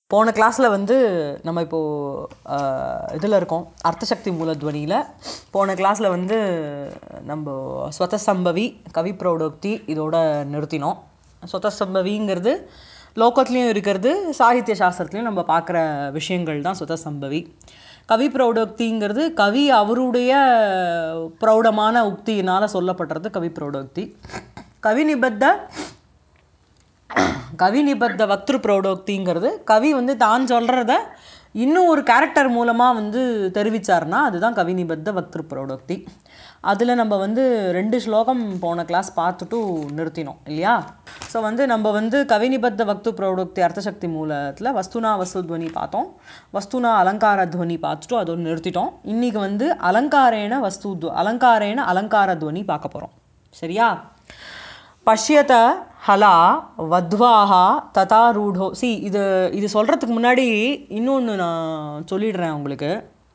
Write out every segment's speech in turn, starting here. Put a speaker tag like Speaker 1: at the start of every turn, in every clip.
Speaker 1: போன கிளாஸில் வந்து நம்ம இப்போது இதில் இருக்கோம் அர்த்தசக்தி மூலத்வனியில். போன கிளாஸில் வந்து நம்ம ஸ்வதசம்பவி கவி பிரௌடோக்தி இதோட நிறுத்தினோம். ஸ்வதசம்பவிங்கிறது லோகத்துலேயும் இருக்கிறது, சாகித்ய சாஸ்திரத்துலேயும் நம்ம பார்க்குற விஷயங்கள் தான் ஸ்வதசம்பவி. கவி பிரௌடோக்திங்கிறது கவி அவருடைய பிரௌடமான உக்தியினால் சொல்லப்படுறது கவி பிரௌடோக்தி. கவி நிபத்த வக்திரு பிரௌடோக்திங்கிறது கவி வந்து தான் சொல்கிறத இன்னும் ஒரு கேரக்டர் மூலமாக வந்து தெரிவித்தார்னா அதுதான் கவி நிபத்த வக்திரு பிரௌடோக்தி. அதில் நம்ம வந்து 2 ஸ்லோகம் போன கிளாஸ் பார்த்துட்டு நிறுத்தினோம் இல்லையா? ஸோ வந்து நம்ம வந்து கவி நிபத்த வக்திரு பிரௌடோக்தி அர்த்தசக்தி மூலத்தில் வஸ்துனா வஸ்துத்வனி பார்த்தோம், வஸ்துனா அலங்கார துவனி பார்த்துட்டு அதோடு நிறுத்திட்டோம். இன்றைக்கி வந்து அலங்காரேன அலங்காரத்வனி பார்க்க போகிறோம். சரியா? பஷ்யத ஹலா வத்வாஹ ததாரூடோ. இது சொல்கிறதுக்கு முன்னாடி இன்னொன்று நான் சொல்லிடுறேன் உங்களுக்கு.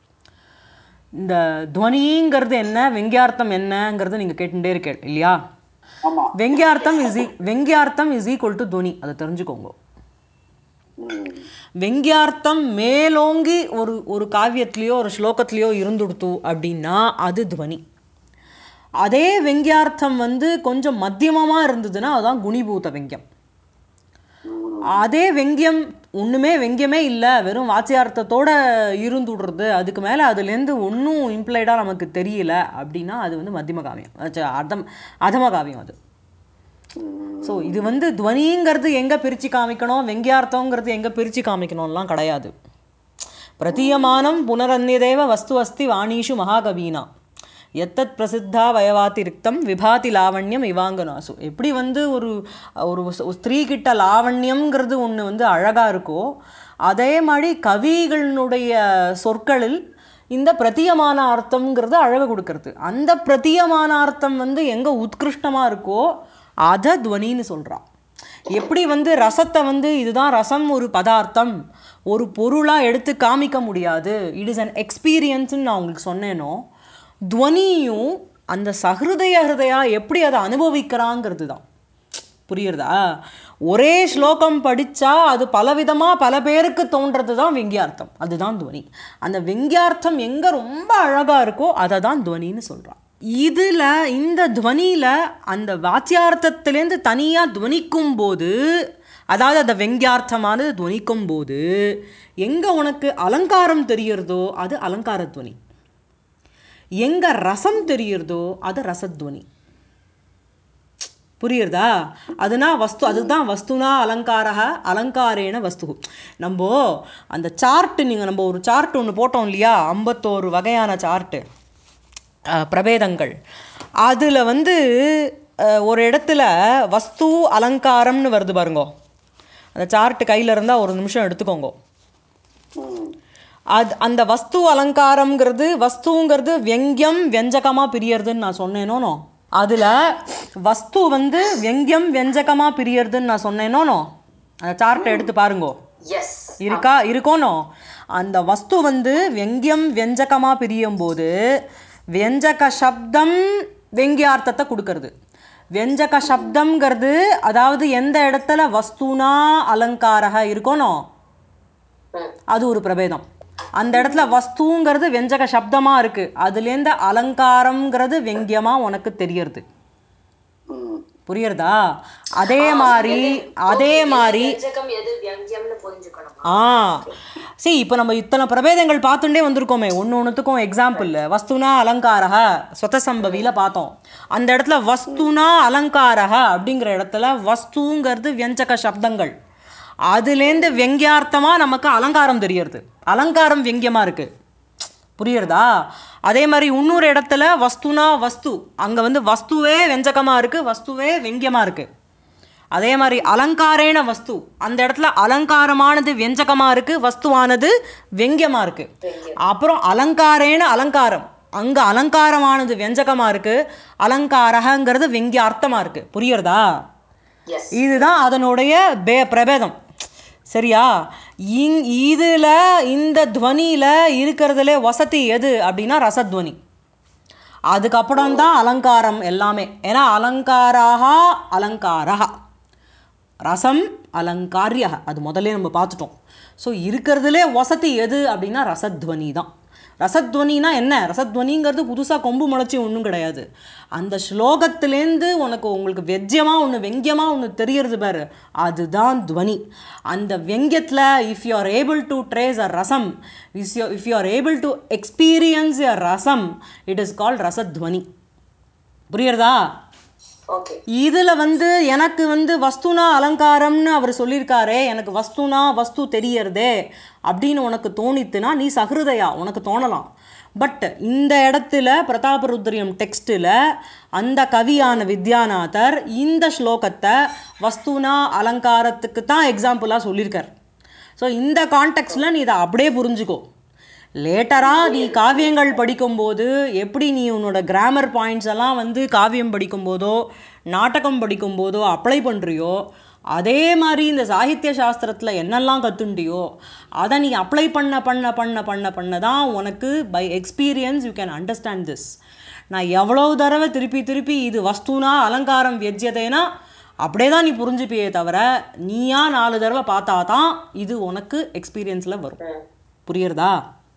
Speaker 1: இந்த துவனிங்கிறது என்ன, வெங்கியார்த்தம் என்னங்கிறது நீங்கள் கேட்டுட்டே இருக்கேன் இல்லையா? வெங்கியார்த்தம் இஸ் ஈக்குவல் டு துவனி, அதை தெரிஞ்சுக்கோங்க. வெங்கியார்த்தம் மேலோங்கி ஒரு காவியத்திலையோ ஒரு ஸ்லோகத்திலையோ இருந்துடுத்து அப்படின்னா அது துவனி. அதே வெங்கியார்த்தம் வந்து கொஞ்சம் மத்தியமமாக இருந்ததுன்னா அதுதான் குணிபூத வெங்கியம். அதே வெங்கியம் ஒன்றுமே வெங்கியமே இல்லை, வெறும் வாச்சியார்த்தத்தோடு இருந்துடுறது, அதுக்கு மேலே அதுலேருந்து ஒன்றும் இம்ப்ளைடாக நமக்கு தெரியல அப்படின்னா அது வந்து மத்தியம காவியம், அதம காவியம் அது. ஸோ இது வந்து துவனிங்கிறது எங்கே பிரித்து காமிக்கணும், வெங்கியார்த்தங்கிறது எங்கே பிரித்து காமிக்கணும்லாம் கிடையாது. பிரதீயமானம் புனரன்யதேவ வஸ்து அஸ்தி வாணீஷு மகாகவீனா எத்தத் பிரசித்தா வயவாதிரிக்தம் விபாதி லாவண்யம் இவாங்கனாசு. எப்படி வந்து ஒரு ஸ்திரீ கிட்ட லாவண்யம்ங்கிறது ஒன்று வந்து அழகாக இருக்கோ, அதே மாதிரி கவிகளினுடைய சொற்களில் இந்த பிரத்தியமான அர்த்தம்ங்கிறது அழகு கொடுக்கறது. அந்த பிரத்தியமான அர்த்தம் வந்து எங்கே உத்கிருஷ்டமாக இருக்கோ அதை துவனின்னு சொல்கிறான். எப்படி வந்து ரசத்தை வந்து இதுதான் ரசம் ஒரு பதார்த்தம் ஒரு பொருளாக எடுத்து காமிக்க முடியாது, இட் இஸ் அன் எக்ஸ்பீரியன்ஸ்ன்னு நான் உங்களுக்கு சொன்னேனோ, துவனியும் அந்த ஹிருதயா எப்படி அதை அனுபவிக்கிறாங்கிறது தான். புரியுறதா? ஒரே ஸ்லோகம் படித்தா அது பலவிதமாக பல பேருக்கு தோன்றது தான் வெங்கியார்த்தம், அதுதான் துவனி. அந்த வெங்கியார்த்தம் எங்கே ரொம்ப அழகாக இருக்கோ அதை தான் துவனின்னு சொல்கிறான். இதில் இந்த துவனியில் அந்த வாச்சியார்த்தத்திலேருந்து தனியாக துவனிக்கும் போது, அதாவது அந்த வெங்கியார்த்தமானது துவனிக்கும் போது எங்கே உனக்கு அலங்காரம் தெரியுறதோ அது அலங்கார துவனி, எங்கே ரசம் தெரியுறதோ அது ரசத்வனி. புரியுறதா? அதுதான் வஸ்துனா அலங்காரக அலங்காரேன வஸ்து. நம்ம அந்த சார்ட்டு நம்ம ஒரு சார்ட் ஒன்று போட்டோம் இல்லையா, 51 வகையான சார்ட்டு பிரபேதங்கள். அதில் வந்து ஒரு இடத்துல வஸ்து அலங்காரம்னு வருது பாருங்கோ. அந்த சார்ட்டு கையில் இருந்தால் ஒரு நிமிஷம் எடுத்துக்கோங்க. அந்த வஸ்து அலங்காரம்ங்கிறது வஸ்துங்கிறது வெங்கியம் வெஞ்சகமாக பிரியறதுன்னு நான் சொன்னேனோனோ, அதில் வஸ்து வந்து வெங்கியம் வெஞ்சகமாக பிரியறதுன்னு நான் சொன்னேனோனோ, அந்த சார்ட்டை எடுத்து பாருங்கோ. இருக்கோனோ அந்த வஸ்து வந்து வெங்கியம் வெஞ்சகமாக பிரியும் போது வெஞ்சக சப்தம் வெங்கியார்த்தத்தை கொடுக்கறது. வெஞ்சக சப்தம்ங்கிறது அதாவது எந்த இடத்துல வஸ்துனா அலங்காரக இருக்கோனோ அது ஒரு பிரபேதம். அந்த இடத்துல வஸ்துங்கிறது வெஞ்சக சப்தமாக இருக்குது, அதுலேருந்து அலங்காரம்ங்கிறது வெங்கியமாக உனக்கு தெரியறது. புரியுறதா? அதே மாதிரி இப்போ நம்ம இத்தனை பிரபேதங்கள் பார்த்துட்டே வந்திருக்கோமே, ஒன்றுத்துக்கும் எக்ஸாம்பிள் வஸ்துனா அலங்காரக ஸ்வதசம்பவியில் பார்த்தோம். அந்த இடத்துல வஸ்துனா அலங்காரக அப்படிங்கிற இடத்துல வஸ்துங்கிறது வெஞ்சக சப்தங்கள், அதுலேருந்து வெங்கியார்த்தமாக நமக்கு அலங்காரம் தெரியறது, அலங்காரம் வெங்கியமாக இருக்குது. புரியுறதா? அதே மாதிரி இன்னொரு இடத்துல வஸ்துனா வஸ்து, அங்கே வந்து வஸ்துவே வெஞ்சகமாக இருக்குது, வஸ்துவே வெங்கியமாக இருக்குது. அதே மாதிரி அலங்காரேன வஸ்து, அந்த இடத்துல அலங்காரமானது வெஞ்சகமாக இருக்குது, வஸ்துவானது வெங்கியமாக இருக்குது. அப்புறம் அலங்காரேன அலங்காரம், அங்கே அலங்காரமானது வெஞ்சகமாக இருக்குது, அலங்காரங்கிறது வெங்கிய அர்த்தமாக இருக்குது. புரியுறதா? இதுதான் அதனுடைய பிரபேதம். சரியா? இதில் இந்த துவனியில் இருக்கிறதுல வசதி எது அப்படின்னா ரசத்வனி. அதுக்கப்புறம் தான் அலங்காரம் எல்லாமே. ஏன்னா அலங்காராக ரசம் அலங்காரிய, அது முதல்ல நம்ம பார்த்துட்டோம். ஸோ இருக்கிறதுலே வசதி எது அப்படின்னா ரசத்வனி தான். ரசத்வனினா என்ன? ரசத்வனிங்கிறது புதுசாக கொம்பு முளைச்சி ஒன்றும் கிடையாது. அந்த ஸ்லோகத்திலேருந்து உங்களுக்கு வெஜ்யமாக ஒன்று வெங்கியமாக ஒன்று தெரியறது பாரு, அதுதான் துவனி. அந்த வெங்கியத்தில் if you are able to trace a ரசம், if you are able to experience a ரசம், இட் இஸ் கால்ட் ரசத்வனி. புரியுறதா? இதில் எனக்கு வஸ்துனா அலங்காரம்னு அவர் சொல்லியிருக்காரே, எனக்கு வஸ்துனா வஸ்து தெரியறதே அப்படின்னு உனக்கு தோணித்துனா நீ சஹிருதயா, உனக்கு தோணலாம். பட் இந்த இடத்துல பிரதாபருத்ரியம் டெக்ஸ்ட்டில் அந்த கவியான வித்யாநாதர் இந்த ஸ்லோகத்தை வஸ்துனா அலங்காரத்துக்கு தான் எக்ஸாம்பிளாக சொல்லியிருக்கார். ஸோ இந்த கான்டெக்ஸ்டில் நீ இதை அப்படியே புரிஞ்சுக்கோ. லேட்டராக நீ காவியங்கள் படிக்கும்போது எப்படி நீ உன்னோட கிராமர் பாயிண்ட்ஸ் எல்லாம் காவியம் படிக்கும்போதோ நாடகம் படிக்கும்போதோ அப்ளை பண்ணுறியோ, அதே மாதிரி இந்த சாகித்ய சாஸ்திரத்தில் என்னெல்லாம் கற்றுண்டியோ அதை நீ அப்ளை பண்ண பண்ண பண்ண பண்ண பண்ண தான் உனக்கு by experience you can understand this. நான் எவ்வளோ தடவை திருப்பி திருப்பி இது வஸ்துனா அலங்காரம் வெஜ்யதேனா அப்படியே தான் நீ புரிஞ்சுப்பியே தவிர, நீயா 4 தடவை பார்த்தா தான் இது உனக்கு எக்ஸ்பீரியன்ஸில் வரும். புரியுறதா?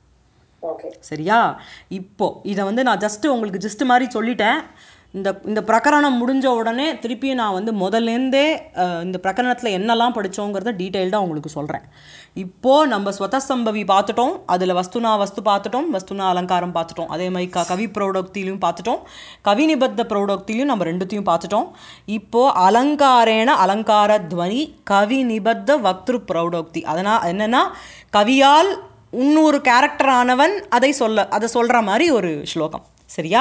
Speaker 1: சரியா? இப்போ இதை நான் ஜஸ்ட்டு உங்களுக்கு ஜஸ்ட் மாதிரி சொல்லிட்டேன். இந்த பிரகரணம் முடிஞ்ச உடனே திருப்பியும் நான் முதல்லேருந்தே இந்த பிரகரணத்தில் என்னெல்லாம் படித்தோங்கிறத டீட்டெயில்டாக உங்களுக்கு சொல்கிறேன். இப்போது நம்ம ஸ்வதசம்பவி பார்த்துட்டோம், அதில் வஸ்துனா வஸ்து பார்த்துட்டோம், வஸ்துனா அலங்காரம் பார்த்துட்டோம். அதே மாதிரி கவி பிரௌடோக்திலையும் பார்த்துட்டோம், கவி நிபத்த பிரௌடோக்திலையும் நம்ம ரெண்டுத்தையும் பார்த்துட்டோம். இப்போது அலங்காரேன அலங்கார துவனி கவி நிபத்த வக்திரு பிரௌடோக்தி. அதனால் என்னென்னா கவியால் இன்னொரு கேரக்டர் ஆனவன் அதை சொல்கிற மாதிரி ஒரு ஸ்லோகம். சரியா?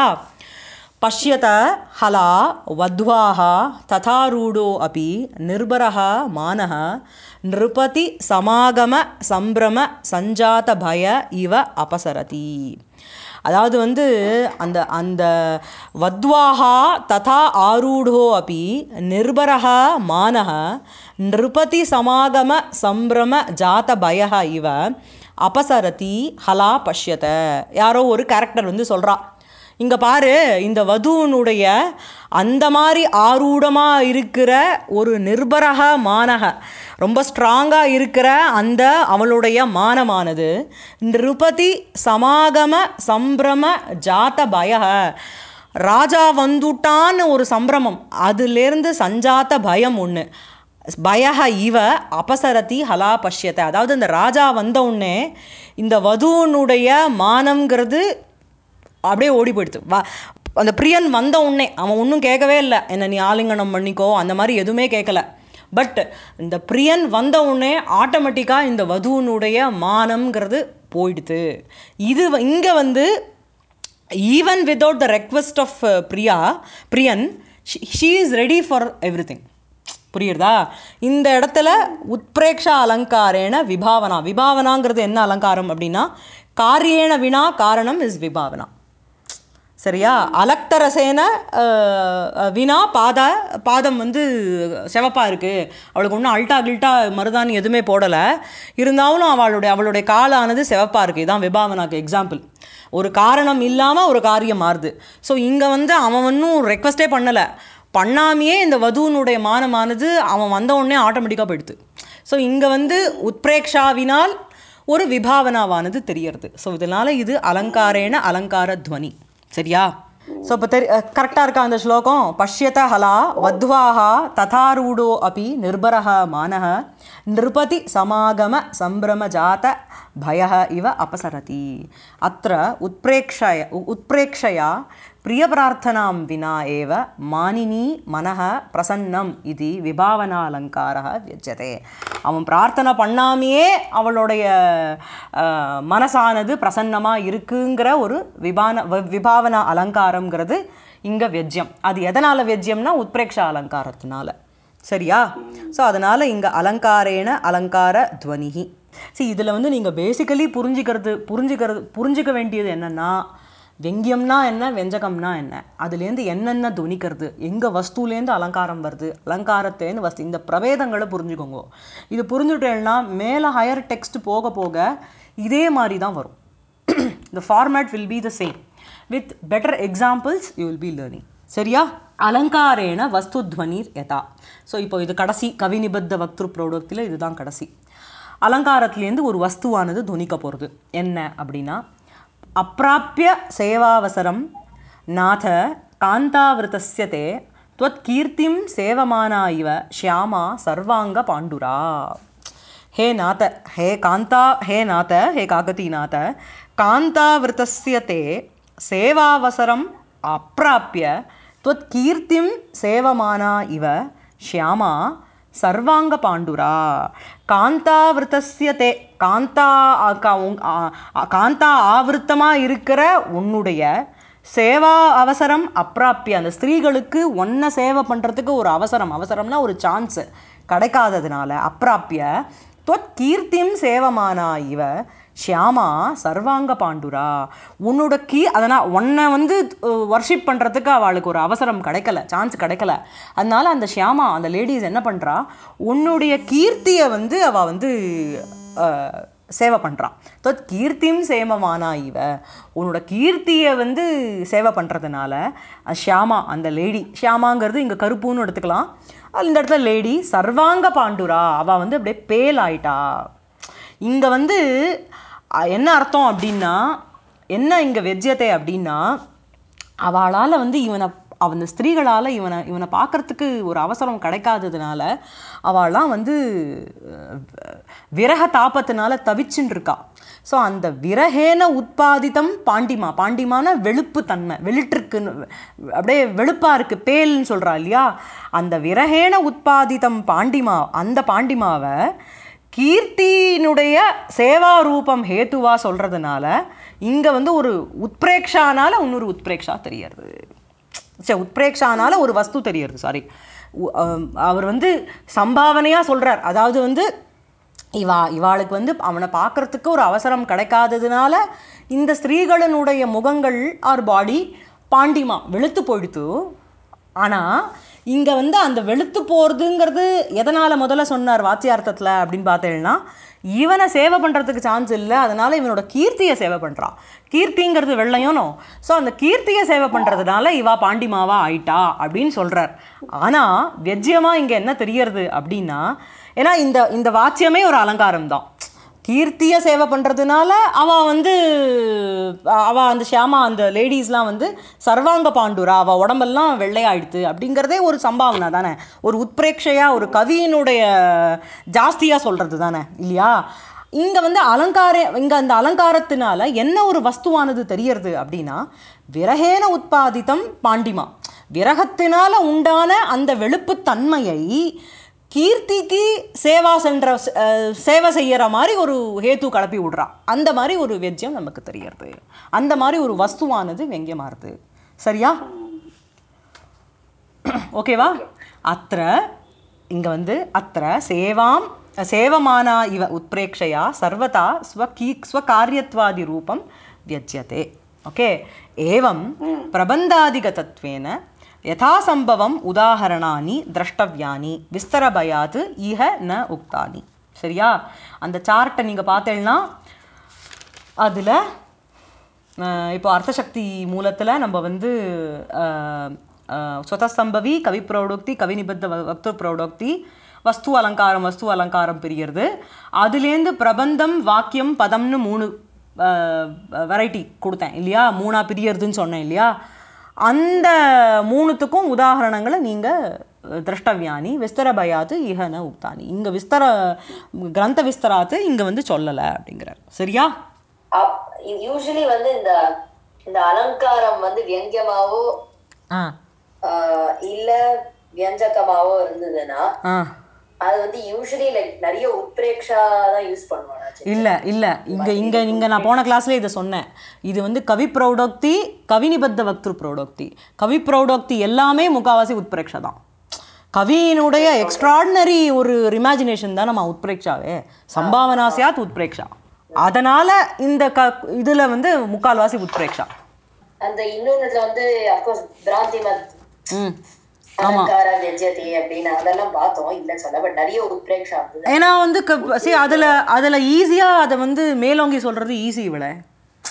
Speaker 1: பஷ்யத ஹலா வத்வாஹ ததாரூடோ அபி நிர்பரஹ மானஹ நிருபதி சமாகம சம்பிரம சஞ்சாத பய இவ அபசரதி. அதாவது அந்த அந்த வத்வாஹா ததா ஆரூடோ அபி நிர்பரஹ மானஹ நிருபதி சமாகம சம்பிரம ஜாத பய இவ அபசரதி ஹலா பஷ்யத. யாரோ ஒரு கேரக்டர் சொல்கிறா, இங்கே பாரு, இந்த வதுவனுடைய அந்த மாதிரி ஆரூடமாக இருக்கிற ஒரு நிர்பரக மானக, ரொம்ப ஸ்ட்ராங்காக இருக்கிற அந்த அவளுடைய மானமானது நிருபதி சமாகம சம்பிரம ஜாத்த பய, ராஜா வந்துட்டான்னு ஒரு சம்பிரமம், அதுலேருந்து சஞ்சாத்த பயம் ஒன்று, பயஹ இவ அபசரதி ஹலா பஷ்யத்தை. அதாவது இந்த ராஜா வந்தவுடனே இந்த வதுவனுடைய மானம்ங்கிறது அப்படியே ஓடி போயிடுது. அந்த பிரியன் வந்த உடனே அவன் ஒன்றும் கேட்கவே இல்லை, என்னை நீ ஆலிங்கனம் பண்ணிக்கோ அந்த மாதிரி எதுவுமே கேட்கல. பட் இந்த பிரியன் வந்த உடனே ஆட்டோமேட்டிக்காக இந்த வதுவனுடைய மானம்ங்கிறது போயிடுது. இது இங்கே even without the request of Priyan, she is ready for every thing. புரியுறதா? இந்த இடத்துல உத்பிரேக்ஷா அலங்காரேன விபாவனா. விபாவனாங்கிறது என்ன அலங்காரம் அப்படின்னா காரியேன வினா காரணம் இஸ் விபாவனா. சரியா? அலக்தரசேன வினா பாதம் சிவப்பாக இருக்குது, அவளுக்கு ஒன்றும் அல்ட்டா கில்ட்டா மருதாணி எதுவுமே போடலை, இருந்தாலும் அவளுடைய காலானது சிவப்பாக இருக்குது. இதுதான் விபாவனாக்கு எக்ஸாம்பிள். ஒரு காரணம் இல்லாமல் ஒரு காரியம் மாறுது. ஸோ இங்கே அவன் ஒன்றும் ரெக்வஸ்டே பண்ணலை, பண்ணாமையே இந்த வதுவனுடைய மானமானது அவன் வந்த உடனே ஆட்டோமேட்டிக்காக போயிடுது. ஸோ இங்கே உத்பிரேக்ஷாவினால் ஒரு விபாவனாவானது தெரியறது. ஸோ இதனால் இது அலங்காரேன அலங்கார துவனி. சரியா? ஸோ இப்போ கரெக்டாக இருக்கா அந்த ஸ்லோகம்? பஷ்யத ஹலா வத்வாஹ ததாரூடோ அபி நிர்பரஹ மானஹ நிருபதி சமாகம சம்பிரம ஜாத பயஹ இவ அபசரதி. அத்ர உத்பிரேக்ஷயா பிரியபிரார்த்தனாம் வினா ஏவ மானினி மனஹ பிரசன்னம் இது விபாவனா அலங்காரः வியஜ்யதே. அவன் பிரார்த்தனை பண்ணாமையே அவளுடைய மனசானது பிரசன்னமாக இருக்குங்கிற ஒரு விபாவனா அலங்காரங்கிறது இங்கே வெஜ்யம். அது எதனால் வெஜ்யம்னா உத்பிரேக்ஷா அலங்காரத்தினால. சரியா? ஸோ அதனால் இங்கே அலங்காரேன அலங்கார துவனிஹி. இதில் நீங்கள் பேசிக்கலி புரிஞ்சிக்க வேண்டியது என்னென்னா, வெங்கியம்னா என்ன, வெஞ்சகம்னா என்ன, அதுலேருந்து என்னென்ன துணிக்கிறது, எங்கே வஸ்துலேருந்து அலங்காரம் வருது, அலங்காரத்துலேருந்து வஸ்து, இந்த பிரபேதங்களை புரிஞ்சுக்கோங்க. இது புரிஞ்சுட்டேன்னா மேலே ஹையர் டெக்ஸ்ட் போக போக இதே மாதிரி தான் வரும். The format will be the same. With better examples you will be learning. சரியா? அலங்காரேண வஸ்துத்வனிர் யதா. ஸோ இப்போ இது கடைசி கவிநிபத்த வக்திரு பிரௌடோக்தியில் இதுதான் கடைசி. அலங்காரத்துலேருந்து ஒரு வஸ்துவானது துணிக்க போகிறது. என்ன அப்படின்னா, அப்பிராப்பிய சேவாவசரம் நாத காந்தாவிருத்தஸ்ய தே त्वत् கீர்த்திம் சேவமானா இவ ஷியாமா சர்வாங்க பாண்டுரா. हे नाथ हे कांता हे नाथ हे काकतीनाथ कांतावृतस्य ते सेवावसरम् अप्राप्य त्वत्कीर्तिं सेवमाना इव श्यामा सर्वांग पाण्डुरा. कांतावृतस्य ते காந்தா ஆவருத்தமாக இருக்கிற உன்னுடைய சேவா அவசரம் அப்பிராப்பிய, அந்த ஸ்திரீகளுக்கு ஒன்றை சேவை பண்ணுறதுக்கு ஒரு அவசரம்னா ஒரு சான்ஸு கிடைக்காததுனால அப்பிராப்பிய தொத் கீர்த்திம் சேவமானா இவ ஷியாமா சர்வாங்க பாண்டுரா. உன்னோட அதனால் உன்னை வர்ஷிப் பண்ணுறதுக்கு அவளுக்கு ஒரு அவசரம் கிடைக்கல, சான்ஸ் கிடைக்கல. அதனால் அந்த ஷியாமா அந்த லேடிஸ் என்ன பண்ணுறா, உன்னுடைய கீர்த்தியை அவள் சேவை பண்ணுறான். தொத் கீர்த்தியும் சேமமானா இவ, உன்னோட கீர்த்தியை சேவை பண்ணுறதுனால ஷியாமா அந்த லேடி, ஷியாமாங்கிறது இங்கே கருப்புன்னு எடுத்துக்கலாம், இந்த இடத்துல லேடி சர்வாங்க பாண்டுரா, அவள் அப்படியே பேல் ஆயிட்டா. இங்கே என்ன அர்த்தம் அப்படின்னா, என்ன இங்கே வெஜ்யத்தை அப்படின்னா, அவளால் அந்த ஸ்திரீகளால் இவனை பார்க்குறதுக்கு ஒரு அவசரம் கிடைக்காததுனால அவள்லாம் விரக தாபத்தினால தவிச்சுன்னு இருக்கா. ஸோ அந்த விரகேன உட்பாதித்தம் பாண்டிமான வெளுப்பு தன்மை, வெளிட்டிருக்குன்னு அப்படியே வெளுப்பாக இருக்குது, பேல்னு சொல்கிறா இல்லையா, அந்த விரகேன உட்பாதித்தம் அந்த பாண்டிமாவை கீர்த்தியினுடைய சேவா ரூபம் ஹேத்துவாக சொல்கிறதுனால இங்கே ஒரு உத்பிரேக்ஷானால் இன்னொரு உத்பிரேக்ஷா தெரியறது. சரி, உத்பிரேக்ஷானால் ஒரு வஸ்து தெரியறது. சாரி, அவர் சம்பாவனையாக சொல்கிறார். அதாவது இவாளுக்கு அவனை பார்க்குறதுக்கு ஒரு அவசரம் கிடைக்காததுனால இந்த ஸ்திரீகளினுடைய முகங்கள் ஆர் பாடி பாண்டிமா வெளுத்து போயிடுத்து. ஆனால் இங்கே அந்த வெளுத்து போகிறதுங்கிறது எதனால் முதல்ல சொன்னார் வாத்தியார்த்தத்தில் அப்படின்னு பார்த்தேன்னா, இவனை சேவை பண்ணுறதுக்கு சான்ஸ் இல்லை, அதனால் இவனோட கீர்த்தியை சேவை பண்ணுறான். கீர்த்திங்கிறது வெள்ளையோனோ, ஸோ அந்த கீர்த்தியை சேவை பண்ணுறதுனால இவா பாண்டிமாவா ஆயிட்டா அப்படின்னு சொல்கிறார். ஆனால் வெஜ்யமாக இங்கே என்ன தெரியறது அப்படின்னா, ஏன்னா இந்த வாச்சியமே ஒரு அலங்காரம் தான். கீர்த்தியை சேவை பண்ணுறதுனால அவள் அந்த ஷியாமா அந்த லேடிஸ்லாம் சர்வாங்க பாண்டுரா, அவள் உடம்பெல்லாம் வெள்ளையாயிடுது அப்படிங்கிறதே ஒரு சம்பாவனை தானே, ஒரு உத்பிரேக்ஷையாக ஒரு கவியினுடைய ஜாஸ்தியாக சொல்கிறது தானே இல்லையா. இங்கே இங்கே அந்த அலங்காரத்தினால என்ன ஒரு வஸ்துவானது தெரியறது அப்படின்னா, விரகேன உட்பாதித்தம் பாண்டிமா, விரகத்தினால உண்டான அந்த வெளுப்புத்தன்மையை கீர்த்திக்கு சேவை செய்கிற மாதிரி ஒரு ஹேத்து கலப்பி விடுறா. அந்த மாதிரி ஒரு வெஜ்யம் நமக்கு தெரியறது, அந்த மாதிரி ஒரு வஸ்துவானது வெங்கியமாறுது. சரியா? ஓகேவா? அத்திர இங்கே அத்திர சேவமானா இவ உத்பிரேக்ஷையா சர்வதா ஸ்வகாரியத்வாதி ரூபம் வியஜ்யதே. ஓகே, ஏவம் பிரபந்தாதிகதத்வேன யதாசம்பவம் உதாஹரணானி திரஷ்டவ்யானி விஸ்தரபயாத் இஹ ந உக்தானி. சரியா? அந்த சார்ட்டை நீங்கள் பார்த்தேன்னா அதில் இப்போ அர்த்தசக்தி மூலத்தில் நம்ம ஸ்வதசம்பவி கவி பிரௌடோக்தி கவிநிபத்த வக்து பிரௌடோக்தி வஸ்து அலங்காரம் பிரிகிறது. அதுலேருந்து பிரபந்தம் வாக்கியம் பதம்னு 3 வெரைட்டி கொடுத்தேன் இல்லையா, 3ஆக பிரியறதுன்னு சொன்னேன் இல்லையா. அந்த 3த்துக்கும் உதாரணங்களை நீங்கள் திரஷ்டவ்யானி விஸ்தரபயாத்து இஹன உக்தானி, இங்கே கிரந்த விஸ்தராத்து இங்கே சொல்லலை அப்படிங்கிறார். சரியா?
Speaker 2: யூசுவலி இந்த அலங்காரம் வியங்கியமாவோ இல்ல வியஞ்சகமாவோ இருந்ததுன்னா அது யூசுவலி நிறைய உத்பிரேக்ஷா தான் யூஸ் பண்ணுவாங்க.
Speaker 1: இல்லை இங்கே நான் போன கிளாஸ்ல இதை சொன்னேன். இது கவி பிரௌடோக்தி கவிநிபத்த வக்திரு பிரௌடோக்தி. கவி பிரௌடோக்தி எல்லாமே முக்காவாசி உத்பிரேக்ஷா தான். கவியினுடைய எக்ஸ்ட்ராடினரி ஒரு இமேஜினேஷன் தான் நம்ம உத்பிரேக்ஷாவே, சம்பாவனா சியாத் உத்பிரேக்ஷா. அதனால இந்த இதுல முக்கால்வாசி உத்பிரேக்ஷா.
Speaker 2: அந்த இன்னொன்னுல அஃப்கோர்ஸ் பிராந்தி மத் அலங்கார வெஜ்யதி அப்படினா அதெல்லாம் பார்த்தோம், இல்ல சொல்ல, பட் நிறைய உத்பிரேக்ஷா இருந்தது.
Speaker 1: ஏன்னா அதுல ஈஸியா அதை மேலோங்கி சொல்றது ஈஸி. இவளை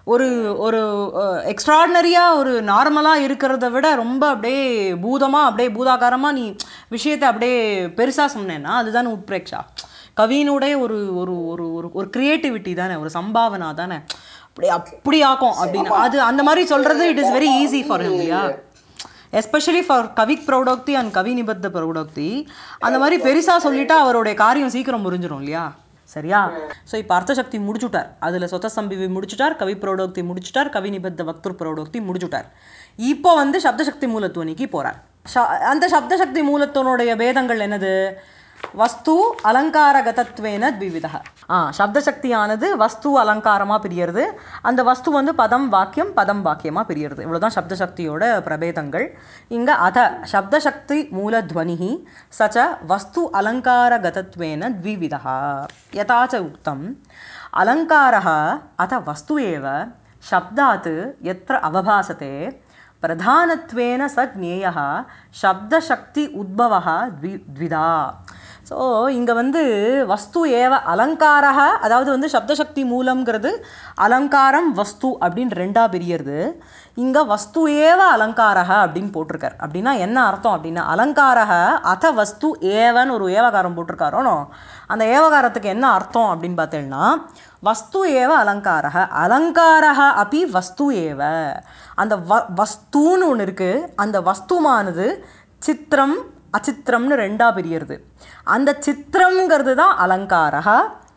Speaker 1: ஒரு ஒரு எக்ஸ்ட்ராடினரியாக ஒரு நார்மலாக இருக்கிறத விட ரொம்ப அப்படியே பூதமாக அப்படியே பூதாகாரமாக நீ விஷயத்தை அப்படியே பெருசாக சொன்னேன்னா அதுதானே உட்பிரேக்ஷா. கவியினுடைய ஒரு ஒரு ஒரு ஒரு ஒரு கிரியேட்டிவிட்டி தானே, ஒரு சம்பாவனா தானே, அப்படி அப்படி ஆக்கும் அப்படின்னு. அது அந்த மாதிரி சொல்கிறது it is very easy for him இல்லையா, எஸ்பெஷலி ஃபார் கவிக் பிரௌடோக்தி அண்ட் கவி நிபத்த பிரௌடோக்தி. அந்த மாதிரி பெருசாக சொல்லிட்டா அவருடைய காரியம் சீக்கிரம் முறிஞ்சிடும் இல்லையா. சரியா. ஸோ இப்போ அர்த்தசக்தி முடிச்சுட்டார், அதில் சொத்த சம்பிவி முடிச்சுட்டார், கவி பிரௌடோக்தி முடிச்சுட்டார், கவி நிபத்த வக்துர் பிரௌடோக்தி முடிச்சுட்டார். இப்போ வந்து சப்தசக்தி மூலத்துவனிக்கு போகிறார். அந்த சப்தசக்தி மூலத்துவனுடைய பேதங்கள் என்னது, வஸ்து அலங்காரகதத்வேன த்விவிதः. சப்தசக்தியானது வஸ்து அலங்காரமாக பிரியறது, அந்த வஸ்து வந்து பதம் வாக்கியம் பதம் வாக்கியமாக பிரியறது. இவ்வளோதான் சப்தசக்தியோட பிரபேதங்கள். இங்கே அத சப்தசக்தி மூலத்வனி சச்ச வஸ்து அலங்காரகதத்வேன த்விவிதः. யதா ச உக்தம் அலங்காரः அத வஸ்து ஏவ சப்தாத் யத்ர அவபாசதே பிரதானத்வேன ச ஞேயः சப்தசக்தி உத்பவः த்விதா. ஸோ இங்கே வந்து வஸ்து ஏவ அலங்காரக, அதாவது வந்து சப்தசக்தி மூலம்ங்கிறது அலங்காரம் வஸ்து அப்படின்னு ரெண்டாக பிரியறது. இங்கே வஸ்து ஏவ அலங்காரக அப்படின்னு போட்டிருக்கார். அப்படின்னா என்ன அர்த்தம் அப்படின்னா, அலங்காரக அத வஸ்து ஏவன்னு ஒரு ஏவகாரம் போட்டிருக்காரோனோ, அந்த ஏவகாரத்துக்கு என்ன அர்த்தம் அப்படின்னு பார்த்தேன்னா, வஸ்து ஏவ அலங்காரக அலங்காரக அப்படி வஸ்து ஏவ. அந்த வஸ்துன்னு ஒன்று இருக்குது, அந்த வஸ்துமானது சித்திரம் அச்சித்திரம்னு ரெண்டாக பிரியறது. அந்த சித்திரம்ங்கிறது தான் அலங்காரக,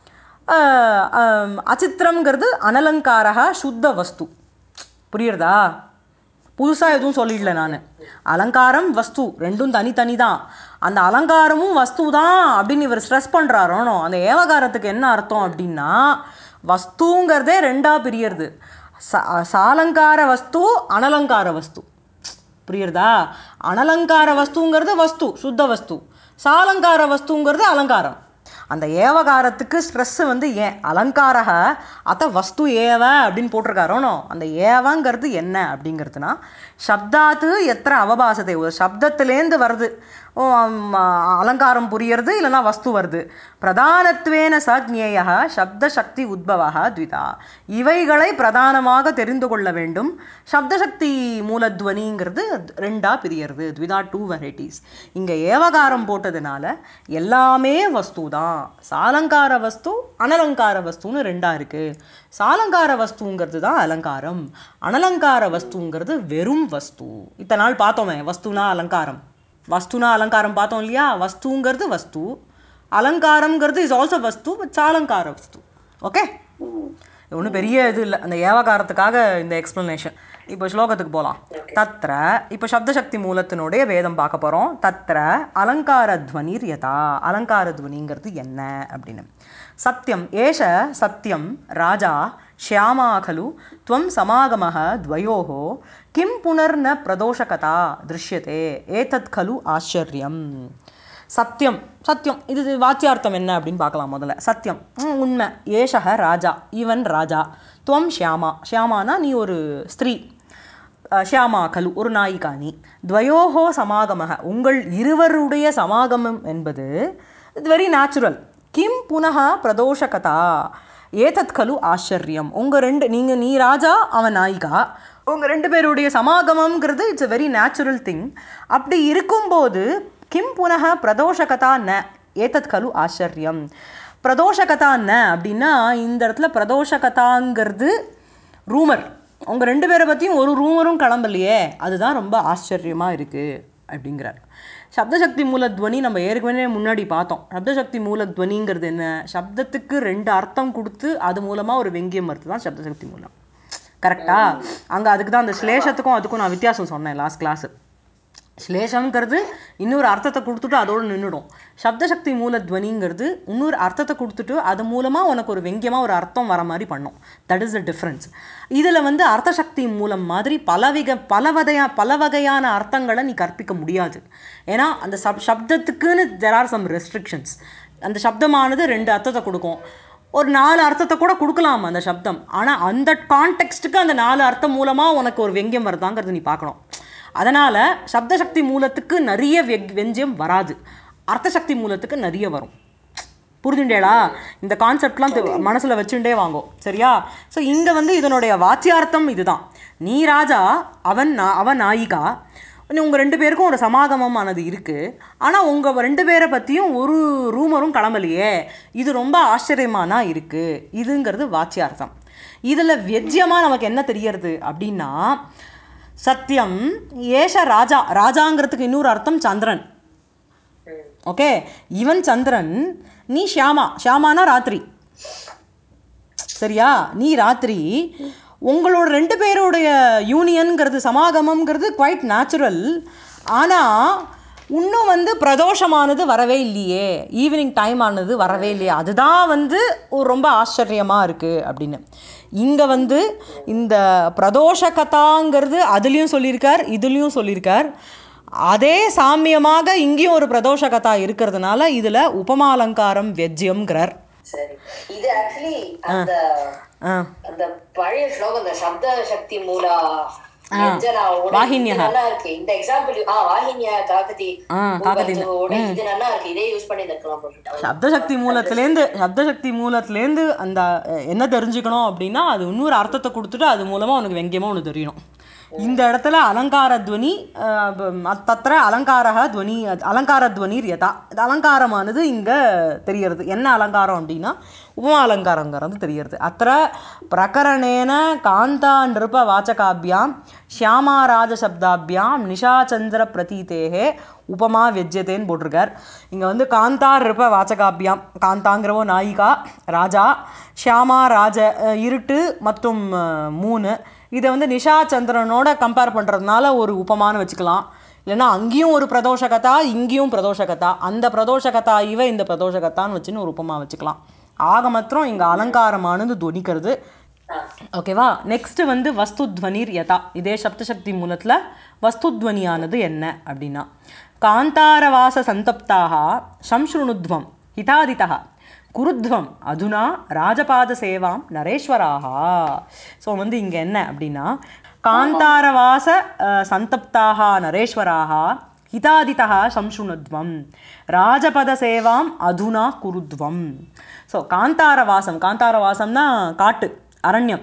Speaker 1: அச்சித்திரம்ங்கிறது அனலங்காரக சுத்த வஸ்து. புரியுறதா? புதுசாக எதுவும் சொல்லிடல நான். அலங்காரம் வஸ்து ரெண்டும் தனித்தனி தான். அந்த அலங்காரமும் வஸ்து தான் அப்படின்னு இவர் ஸ்ட்ரெஸ் பண்ணுறாரோனோ, அந்த ஏவகாரத்துக்கு என்ன அர்த்தம் அப்படின்னா, வஸ்துங்கிறதே ரெண்டாக பிரியறது. சாலங்கார வஸ்து அனலங்கார வஸ்து. புரியுறதா? அனலங்கார வஸ்துங்கிறது வஸ்து சுத்த வஸ்து, சாலங்கார வஸ்துங்கிறது அலங்காரம். அந்த ஏவகாரத்துக்கு ஸ்ட்ரெஸ்ஸு வந்து ஏன் அலங்காரக அத்த வஸ்து ஏவ அப்படின்னு போட்டிருக்காரோனோ, அந்த ஏவங்கிறது என்ன அப்படிங்கிறதுனா சப்தாத்து எத்திர அவபாசத்தை, ஒரு சப்தத்துலேருந்து வருது அலங்காரம் புரியறது, இல்லைனா வஸ்து வருது. பிரதானத்வேன சக்ஞேய சப்தசக்தி உத்பவ த்விதா. இவைகளை பிரதானமாக தெரிந்து கொள்ள வேண்டும். சப்தசக்தி மூலத்வனிங்கிறது ரெண்டாக பிரியறது, த்விதா டூ வெரைட்டிஸ். இங்கே ஏவகாரம் போட்டதுனால எல்லாமே வஸ்து தான். சாலங்கார வஸ்து அனலங்கார வஸ்துன்னு ரெண்டாக இருக்குது. சாலங்கார வஸ்துங்கிறது தான் அலங்காரம், அனலங்கார வஸ்துங்கிறது வெறும் வஸ்து. இத்தனை நாள் பார்த்தோமே வஸ்துனா அலங்காரம், வஸ்துனா அலங்காரம் பார்த்தோம் இல்லையா. வஸ்துங்கிறது வஸ்து, அலங்காரம்ங்கிறது இஸ் ஆல்சோ வஸ்து, பட் சாலங்கார வஸ்து. ஓகே, ஒன்றும் பெரிய இது இல்லை அந்த ஏவகாரத்துக்காக இந்த எக்ஸ்ப்ளனேஷன். இப்போ ஸ்லோகத்துக்கு போகலாம். தத்ர இப்போ சப்தசக்தி மூலத்தினுடைய வேதம் பார்க்க போகிறோம். தத்ர அலங்காரத்வனிர் யதா, அலங்காரத்வனிங்கிறது என்ன அப்படின்னு. சத்தியம் ஏஷ சத்தியம் ராஜா ஷியாமா खलु त्वं समागमः द्वयोः किं पुनर्न प्रदोषकता दृश्यते एतत् खलु ஆச்சரியம். சத்தியம் சத்தியம் இது வாச்சியார்த்தம் என்ன அப்படின்னு பார்க்கலாம். முதல்ல சத்தியம் உண்மை, ஏஷக ராஜா இவன் ராஜா, துவம் ஷியாமா ஷியாமானா நீ ஒரு ஸ்திரீ, ஷியாமா கலு ஒரு நாயிகா நீ, துவயோஹோ சமாகமக உங்கள் இருவருடைய சமாகமம் என்பது இது வெரி நேச்சுரல். கிம் புனக பிரதோஷகதா ஏதத் கலு ஆச்சரியம். உங்கள் நீ ராஜா அவன் நாயிகா, உங்கள் ரெண்டு பேருடைய சமாகமங்கிறது it's a very natural thing. அப்படி இருக்கும்போது கிம் புனக பிரதோஷகதா ந ஏதத் கலு ஆச்சரியம். பிரதோஷகதா ந அப்படின்னா இந்த இடத்துல பிரதோஷகதாங்கிறது ரூமர், உங்கள் ரெண்டு பேரை பற்றியும் ஒரு ரூமரும் கிளம்பலையே, அதுதான் ரொம்ப ஆச்சரியமாக இருக்குது அப்படிங்கிறார். சப்தசக்தி மூலத்வனி நம்ம ஏற்கனவே முன்னாடி பார்த்தோம். சப்தசக்தி மூலத்வனிங்கிறது என்ன, சப்தத்துக்கு ரெண்டு அர்த்தம் கொடுத்து அது மூலமாக ஒரு வெங்கியம் வருது தான் சப்தசக்தி மூலம். கரெக்டா? அங்கே அதுக்கு தான் அந்த ஸ்லேஷத்துக்கும் அதுக்கும் நான் வித்தியாசம் சொன்னேன் லாஸ்ட் கிளாஸு. ஸ்லேஷங்கிறது இன்னொரு அர்த்தத்தை கொடுத்துட்டு அதோடு நின்றுடும். சப்தசக்தி மூலத்வனிங்கிறது இன்னொரு அர்த்தத்தை கொடுத்துட்டு அது மூலமாக உனக்கு ஒரு வெங்கியமாக ஒரு அர்த்தம் வர மாதிரி பண்ணும். That is the difference. இதில் வந்து அர்த்தசக்தி மூலம் மாதிரி பல வகையான அர்த்தங்களை நீ கற்பிக்க முடியாது. ஏன்னா அந்த சப்தத்துக்குன்னு தெர் ஆர் சம் ரெஸ்ட்ரிக்ஷன்ஸ். அந்த சப்தமானது ரெண்டு அர்த்தத்தை கொடுக்கும், ஒரு 4 அர்த்தத்தை கூட கொடுக்கலாம் அந்த சப்தம். ஆனால் அந்த கான்டெக்ஸ்ட்டுக்கு அந்த 4 அர்த்தம் மூலமாக உனக்கு ஒரு வெங்கியம் வருதாங்கிறது நீ பார்க்கணும். அதனால் சப்தசக்தி மூலத்துக்கு நிறைய வெஞ்சியம் வராது, அர்த்தசக்தி மூலத்துக்கு நிறைய வரும். புரிஞ்சுண்டேடா? இந்த கான்செப்ட்லாம் மனசில் வச்சுட்டே வாங்கோ, சரியா? ஸோ இங்கே வந்து இதனுடைய வாச்சியார்த்தம் இதுதான். நீ ராஜா, அவன் நாயிகா, உங்கள் ரெண்டு பேருக்கும் ஒரு சமாகமமானது இருக்குது. ஆனால் உங்கள் ரெண்டு பேரை பற்றியும் ஒரு ரூமரும் கிளம்பலையே, இது ரொம்ப ஆச்சரியமானா இருக்குது. இதுங்கிறது வாச்சியார்த்தம். இதில் வியஜ்யமாக நமக்கு என்ன தெரியறது அப்படின்னா, சத்தியம் ஏஷ ராஜா. ராஜாங்கிறதுக்கு இன்னொரு அர்த்தம் சந்திரன். ஓகே, இவன் சந்திரன், நீ ஷியாமா. ஷியாமானா ராத்திரி, சரியா? நீ ராத்திரி. உங்களோட ரெண்டு பேருடைய யூனியனுங்கிறது, சமாகமங்கிறது குவைட் நேச்சுரல். ஆனால் இன்னும் வந்து பிரதோஷமானது வரவே இல்லையே, ஈவினிங் டைம் ஆனது வரவே இல்லையே, அதுதான் வந்து ஒரு ரொம்ப ஆச்சரியமாக இருக்குது அப்படின்னு. இங்கே வந்து இந்த பிரதோஷ கதாங்கிறது அதுலேயும் சொல்லியிருக்கார், இதுலேயும் சொல்லியிருக்கார். அதே சாமியமாக இங்கேயும் ஒரு பிரதோஷ கதா இருக்கிறதுனால இதில் உபமாலங்காரம் வெஜ்யம்ங்கிறார்.
Speaker 2: சரி, இது ஆக்சுவலி அந்த அந்த பழைய ஸ்லோகம், அந்த சப்த சக்தி மூலா
Speaker 1: வாஹின்யா
Speaker 2: நல்லா இருக்கு. இந்த எக்ஸாம்பிள் வாஹின்யா காக்கதி இது நல்லா இருக்கு. இதே யூஸ் பண்ணி
Speaker 1: சப்தசக்தி மூலத்திலேருந்து அந்த என்ன தெரிஞ்சுக்கணும் அப்படின்னா, அது இன்னொரு அர்த்தத்தை கொடுத்துட்டு அது மூலமாக உனக்கு வெங்கியமாக ஒன்று தெரியணும். இந்த இடத்துல அலங்காரத்வனி, தத்திர அலங்காரத்வனி யதா. இது அலங்காரமானது இங்கே தெரியறது. என்ன அலங்காரம் அப்படின்னா உபமா அலங்காரங்கிறது தெரியறது. அத்த பிரகரணேன காந்தா நிருப வாச்சகாபியாம் ஷியாமா ராஜசப்தாபியாம் நிஷாச்சந்திர பிரதீதேகே உபமா வெஜ்யத்தேன்னு போட்டிருக்கார். இங்கே வந்து காந்தா நிருப வாச்சகாபியாம், காந்தாங்கிறவோ நாயிகா, ராஜா, ஷியாமா ராஜ இருட்டு மற்றும் மூணு. இதை வந்து நிஷாச்சந்திரனோட கம்பேர் பண்ணுறதுனால ஒரு உபமானு வச்சுக்கலாம். இல்லைன்னா அங்கேயும் ஒரு பிரதோஷ கதா, இங்கேயும் பிரதோஷ கதா, அந்த பிரதோஷ கதா இந்த பிரதோஷ கதான்னு வச்சுன்னு ஒரு உபமா வச்சுக்கலாம். ஆக மாத்திரம் இங்கே அலங்காரமானது துவனிக்கிறது. ஓகேவா? நெக்ஸ்ட் வந்து வஸ்துத்வனிர் யதா. இதே சப்தசக்தி மூலத்தில் வஸ்துத்வனியானது என்ன அப்படின்னா, காந்தாரவாச சந்தப்தாக சம்ஸ்ருணுத்வம் ஹிதாதிதா குருத்வம் அதுனா ராஜபாத சேவாம் நரேஸ்வராக. ஸோ வந்து இங்கே என்ன அப்படின்னா, காந்தாரவாச சந்தப்தாக நரேஸ்வராக ஹிதாதிதா சம்ஸ்ருணுத்வம் ராஜபத சேவாம் அதுனா குருத்வம். ஸோ காந்தாரவாசம்னா காட்டு, அரண்யம்.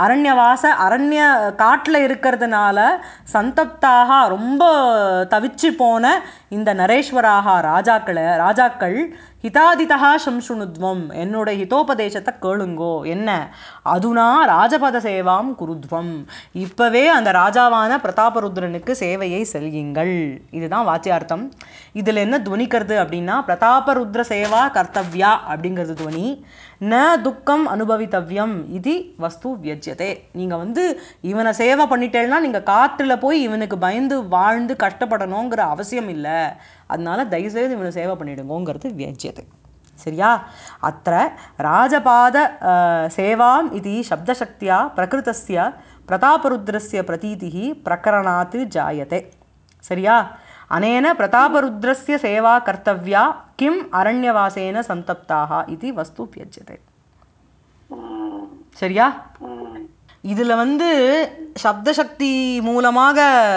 Speaker 1: அரண்ய காட்டில் இருக்கிறதுனால சந்தப்தாக ரொம்ப தவிச்சு போன இந்த நரேஸ்வராக ராஜாக்கள் ஹிதாதிதா சம்ஸ்ருணுத்வம் என்னோட ஹிதோபதேசத்தை கேளுங்கோ. என்ன? அதுனா ராஜபத சேவாம் குருத்வம், இப்போவே அந்த ராஜாவான பிரதாபருத்ரனுக்கு சேவையை செல்யுங்கள். இதுதான் வாச்சியார்த்தம். இதில் என்ன துவனிக்கிறது அப்படின்னா, பிரதாபருத்ர சேவா கர்த்தவ்யா அப்படிங்கிறது துவனி. ந துக்கம் அனுபவித்தவ்யம் இது வஸ்து வியஜ்யதே. நீங்கள் வந்து இவனை சேவை பண்ணிட்டேன்னா நீங்கள் காட்டில் போய் இவனுக்கு பயந்து வாழ்ந்து கஷ்டப்படணுங்கிற அவசியம் இல்லை. அதனால தயவுசெய்து இவனை சேவை பண்ணிடுங்கோங்கிறது வியஜ்யதே. சரியா? அத்த ராஜபாத சேவாம் இது சப்தசக்தியா பிரகிருதஸ்ய பிரதாபருத்ரஸ்ய பிரதீதிஹி பிரகரணாத் ஜாயதே. சரியா? அனேன பிரதாபருத்ரஸ்ய சேவா கர்த்தவ்யா கிம் அரண்யவாசேன சந்தப்தாக இது வஸ்து வியஜ்யதே. சரியா? இதில் வந்து சப்தசக்தி மூலமாக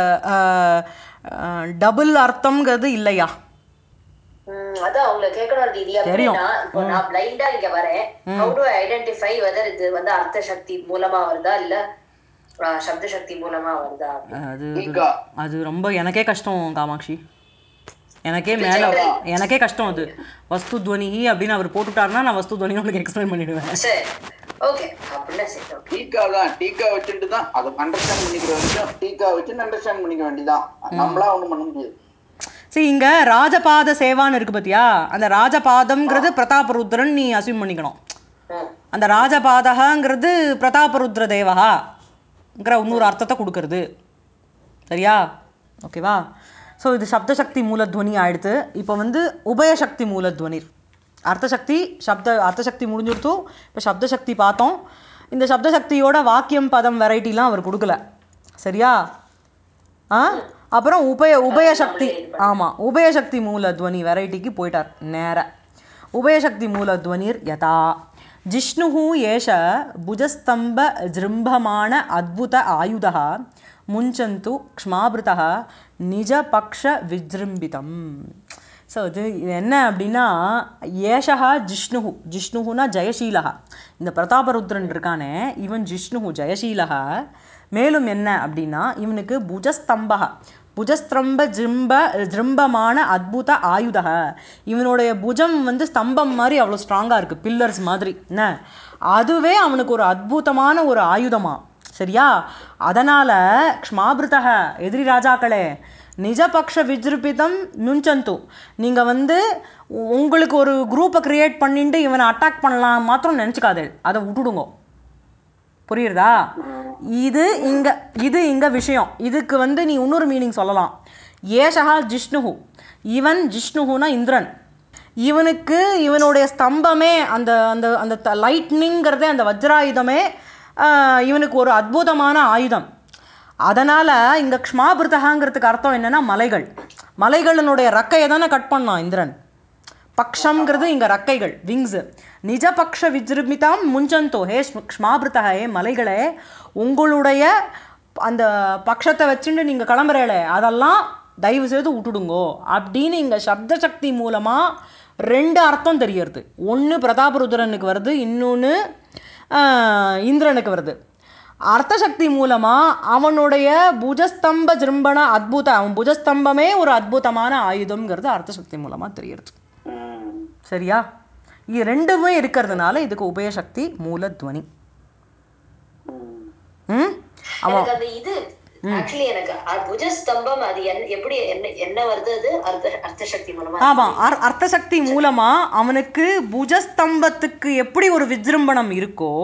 Speaker 1: டபுள் அர்த்தம்ங்கிறது இல்லையா?
Speaker 2: அதான் அவங்கள கேட்கணும். இது எப்படின்னா, இப்போ நான் பிளைண்டா இங்க வரேன், how do I identify whether இது வந்து அர்த்த சக்தி மூலமா வருதா இல்ல சப்த சக்தி மூலமா வருதா?
Speaker 1: அது ரொம்ப எனக்கே கஷ்டம் காமாட்சி, எனக்கே கஷ்டம். அது வஸ்து துவனி அப்படின்னு அவர் போட்டுட்டாருன்னா நான் வஸ்து துவனி உங்களுக்கு எக்ஸ்பிளைன் பண்ணிடுவேன்.
Speaker 2: ஓகே, அப்படின்னா சரி.
Speaker 3: டீக்கா வச்சுட்டு தான் அதை அண்டர்ஸ்டாண்ட் பண்ணிக்கிற வரைக்கும் டீக்கா வச்சு அண்டர்ஸ்டாண்ட் பண்ணிக்க வேண்டியதான். நம்மளா ஒன்றும் பண்ண முடியாது.
Speaker 1: சரி, இங்கே ராஜபாத சேவான்னு இருக்குது பார்த்தியா? அந்த ராஜபாதம்ங்கிறது பிரதாபருத்ரன் நீ அசியூம் பண்ணிக்கணும். அந்த ராஜபாதகங்கிறது பிரதாபருத்ர தேவகாங்கிற இன்னொரு அர்த்தத்தை கொடுக்கறது. சரியா? ஓகேவா? ஸோ இது சப்தசக்தி மூலத்வனி ஆயிடுத்து. இப்போ வந்து உபயசக்தி மூலத்வனிர். அர்த்தசக்தி முடிஞ்சுடுத்து. இப்போ சப்தசக்தி பார்த்தோம். இந்த சப்தசக்தியோட வாக்கியம் பதம் வெரைட்டிலாம் அவர் கொடுக்கல. சரியா? அப்புறம் உபயசக்தி, ஆமாம், உபயசக்தி மூலத்வனி வெரைட்டிக்கு போயிட்டார் நேர. உபயசக்தி மூலத்வனிர் யதா ஜிஷ்ணு ஏஷ புஜஸ்தம்ப ஜிரும்பமான அத்புத ஆயுதः முஞ்சந்து க்ஷ்மாபிருதः நிஜ பக்ஷ விஜிரும்பிதம். ஸோ இது என்ன அப்படின்னா ஏஷா ஜிஷ்ணு ஜிஷ்ணுனா ஜெயசீலா. இந்த பிரதாபருத்ரன் இருக்கானே இவன் ஜிஷ்ணு ஜெயசீலா. மேலும் என்ன அப்படின்னா இவனுக்கு புஜஸ்தம்ப ஜிம்பமான அத்புத ஆயுதக. இவனுடைய புஜம் வந்து ஸ்தம்பம் மாதிரி அவ்வளோ ஸ்ட்ராங்காக இருக்குது, பில்லர்ஸ் மாதிரி என்ன. அதுவே அவனுக்கு ஒரு அற்புதமான ஒரு ஆயுதமா. சரியா? அதனால் க்ஷ்மாபிருத்தக எதிரி ராஜாக்களே நிஜபக்ஷ விஜృபிதம் முஞ்சந்து. நீங்கள் வந்து உங்களுக்கு ஒரு குரூப்பை க்ரியேட் பண்ணிட்டு இவனை அட்டாக் பண்ணலாம் மாத்திரம் நினச்சிக்காதே, அதை விட்டுடுங்க. புரியுறதா? இது இங்கே விஷயம். இதுக்கு வந்து நீ இன்னொரு மீனிங் சொல்லலாம். ஏஷா ஜிஷ்ணு, இவன் ஜிஷ்ணுனா இந்திரன். இவனுக்கு இவனுடைய ஸ்தம்பமே அந்த அந்த அந்த லைட்னிங்கிறதே அந்த வஜ்ராயுதமே இவனுக்கு ஒரு அற்புதமான ஆயுதம். அதனால் இங்கே க்ஷ்மாபிருத்தகாங்கிறதுக்கு அர்த்தம் என்னென்னா மலைகள். மலைகளினுடைய ரக்கையை தானே கட் பண்ணான் இந்திரன். பக்ஷங்கிறது இங்கே ரக்கைகள், விங்ஸு. நிஜபக்ஷ விஜృபிதம் முஞ்சந்தோ. ஹே க்ஷ்மாபிருத்தக, ஹே மலைகளே, உங்களுடைய அந்த பக்ஷத்தை வச்சுட்டு நீங்கள் கிளம்புறேளே அதெல்லாம் தயவு செய்து விட்டுடுங்கோ அப்படின்னு இங்கே சப்த சக்தி மூலமாக 2 அர்த்தம் தெரியறது. ஒன்று பிரதாபருத்ரனுக்கு வருது, இன்னொன்று இந்திரனுக்கு வருது. அர்த்த சக்தி மூலமாக அவனுடைய புஜஸ்தம்ப ஜிம்பன அத்புத, அவன் புஜஸ்தம்பமே ஒரு அற்புதமான ஆயுதம்ங்கிறது அர்த்த சக்தி மூலமாக தெரியறது. சரியா? இது ரெண்டுமே இருக்கிறதுனால இதுக்கு உபயசக்தி மூலத்வனி. அர்த்தசக்தி மூலமா அவனுக்கு புஜஸ்தம்பத்துக்கு எப்படி ஒரு விஜృம்பணம் இருக்கோ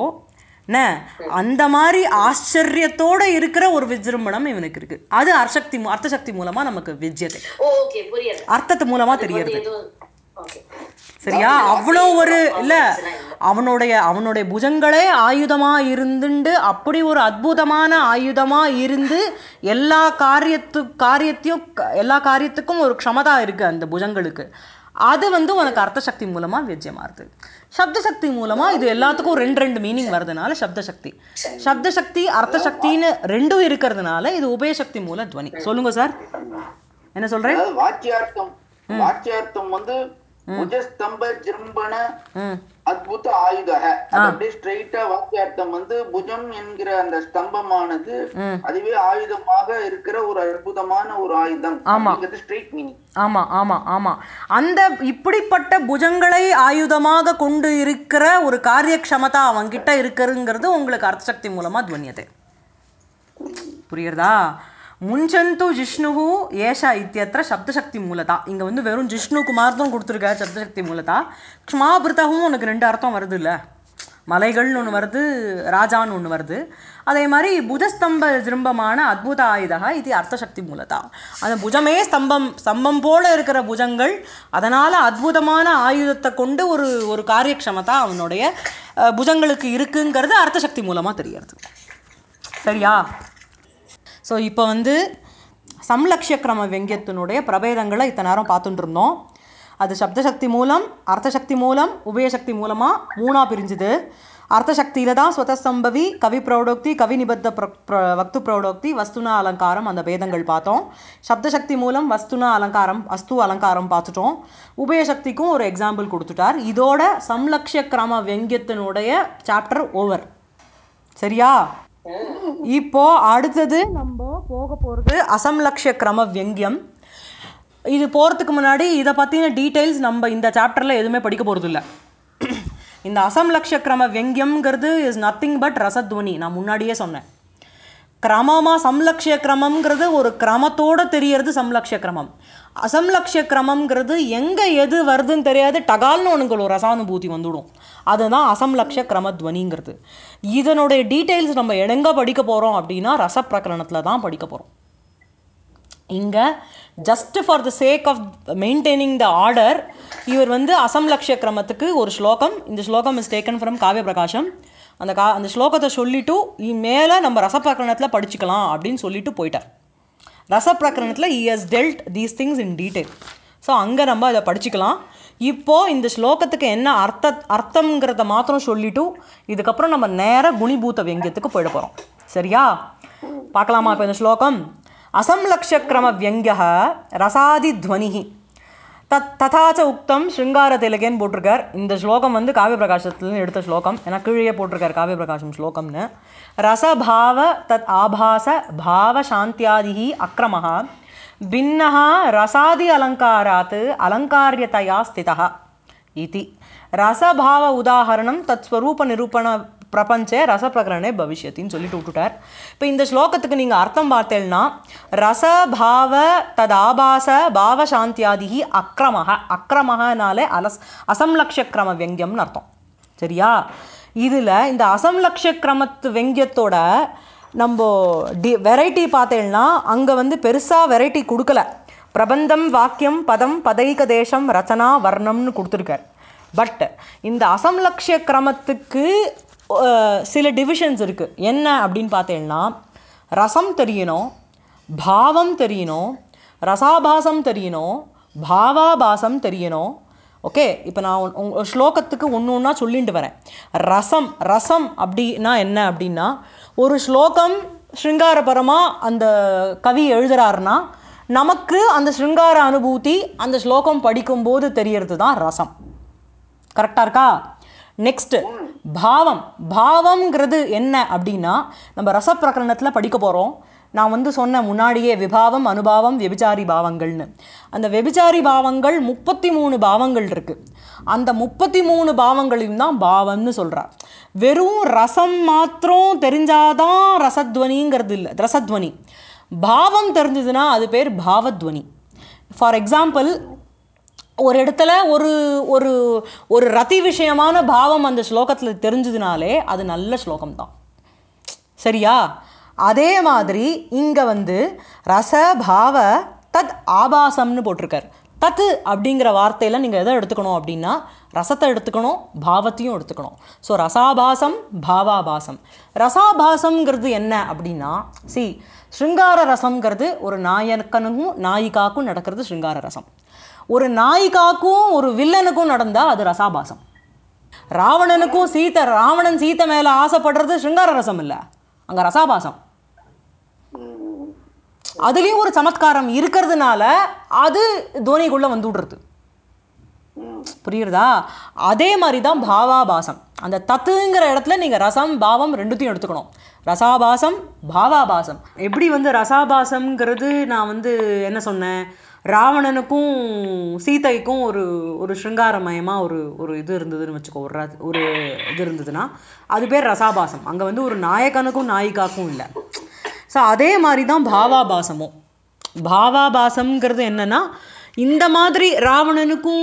Speaker 1: அந்த மாதிரி ஆச்சரியத்தோட இருக்கிற ஒரு விஜృம்பணம் இவனுக்கு இருக்கு. அது அர்த்தசக்தி மூலமா நமக்கு விஜ்யத்தை அர்த்தத்து மூலமா தெரியறது. சரியா? அவ்வளோ ஒரு இல்லை, அவனுடைய புஜங்களே ஆயுதமாக இருந்துண்டு அப்படி ஒரு அற்புதமான ஆயுதமாக இருந்து எல்லா காரியத்துக்கும் ஒரு க்ஷமதா இருக்குது அந்த புஜங்களுக்கு. அது வந்து உனக்கு அர்த்தசக்தி மூலமாக விஜயமாகுது. சப்தசக்தி மூலமாக இது எல்லாத்துக்கும் 2 மீனிங் வருதுனால சப்தசக்தி அர்த்தசக்தின்னு 2 இருக்கிறதுனால இது உபயசக்தி மூல துவனி. சொல்லுங்க சார், என்ன சொல்கிறேன்?
Speaker 3: வாச்சியார்த்தம் வந்து புஜஸ்தம்ப ஜிம்பன அத்புத ஆயுதக. அப்படியே ஸ்ட்ரெயிட்டா வாக்கியார்த்தம் வந்து புஜம் என்கிற அந்த ஸ்தம்பமானது அதுவே ஆயுதமாக இருக்கிற ஒரு அற்புதமான ஒரு ஆயுதம். Straight meaning.
Speaker 1: ஆமா ஆமா ஆமா. அந்த இப்படிப்பட்ட புஜங்களை ஆயுதமாக கொண்டு இருக்கிற ஒரு காரியக்ஷமதா அவன்கிட்ட இருக்குங்கிறது உங்களுக்கு அர்த்தசக்தி மூலமா துவன்யத்தை. புரியுறதா? முஞ்சந்து ஜிஷ்ணு ஏஷா இத்தியத்திர சப்தசக்தி மூலதா. இங்கே வந்து வெறும் ஜிஷ்ணுக்கு மாத்திரம் கொடுத்துருக்காரு சப்தசக்தி மூலதா. க்ஷ்மாபிருத்தகும் உனக்கு 2 அர்த்தம் வருது இல்லை, மலைகள்னு ஒன்று வருது, ராஜான்னு ஒன்று வருது. அதே மாதிரி புஜஸ்தம்ப ஜிம்பமான அத்புத ஆயுதா இது அர்த்தசக்தி மூலதா. அந்த புஜமே ஸ்தம்பம் போல இருக்கிற புஜங்கள், அதனால் அற்புதமான ஆயுதத்தை கொண்டு ஒரு காரியக்ஷமதா அவனுடைய புஜங்களுக்கு இருக்குங்கிறது அர்த்தசக்தி மூலமாக தெரியறது. சரியா? ஸோ இப்போ வந்து சம்லக்ஷ கிரம வெங்கியத்தினுடைய பிரபேதங்களை இத்தனை நேரம் பார்த்துட்டு இருந்தோம். அது சப்தசக்தி மூலம், அர்த்தசக்தி மூலம், உபயசக்தி மூலமாக 3ஆக பிரிஞ்சுது. அர்த்தசக்தியில் தான் ஸ்வதசம்பவி, கவி பிரௌடோக்தி, கவி நிபத்த வக்து பிரௌடோக்தி, வஸ்துனா அலங்காரம், அந்த பேதங்கள் பார்த்தோம். சப்தசக்தி மூலம் வஸ்துனா அலங்காரம், வஸ்து அலங்காரம் பார்த்துட்டோம். உபயசக்திக்கும் ஒரு எக்ஸாம்பிள் கொடுத்துட்டார். இதோட சம்லக்ஷ கிரம வெங்கியத்தினுடைய சாப்டர் ஓவர். சரியா? இப்போ அடுத்தது நம்ம போக போகிறது அசம்லக்ஷ கிரம வெங்கியம். இது போகிறதுக்கு முன்னாடி இதை பற்றின டீட்டெயில்ஸ் நம்ம இந்த சாப்டரில் எதுவுமே படிக்க போகிறது இல்லை. இந்த அசம்லக்ஷ கிரம வெங்கியம்ங்கிறது இஸ் நத்திங் பட் ரசத்வனி. நான் முன்னாடியே சொன்னேன். கிரமமாக சம்லக்ஷ கிரமங்கிறது ஒரு கிரமத்தோடு தெரியறது சம்லக்ஷ கிரமம். அசம்லக்ஷ கிரமங்கிறது எங்கே எது வருதுன்னு தெரியாது, டகால்னு உனக்கு ஒரு ரசானுபூதி வந்துடும். அதுதான் அசம்லக்ஷ கிரமத்வனிங்கிறது. இதனுடைய டீட்டெயில்ஸ் நம்ம எங்கே படிக்க போகிறோம் அப்படின்னா ரசப்பிரகரணத்தில் தான் படிக்க போகிறோம். இங்கே just for the sake of maintaining the order இவர் வந்து அசம்லக்ஷ கிரமத்துக்கு ஒரு ஸ்லோகம், இந்த ஸ்லோகம் இஸ் டேக்கன் ஃப்ரம் காவிய பிரகாஷம். அந்த ஸ்லோகத்தை சொல்லிவிட்டு மேலே நம்ம ரசப்பிரகரணத்தில் படிச்சுக்கலாம் அப்படின்னு சொல்லிட்டு போயிட்டார். ரசப்பிரகரணத்தில் he has dealt these things in detail. So அங்கே நம்ம அதை படிச்சுக்கலாம். இப்போது இந்த ஸ்லோகத்துக்கு என்ன அர்த்தங்கிறத மாத்திரம் சொல்லிவிட்டு இதுக்கப்புறம் நம்ம நேராக குணிபூத வெங்கியத்துக்கு போயிட போகிறோம். சரியா? பார்க்கலாமா? இப்போ இந்த ஸ்லோகம் அசம்லக்ஷ கிரம வெங்கிய ரசாதி துவனி ததாச்ச உக்தம் ஸ்ருங்கார திலகேன்னு போட்டிருக்கார். இந்த ஸ்லோகம் வந்து காவிய பிரகாசத்துலேருந்து எடுத்த ஸ்லோகம். ஏன்னா கீழே போட்டிருக்கார் காவிய பிரகாசம் ஸ்லோகம்னு. ரசபாவ தத் ஆபாச பாவ சாந்தியாதிஹி அக்ரமஹ பின்னஹ ரசாதி அலங்காராத் அலங்காரியதயா ஸ்திதஹ இதி ரசபாவ உதாஹரணம் தத் ஸ்வரூப நிரூபண பிரபஞ்சே ரசப்பிரகரணே பவிஷ்யத்தின்னு சொல்லிட்டு விட்டுட்டார். இப்போ இந்த ஸ்லோகத்துக்கு நீங்கள் அர்த்தம் பார்த்தேன்னா ரசபாவ ததாபாச பாவ சாந்தியாதிஹி அக்ரமஹ, அக்ரமஹனாலே அசம்லக்ஷக்கிரம வெங்கியம்னு அர்த்தம். சரியா? இதில் இந்த அசம்லக்ஷக்கிரமத்து வெங்கியத்தோட நம்ம வெரைட்டி பார்த்தேன்னா அங்கே வந்து பெருசாக வெரைட்டி கொடுக்கல. பிரபந்தம் வாக்கியம் பதம் பதைக தேசம் ரச்சனா வர்ணம்னு கொடுத்துருக்கார். பட் இந்த அசம்லக்ஷ கிரமத்துக்கு சில டிவிஷன்ஸ் இருக்குது. என்ன அப்படின்னு பார்த்தேன்னா ரசம் தெரியணும், பாவம் தெரியணும், ரசாபாசம் தெரியணும், பாவாபாசம் தெரியணும். ஓகே, இப்போ நான் ஸ்லோகத்துக்கு ஒன்று ஒன்றா சொல்லிட்டு வரேன். ரசம் ரசம் அப்படின்னா என்ன அப்படின்னா ஒரு ஸ்லோகம் ஸ்ருங்காரபரமாக அந்த கவி எழுதுகிறாருன்னா நமக்கு அந்த ஸ்ருங்கார அனுபூதி அந்த ஸ்லோகம் படிக்கும்போது தெரியறது தான் ரசம். கரெக்டாக இருக்கா? நெக்ஸ்ட்டு பாவம். பாவம்ங்கிறது என்ன அப்படின்னா நம்ம ரசப்பிரகரணத்தில் படிக்க போகிறோம். நான் வந்து சொன்ன முன்னாடியே விபாவம் அனுபாவம் வெபிச்சாரி பாவங்கள்னு. அந்த வெபிச்சாரி பாவங்கள் 33 பாவங்கள் இருக்குது. அந்த 33 பாவங்களையும் தான் பாவம்னு சொல்கிறார். வெறும் ரசம் மாத்திரம் தெரிஞ்சாதான் ரசத்வனிங்கிறது இல்லை, ரசத்வனி. பாவம் தெரிஞ்சதுன்னா அது பேர் பாவத்வனி. ஃபார் எக்ஸாம்பிள், ஒரு இடத்துல ஒரு ஒரு ஒரு ரதி விஷயமான பாவம் அந்த ஸ்லோகத்தில் தெரிஞ்சதுனாலே அது நல்ல ஸ்லோகம்தான். சரியா? அதே மாதிரி இங்கே வந்து ரச பாவ தத் ஆபாசம்னு போட்டிருக்கார். தத்து அப்படிங்கிற வார்த்தையில் நீங்கள் எதை எடுத்துக்கணும் அப்படின்னா ரசத்தை எடுத்துக்கணும், பாவத்தையும் எடுத்துக்கணும். ஸோ ரசாபாசம் பாவாபாசம். ரசாபாசம்ங்கிறது என்ன அப்படின்னா ஸ்ருங்கார ரசம்ங்கிறது ஒரு நாயக்கனுக்கும் நாயிகாக்கும் நடக்கிறது ஸ்ருங்கார ரசம். ஒரு நாயிகாக்கும் ஒரு வில்லனுக்கும் நடந்தால் அது ரசாபாசம். ராவணனுக்கும் ராவணன் சீத்தை மேலே ஆசைப்படுறது ஸ்ருங்கார ரசம் இல்லை, அங்கே ரசாபாசம். அதுலேயும் ஒரு சமத்காரம் இருக்கிறதுனால அது துவனிக்குள்ளே வந்து விடுறது. புரியுறதா? அதே மாதிரி தான் பாவாபாசம். அந்த தத்துங்கிற இடத்துல நீங்கள் ரசம் பாவம் ரெண்டுத்தையும் எடுத்துக்கணும். ரசாபாசம் பாவாபாசம். எப்படி வந்து ரசாபாசம்ங்கிறது நான் வந்து என்ன சொன்னேன், ராவணனுக்கும் சீதைக்கும் ஒரு ஒரு ஸ்ருங்காரமயமாக ஒரு இது இருந்ததுன்னு வச்சுக்கோ, ஒரு இது இருந்ததுன்னா அது பேர் ரசாபாசம். அங்கே வந்து ஒரு நாயகனுக்கும் நாயிகாக்கும் இல்லை. ஸோ அதே மாதிரி தான் பாவாபாசமும். பாவாபாசம்ங்கிறது என்னன்னா இந்த மாதிரி ராவணனுக்கும்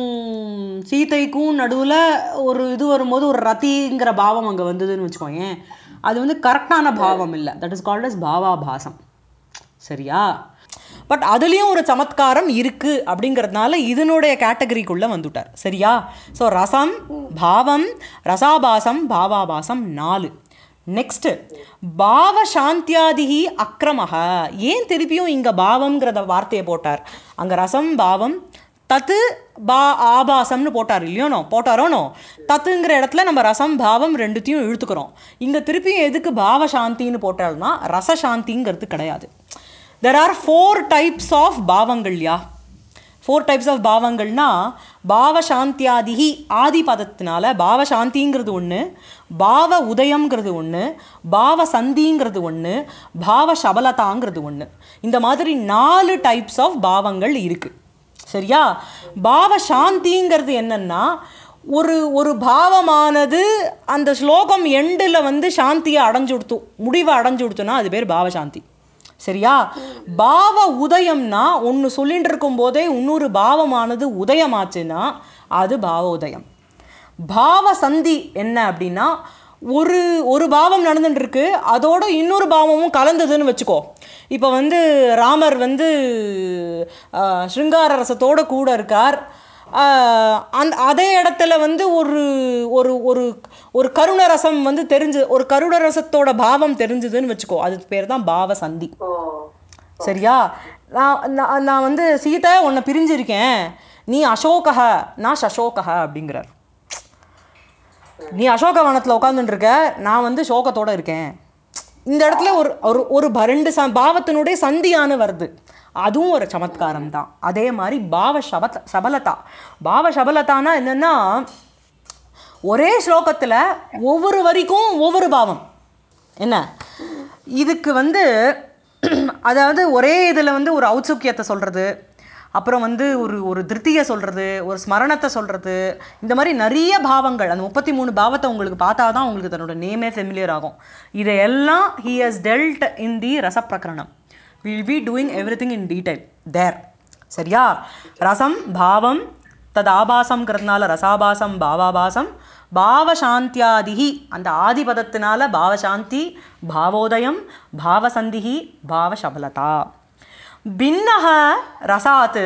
Speaker 1: சீதைக்கும் நடுவில் ஒரு இது வரும்போது ஒரு ரத்திங்கிற பாவம் அங்கே வந்ததுன்னு வச்சுக்கோங்க, அது வந்து கரெக்டான பாவம் இல்லை. தட் இஸ் கால்ட் அஸ் பாவாபாசம். சரியா? பட் அதுலேயும் ஒரு சமத்காரம் இருக்குது அப்படிங்கிறதுனால இதனுடைய கேட்டகரிக்குள்ளே வந்துட்டார். சரியா? ஸோ ரசம் பாவம் ரசாபாசம் பாவாபாசம் 4. நெக்ஸ்ட்டு பாவ சாந்தியாதிஹி அக்ரமஹ. ஏன் திருப்பியும் இங்கே பாவம்ங்கிறத வார்த்தையை போட்டார்? அங்கே ரசம் பாவம் தத்து ஆபாசம்னு போட்டார் இல்லையோனோ, போட்டாரோனோ. தத்துங்கிற இடத்துல நம்ம ரசம் பாவம் ரெண்டுத்தையும் இழுத்துக்கிறோம். இங்கே திருப்பியும் எதுக்கு பாவ சாந்தின்னு போட்டால்னா ரசசாந்திங்கிறது கிடையாது. There are 4 types of பாவங்கள்யா. 4 types of பாவங்கள்னா பாவ சாந்தியாதிஹி ஆதி பதத்தினால பாவ சாந்திங்கிறது ஒன்று, பாவ உதயம்ங்கிறது ஒன்று, பாவ சந்திங்கிறது ஒன்று, பாவ சபலதாங்கிறது ஒன்று. இந்த மாதிரி 4 டைப்ஸ் ஆஃப் பாவங்கள் இருக்குது. சரியா? பாவ சாந்திங்கிறது என்னன்னா ஒரு ஒரு பாவமானது அந்த ஸ்லோகம் எண்டில் வந்து சாந்தியை அடைஞ்சுடுத்து, முடிவை அடைஞ்சுடுத்துனா அது பேர் பாவசாந்தி. சரியா? பாவ உதயம்னா ஒன்று சொல்லிட்டு இருக்கும் போதே இன்னொரு பாவமானது உதயமாச்சுன்னா அது பாவ உதயம். பாவ சந்தி என்ன அப்படின்னா ஒரு ஒரு பாவம் நடந்துட்டுருக்கு, அதோட இன்னொரு பாவமும் கலந்ததுன்னு வச்சுக்கோ. இப்போ வந்து ராமர் வந்து ஸ்ருங்கார ரசத்தோடு கூட இருக்கார். அதே இடத்துல வந்து ஒரு ஒரு ஒரு ஒரு கருணரசம் வந்து ஒரு கருணரசத்தோட பாவம் தெரிஞ்சுதுன்னு வச்சுக்கோ, அது பேர் தான் பாவ சந்தி. சரியா? நான் வந்து சீதை உன்னை பிரிஞ்சிருக்கேன், நீ அசோகஹ நான் சசோகஹ அப்படிங்கிறார். நீ அசோகவனத்தில் உட்காந்துட்டு இருக்க, நான் வந்து சோகத்தோடு இருக்கேன். இந்த இடத்துல ஒரு ஒரு 2 பாவத்தினுடைய சந்தியான வருது. அதுவும் ஒரு சமத்காரம் தான். அதே மாதிரி சபலதா. பாவ சபலதானா என்னென்னா ஒரே ஸ்லோகத்தில் ஒவ்வொரு வரிக்கும் ஒவ்வொரு பாவம். என்ன இதுக்கு வந்து அதாவது ஒரே இதில் வந்து ஒரு ஔத்சுக்கியத்தை சொல்கிறது, அப்புறம் வந்து ஒரு ஒரு திருத்தியை சொல்கிறது, ஒரு ஸ்மரணத்தை சொல்கிறது, இந்த மாதிரி நிறைய பாவங்கள். அந்த 33 பாவத்தை உங்களுக்கு பார்த்தா தான் உங்களுக்கு தன்னோட நேமே ஃபெமிலியர் ஆகும். இதையெல்லாம் he has dealt in the ரசப்பிரகரணம். Will be doing every thing in detail there. சரியா? ரசம் பாவம் தது ஆபாசம்ங்கிறதுனால ரசாபாசம் பாவாபாசம், பாவசாந்தியாதிகி அந்த ஆதிபதத்தினால பாவசாந்தி, பாவோதயம், பாவசந்திஹி, பாவசபலதா. பின்னஹ ரசாத்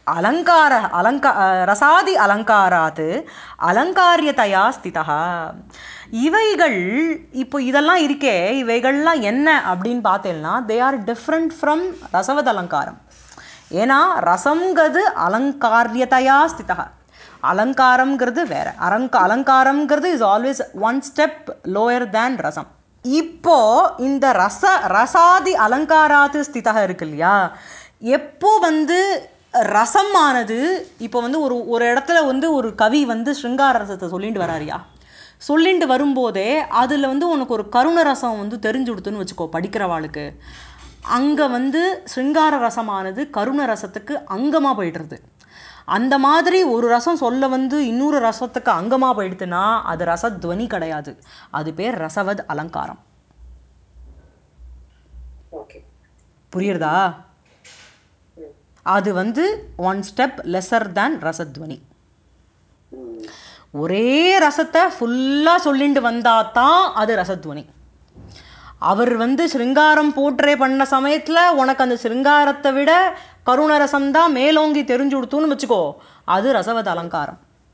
Speaker 1: ரசாதி அலங்காராத் அலங்காரியதையா ஸ்திதா. இவைகள் இப்போ இதெல்லாம் இருக்கே, இவைகள்லாம் என்ன அப்படின்னு பார்த்தேன்னா தே ஆர் டிஃப்ரெண்ட் ஃப்ரம் ரசவத் அலங்காரம். ஏன்னா ரசங்கிறது அலங்காரியதையா ஸ்திதா, அலங்காரம்ங்கிறது வேற. அலங்காரம்ங்கிறது is always one step lower than ரசம். இப்போ இந்த ரசாதி அலங்காராத்து ஸ்திதா இருக்கு இல்லையா, எப்போ வந்து ரசமானது இப்போ வந்து ஒரு இடத்துல வந்து ஒரு கவி வந்து ஸ்ருங்கார ரசத்தை சொல்லிட்டு வராரியா, சொல்லிட்டு வரும்போதே அதில் வந்து உனக்கு ஒரு கருண ரசம் வந்து தெரிஞ்சு கொடுத்துன்னு வச்சுக்கோ படிக்கிறவாளுக்கு. அங்கே வந்து ஸ்ருங்கார ரசமானது கருண ரசத்துக்கு அங்கமாக போய்டுறது. அந்த மாதிரி ஒரு ரசம் சொல்ல வந்து இன்னொரு ரசத்துக்கு அங்கமாக போயிடுதுன்னா அது ரசத்வனி கிடையாது, அது பேர் ரசவத் அலங்காரம். புரியுறதா? அது வந்து ஒன் ஸ்டெப் லெஸர் தேன் ரசத்வனி. ஒரே ரசத்தை ஃபுல்லாக சொல்லிட்டு வந்தால் தான் அது ரசத்வனி. அவர் வந்து ஸ்ருங்காரம் போற்றே பண்ண சமயத்தில் உனக்கு அந்த ஸ்ருங்காரத்தை விட கருணரசம் தான் மேலோங்கி தெரிஞ்சு கொடுத்துன்னு வச்சுக்கோ, அது ரசவத் அலங்காரம்.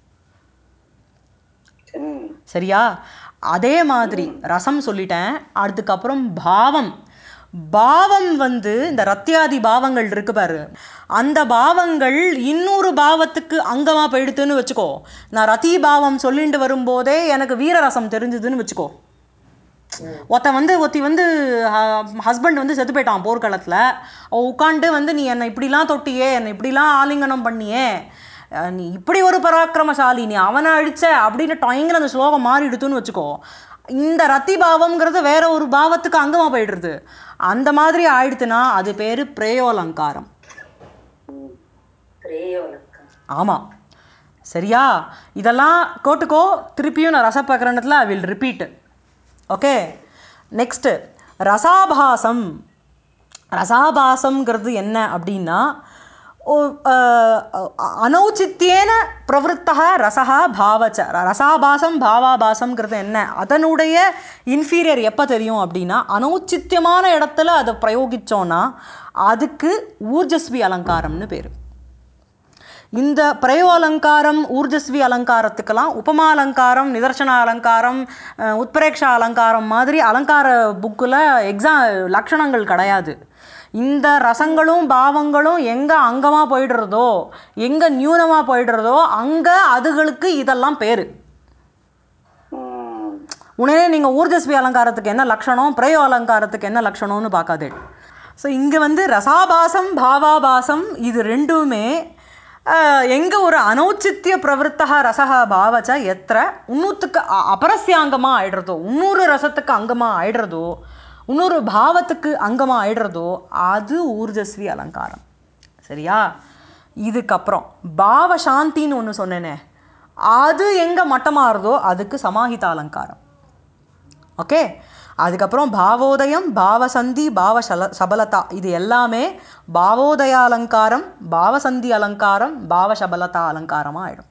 Speaker 1: சரியா? அதே மாதிரி ரசம் சொல்லிட்டேன். அதுக்கப்புறம் பாவம். பாவம் வந்து இந்த ரத்தியாதி பாவங்கள் இருக்கு பாரு, அந்த பாவங்கள் இன்னொரு பாவத்துக்கு அங்கமாக போயிடுத்துன்னு வச்சுக்கோ. நான் ரத்தி பாவம் சொல்லிட்டு வரும்போதே எனக்கு வீரரசம் தெரிஞ்சுதுன்னு வச்சுக்கோ. ஒருத்தி வந்து ஹஸ்பண்ட் வந்து செத்து போயிட்டான் போர்க்களத்தில். உட்காந்து வந்து நீ என்னை இப்படிலாம் தொட்டியே, என்னை இப்படிலாம் ஆலிங்கனம் பண்ணியே, நீ இப்படி ஒரு பராக்கிரமசாலி, நீ அவனை அழிச்ச அப்படின்னு டொயங்கிற அந்த ஸ்லோகம் மாறிடுத்துன்னு வச்சுக்கோ. இந்த ரத்தி பாவம்ங்கிறது வேற ஒரு பாவத்துக்கு அங்கமாக போயிடுறது. அந்த மாதிரி ஆயிடுத்துன்னா அது பேர் பிரேயோலங்காரம். ஆமாம். சரியா? இதெல்லாம் கேட்டுக்கோ. திருப்பியும் நான் ரசப்பிரகரணத்தில் I will repeat. Okay. Next ரசாபாசம். ரசாபாசம்ங்கிறது என்ன அப்படின்னா அனௌச்சித்யேன பிரவருத்தः ரசः பாவச்ச. ரசாபாசம் பாவாபாசம்ங்கிறது என்ன, அதனுடைய இன்ஃபீரியர் எப்போ தெரியும் அப்படின்னா அனௌச்சித்தியமான இடத்துல அதை பிரயோகித்தோன்னா அதுக்கு ஊர்ஜஸ்வி அலங்காரம்னு பேர். இந்த பிரயோ அலங்காரம் ஊர்ஜஸ்வி அலங்காரத்துக்கெல்லாம் உபமா அலங்காரம், நிதர்சன அலங்காரம், உத்பிரேக்ஷா அலங்காரம் மாதிரி அலங்கார புக்கில் லக்ஷணங்கள் கிடையாது. இந்த ரசங்களும் பாவங்களும் எங்கே அங்கமாக போயிடுறதோ, எங்கே நியூனமாக போயிடுறதோ அங்கே அதுகளுக்கு இதெல்லாம் பேர். உடனே நீங்கள் ஊர்ஜஸ்வி அலங்காரத்துக்கு என்ன லக்ஷணம், பிரயோ அலங்காரத்துக்கு என்ன லக்ஷணம்னு பார்க்காதே. ஸோ இங்கே வந்து ரசாபாசம் பாவாபாசம் இது ரெண்டுமே எங்கே ஒரு அனௌச்சித்திய பிரவருத்தா ரசக பாவச்ச எத்திர இன்னொத்துக்கு அபரஸ்யாங்கமாக ஆயிடுறதோ, இன்னொரு ரசத்துக்கு அங்கமாக ஆயிடுறதோ, இன்னொரு பாவத்துக்கு அங்கமாக ஆயிடுறதோ அது ஊர்ஜஸ்வி அலங்காரம். சரியா? இதுக்கப்புறம் பாவசாந்தின்னு ஒன்று சொன்னேனே, அது எங்கே மட்டமாகிறதோ அதுக்கு சமாஹித அலங்காரம். ஓகே. அதுக்கப்புறம் பாவோதயம், பாவசந்தி, சபலதா இது எல்லாமே பாவோதய அலங்காரம், பாவசந்தி அலங்காரம், பாவசபலதா அலங்காரமாக ஆயிடும்.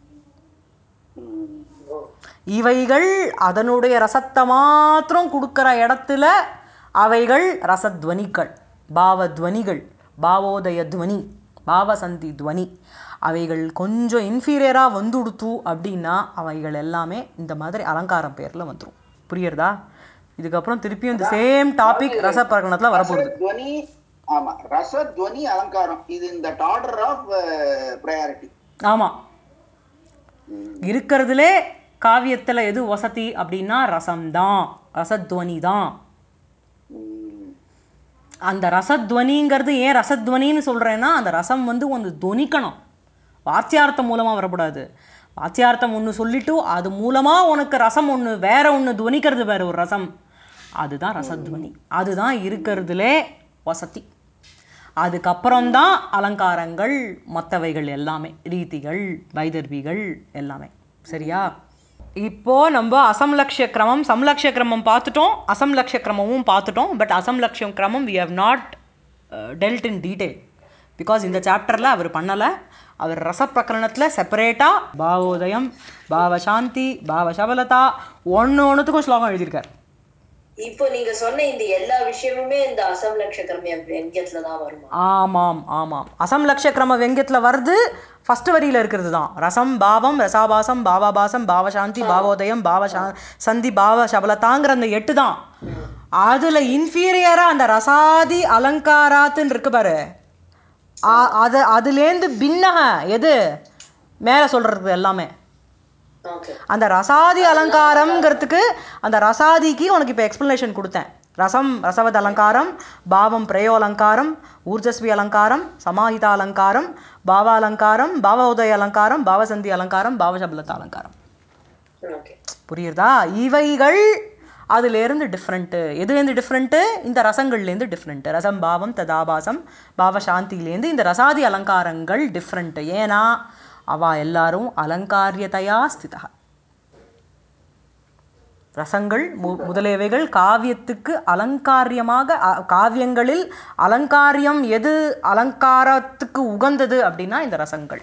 Speaker 1: இவைகள் அதனுடைய ரசத்தை மாத்திரம் கொடுக்குற இடத்துல அவைகள் ரசத்வனிகள், பாவத்வனிகள், பாவோதய துவனி, பாவசந்தி துவனி. அவைகள் கொஞ்சம் இன்ஃபீரியராக வந்துடுத்து அப்படின்னா அவைகள் எல்லாமே இந்த மாதிரி அலங்காரம் பேரில் வந்துடும். புரியுறதா? இதுக்கப்புறம் திருப்பியும் இந்த சேம் டாபிக் ரசப்பிரகரணத்தில் வரப்போகுது.
Speaker 3: ஆமா, ரசத்வனி அலங்காரம் இது இந்த ஆர்டர் ஆஃப் பிரையாரிட்டி.
Speaker 1: ஆமாம். இருக்கிறதுலே காவியத்தில் எது வசதி அப்படின்னா ரசம்தான், ரசத்வனி தான். அந்த ரசத்வனிங்கிறது ஏன் ரசத்வனின்னு சொல்கிறேன்னா அந்த ரசம் வந்து ஒன்று துவனிக்கணும், வாத்தியார்த்தம் மூலமாக வரக்கூடாது. வாத்தியார்த்தம் ஒன்று சொல்லிட்டு அது மூலமாக உனக்கு ரசம் ஒன்று வேற ஒன்று துவனிக்கிறது வேறு ஒரு ரசம், அதுதான் ரசத்வனி. அதுதான் இருக்கிறதுலே வசதி. அதுக்கப்புறம்தான் அலங்காரங்கள் மற்றவைகள் எல்லாமே, ரீதிகள் வைதர்விகள் எல்லாமே. சரியா? இப்போது நம்ம அசம்லக்ஷ கிரமம் சம்லக்ஷ கிரமம் பார்த்துட்டோம், அசம்லக்ஷ கிரமமும் பார்த்துட்டோம். பட் அசம்லக்ஷ கிரமம் we have not dealt in detail because இந்த சாப்டரில் அவர் பண்ணலை. அவர் ரசப்பிரகரணத்தில் செப்பரேட்டாக பாவோதயம், பாவசாந்தி, பாவசபலதா ஒன்றுத்துக்கும் ஸ்லோகம் எழுதியிருக்கார்.
Speaker 2: இப்போ நீங்க சொன்ன இந்த எல்லா விஷயமுமே இந்த அசம்லக்ஷ கிரம வெங்கியத்துல தான் வருமா?
Speaker 1: ஆமாம் ஆமாம், அசம்லக்ஷ கிரம வெங்கியத்தில் வருது. ஃபஸ்ட்டு வரியில் இருக்கிறது தான் ரசம், பாவம், ரசாபாசம், பாவாபாசம், பாவசாந்தி, பாவோதயம், சந்தி, பாவ சபலதாங்கிற அந்த 8 தான். அதில் இன்ஃபீரியராக அந்த ரசாதி அலங்காராத்துன்னு இருக்கு பாரு, அதுலேருந்து பின்னக எது மேலே சொல்கிறது எல்லாமே. அந்த ரசாதி அலங்காரம்ங்கிறதுக்கு அந்த ரசாதிக்கு உனக்கு இப்போ எக்ஸ்ப்ளனேஷன் கொடுத்தேன். ரசம் ரசவத் அலங்காரம், பாவம் பிரயோ அலங்காரம், ஊர்ஜஸ்வி அலங்காரம், சமாஹிதா அலங்காரம், பாவாலங்காரம், பாவோதய அலங்காரம், பாவசந்தி அலங்காரம், பாவசபலத அலங்காரம். புரியுறதா? இவைகள் அதுலேருந்து டிஃப்ரெண்ட்டு. எதுலேருந்து டிஃப்ரெண்ட்டு? இந்த ரசங்கள்லேருந்து டிஃப்ரெண்ட்டு. ரசம் பாவம் ததாபாசம் பாவசாந்திலேருந்து இந்த ரசாதி அலங்காரங்கள் டிஃப்ரெண்ட்டு. ஏன்னா அவள் எல்லாரும் அலங்காரியதையா ஸ்திதா. ரசங்கள் முதலியவைகள் காவியத்துக்கு அலங்காரியமாக, காவியங்களில் அலங்காரியம் எது அலங்காரத்துக்கு உகந்தது அப்படின்னா இந்த ரசங்கள்.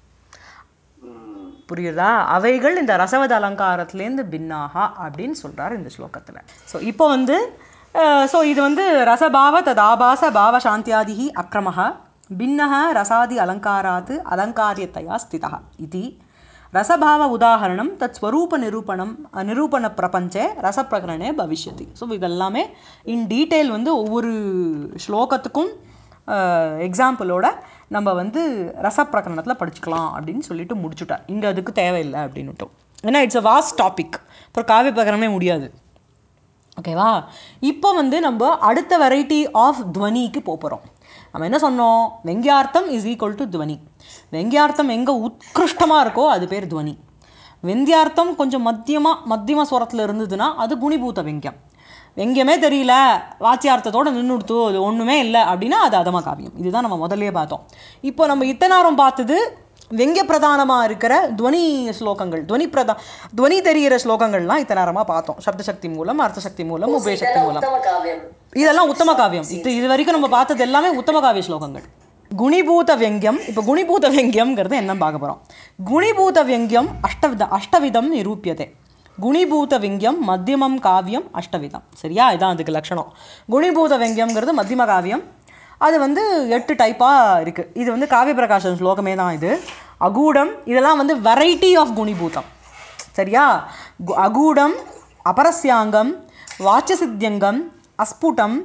Speaker 1: புரியுதா? அவைகள் இந்த ரசவத அலங்காரத்துலேருந்து பின்னாகா அப்படின்னு சொல்கிறார் இந்த ஸ்லோகத்தில். ஸோ இப்போ வந்து இது வந்து ரசபாவ ததாபாச பாவ சாந்தியாதிஹி அக்ரமஹ பின்னஹ ரசாதி அலங்காராத் அலங்காரியத்தையா ஸ்திதா இதி ரசபாவ உதாரணம் தத் ஸ்வரூப நிரூபண பிரபஞ்சே ரசப்பிரகரணே பவிஷ்யதி. ஸோ இதெல்லாமே இன் டீட்டெயில் வந்து ஒவ்வொரு ஸ்லோகத்துக்கும் எக்ஸாம்பிளோட நம்ம வந்து ரசப்பிரகரணத்தில் படிச்சுக்கலாம் அப்படின்னு சொல்லிட்டு முடிச்சுட்டார். இங்கே அதுக்கு தேவையில்லை அப்படின்னுட்டோம். ஏன்னா இட்ஸ் அ வாஸ்ட் டாபிக். அப்புறம் காவிய பிரகரணமே முடியாது. ஓகேவா? இப்போ வந்து நம்ம அடுத்த வெரைட்டி ஆஃப் துவனிக்கு போகிறோம். நம்ம என்ன சொன்னோம்? வெங்கியார்த்தம் இஸ் ஈக்குவல் டு துவனி. வெங்கியார்த்தம் எங்கே உத்கிருஷ்டமாக இருக்கோ அது பேர் துவனி. வெந்தியார்த்தம் கொஞ்சம் மத்தியம ஸ்வரத்தில் இருந்ததுன்னா அது குணிபூத வெங்கியம். வெங்கியமே தெரியல, வாச்சியார்த்தத்தோடு நின்றுடுத்து, அது ஒன்றுமே இல்லை அப்படின்னா அது அதம காவியம். இதுதான் நம்ம முதல்லையே பார்த்தோம். இப்போ நம்ம இத்தனாரம் பார்த்தது வெங்கிய பிரதானமாக இருக்கிற துவனி ஸ்லோகங்கள், துவனி தெரிகிற ஸ்லோகங்கள்லாம் இத்தனாரமாக பார்த்தோம். சப்தசக்தி மூலம், அர்த்தசக்தி மூலம், உபயசக்தி மூலம். இதெல்லாம் உத்தம காவியம். இது வரைக்கும் நம்ம பார்த்தது எல்லாமே உத்தம காவிய ஸ்லோகங்கள். குணிபூத வெங்கியம். இப்போ குணிபூத வெங்கியம்ங்கிறது என்ன பார்க்க போகிறோம்? குணிபூத வெங்கியம் அஷ்டவிதம் நிரூபியதே. குணிபூத வெங்கியம் மத்தியமம் காவியம் அஷ்டவிதம். சரியா? இதான் அதுக்கு லட்சணம். குணிபூத வெங்கியம்ங்கிறது மத்தியம காவியம். அது வந்து 8 டைப்பாக இருக்குது. இது வந்து காவிய பிரகாசன் ஸ்லோகமே தான் இது. அகூடம் இதெல்லாம் வந்து வெரைட்டி ஆஃப் குணிபூதம். சரியா? அகூடம், அபரஸ்யாங்கம், வாச்சசித்தியங்கம், அஸ்புடம்,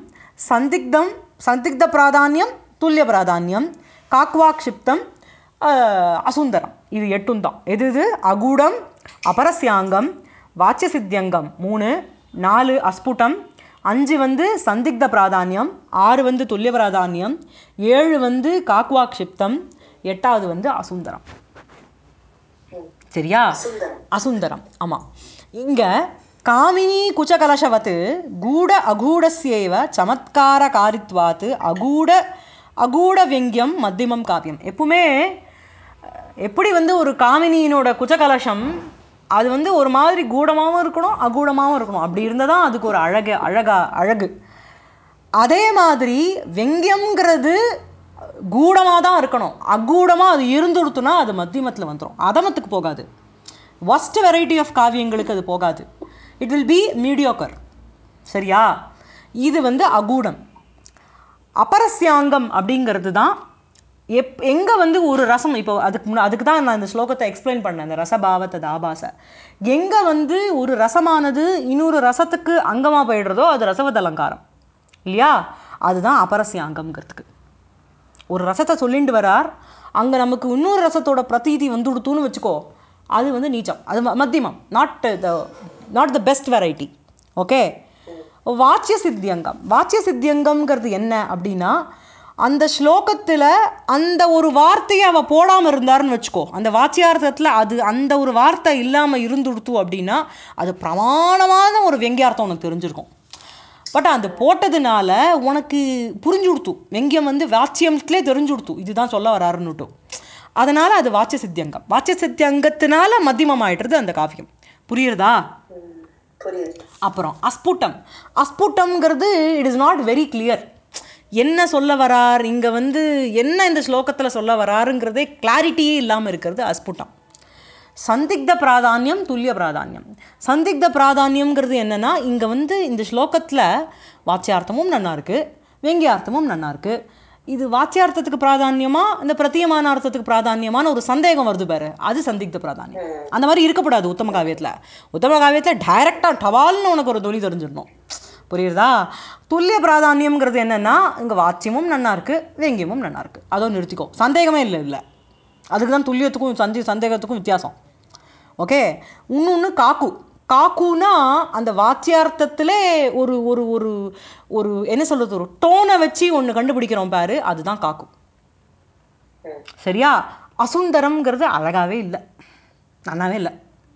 Speaker 1: சந்திக்த பிராதானியம், துல்லிய பிராதானியம், காக்வாக்ஷிப்தம், அசுந்தரம். இது 8 தான். எது? அகூடம், அபரஸ்யாங்கம், வாச்சசித்தியங்கம் 3, 4 அஸ்புடம், 5 வந்து சந்திக்த பிராதானியம், 6 வந்து துல்லிய பிராதானியம், 7 வந்து காக்வாக்ஷிப்தம், 8வது வந்து அசுந்தரம். சரியா? அசுந்தரம். ஆமாம். இங்கே காமினி குச்சகலசவத் கூட அகூடஸ்யேவ சமத்கார காரித்வாத் அகூட வெங்கியம் மத்தியமம் காவியம். எப்பவுமே எப்படி வந்து ஒரு காமினியினோட குச்சகலசம் அது வந்து ஒரு மாதிரி கூடமாகவும் இருக்கணும், அகூடமாகவும் இருக்கணும். அப்படி இருந்தால் தான் அதுக்கு ஒரு அழகு. அதே மாதிரி வெங்கியம்ங்கிறது கூடமாக தான் இருக்கணும். அகூடமாக அது இருந்துடுத்துனா அது மத்தியமத்தில் வந்துடும், அதமத்துக்கு போகாது. ஒஸ்ட் வெரைட்டி ஆஃப் காவியங்களுக்கு அது போகாது. It will be mediocre. சரியா? இது வந்து அகூடம். அபரஸ்யாங்கம் அப்படிங்கிறது தான் எங்கே வந்து ஒரு ரசம், இப்போ அதுக்கு தான் நான் இந்த ஸ்லோகத்தை எக்ஸ்பிளைன் பண்ணேன், இந்த ரசபாவத்தை தாபாச. எங்கே வந்து ஒரு ரசமானது இன்னொரு ரசத்துக்கு அங்கமாக போயிடுறதோ அது ரசவத் அலங்காரம் இல்லையா? அதுதான் அபரஸ்யாங்கம்ங்கிறதுக்கு. ஒரு ரசத்தை சொல்லிட்டு வரார், அங்கே நமக்கு இன்னொரு ரசத்தோட பிரதீதி வந்துடுத்துன்னு வச்சுக்கோ, அது வந்து நீச்சம், அது மத்தியமம், not the best variety. Okay? வாச்சிய சித்தியங்கம். வாச்சிய சித்தியங்கம்ங்கிறது என்ன அப்படின்னா, அந்த ஸ்லோகத்தில் அந்த ஒரு வார்த்தையை அவள் போடாமல் இருந்தாருன்னு வச்சுக்கோ, அந்த வாச்சியார்த்தத்தில் அது அந்த ஒரு வார்த்தை இல்லாமல் இருந்துடுத்து அப்படின்னா அது பிரமாணமான ஒரு வெங்கியார்த்தம் உனக்கு தெரிஞ்சிருக்கும். பட் அது போட்டதுனால உனக்கு புரிஞ்சு கொடுத்து, வெங்கியம் வந்து வாச்சியம்லே தெரிஞ்சு கொடுத்து இதுதான் சொல்ல வராருன்னுட்டு. அதனால் அது வாச்சிய சித்தியங்கம். வாச்சிய சித்தியங்கத்தினால மத்தியமம் ஆயிடுறது அந்த காவியம். புரியுறதா? அப்புறம் அஸ்புட்டம். அஸ்புட்டம்ங்கிறது it is not very clear. என்ன சொல்ல வரார் இங்கே வந்து, என்ன இந்த ஸ்லோகத்தில் சொல்ல வராருங்கிறதே கிளாரிட்டியே இல்லாமல் இருக்கிறது அஸ்புட்டம். சந்திக்த பிராதானியம், துல்லிய பிராதானியம். சந்திக்த பிராதானியம்ங்கிறது என்னென்னா, இங்கே வந்து இந்த ஸ்லோகத்தில் வாச்சியார்த்தமும் நல்லா இருக்குது, வெங்கியார்த்தமும் நல்லா இருக்குது. இது வாச்சியார்த்தத்துக்கு பிராதானியமா இந்த பிரத்தியமான அர்த்தத்துக்கு பிராதானியமான ஒரு சந்தேகம் வருது பாரு, அது சந்திக்த பிராதானியம். அந்த மாதிரி இருக்கக்கூடாது உத்தம காவியத்தில். உத்தம காவியத்தில் டைரெக்டாக டவால்னு உனக்கு ஒரு தொழில் தெரிஞ்சிடணும். புரியுறதா? துல்லிய பிராதானியம்ங்கிறது என்னென்னா, இங்கே வாச்சியமும் நல்லா இருக்குது, வெங்கியமும் நல்லா இருக்குது, அதோ நிறுத்திக்கோ, சந்தேகமே இல்லை. அதுக்கு தான் துல்லியத்துக்கும் சந்தேகத்துக்கும் வித்தியாசம். ஓகே. இன்னொன்று காக்கு. காக்குனா அந்த வாச்சியார்த்தத்திலே ஒரு ஒரு ஒரு ஒரு என்ன சொல்கிறது, ஒரு டோனை வச்சு ஒன்று கண்டுபிடிக்கிறோம் பாரு, அதுதான் காக்கு. சரியா? அசுந்தரம்ங்கிறது அழகாகவே இல்லை, நல்லாவே இல்லை.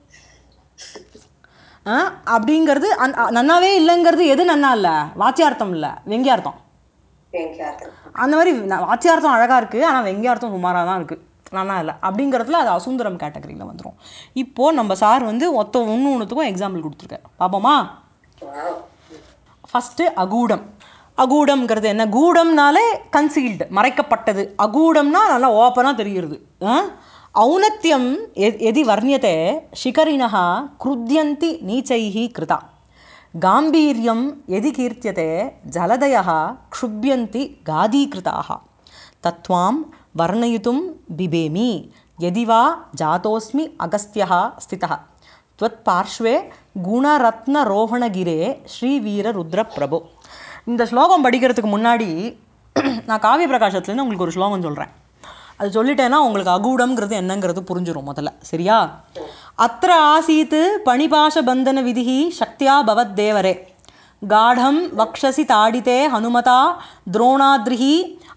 Speaker 1: அப்படிங்கிறது நன்னாவே இல்லைங்கிறது எது நன்னா இல்லை? வாச்சியார்த்தம் இல்லை, வெங்கியார்த்தம். அந்த மாதிரி வாச்சியார்த்தம் அழகாக இருக்குது, ஆனால் வெங்கியார்த்தம் சுமாராக தான் இருக்குது, நல்லா இல்லை அப்படிங்கிறதுல அது அசுந்தரம் கேட்டகரியில் வந்துடும். இப்போது நம்ம சார் வந்து ஒன்றுத்துக்கும் எக்ஸாம்பிள் கொடுத்துருக்காரு, பார்ப்போமா? ஃபஸ்ட்டு அகூடம். அகூடம்ங்கிறது என்ன? கூடம்னாலே கன்சீல்டு, மறைக்கப்பட்டது. அகூடம்னா நல்லா ஓப்பனாக தெரிகிறது. ஔன்னத்யம் எதி வர்ணியதே சிகரிணः க்ருத்யந்தி நீச்சைः கிருதா. காம்பீர்யம் எதி கீர்த்தியதே ஜலதயः க்ஷுப்யந்தி காதீகிருதாः. தத்வாம் வர்ணயித்தும் பிபேமி யதி வா ஜாதோஸ்மி அகஸ்த்யः ஸ்திதः त्वत् பார்ஷ்வே குணரத்னரோஹணகிரே ஸ்ரீவீரருத்ர பிரபோ. இந்த ஸ்லோகம் படிக்கிறதுக்கு முன்னாடி நான் காவிய பிரகாசத்துலேருந்து உங்களுக்கு ஒரு ஸ்லோகம் சொல்கிறேன். அது சொல்லிட்டேன்னா உங்களுக்கு அகூடம்ங்கிறது என்னங்கிறது புரிஞ்சிடும் முதல்ல. சரியா? அத்திர ஆசீத் பணிபாஷ பந்தன விதிஹி சக்தியா பவத் தேவரே காடம் வக்ஷசி தாடிதே ஹனுமதா துரோணாத்ரிஹி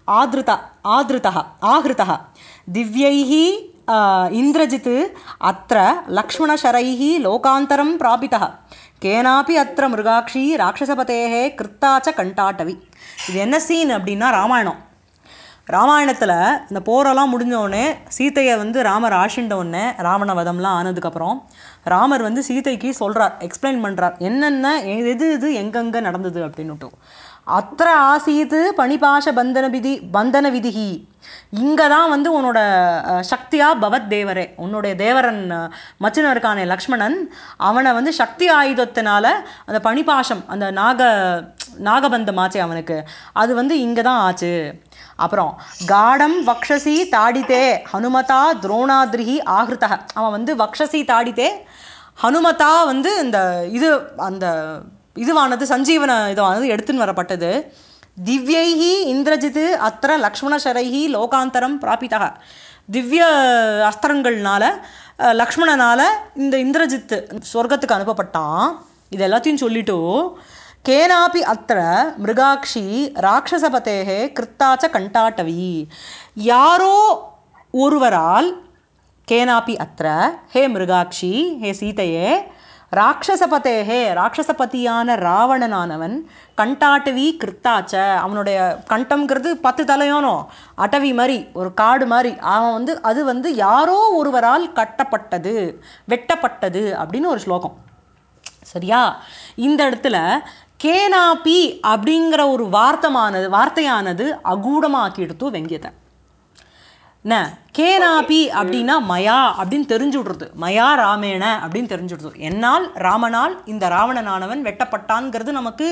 Speaker 1: ஆஹிருதः திவ்யைஹ இந்திரஜித் அத்திர லக்ஷ்மணசரைஹ லோகாந்தரம் பிராபிதः கேனாபி அத்திர மிருகாட்சி ராட்சசபதேஹ கிருத்தாச்ச கண்டாட்டவி. இது என்ன சீன் அப்படின்னா, ராமாயணத்தில் இந்த போரெல்லாம் முடிஞ்சோடனே சீத்தையை வந்து ராமர் ஆஷிண்டவுடனே, ராவண வதம்லாம் ஆனதுக்கப்புறம் ராமர் வந்து சீதைக்கு சொல்கிறார், எக்ஸ்பிளைன் பண்ணுறார் என்னென்ன எது எங்கெங்கே நடந்தது அப்படின்னுட்டு. அத்திர ஆசீத் பணிபாஷ பந்தன விதிஹி, இங்கே தான் வந்து உன்னோட சக்தியா பவத் தேவரே, உன்னுடைய தேவரன் மச்சின இருக்கானே லக்ஷ்மணன், அவனை வந்து சக்தி ஆயுதத்தினால அந்த பணிபாஷம், அந்த நாகபந்தம் ஆச்சு அவனுக்கு, அது வந்து இங்கே தான் ஆச்சு. அப்புறம் காடம் வக்ஷசி தாடித்தே ஹனுமதா துரோணாத்ரிஹி ஆஹிருதः, அவன் வந்து வக்ஷசி தாடித்தே ஹனுமதா வந்து இந்த அந்த இதுவானது சஞ்சீவன இதுவானது எடுத்துன்னு வரப்பட்டது. திவ்யைஹி இந்திரஜித் அத்திர லக்ஷ்மணசரைஹி லோகாந்தரம் பிராபிதः, திவ்ய அஸ்திரங்கள்னால லக்ஷ்மணனால் இந்த இந்திரஜித்து சொர்க்கத்துக்கு அனுப்பப்பட்டான். இது எல்லாத்தையும் சொல்லிட்டு கேனாபி அத்திர மிருகாட்சி ராட்சசபதேஹ கிருத்தாச்ச கண்டாட்டவி, யாரோ ஒருவரால், கேனாபி அத்திர, ஹே மிருகாட்சி, ஹே சீதையே, ராட்சசபதேஹே, ராட்சசபதியான ராவணனானவன், கண்டாட்டவி கிருத்தாச்ச, அவனுடைய கண்டம்ங்கிறது 10 தலையோனோ அட்டவி மாதிரி ஒரு காடு மாதிரி, அவன் வந்து அது வந்து யாரோ ஒருவரால் கட்டப்பட்டது, வெட்டப்பட்டது அப்படின்னு ஒரு ஸ்லோகம். சரியா? இந்த இடத்துல கேனாபி அப்படிங்கிற ஒரு வார்த்தையானது அகூடமாக்கி எடுத்து வெங்கியத்தை. என்ன கேனாபி அப்படின்னா மயா அப்படின்னு தெரிஞ்சு விடுறது, மயா ராமேண அப்படின்னு தெரிஞ்சு விடுறது, என்னால் ராமனால் இந்த ராவணனானவன் வெட்டப்பட்டான்ங்கிறது நமக்கு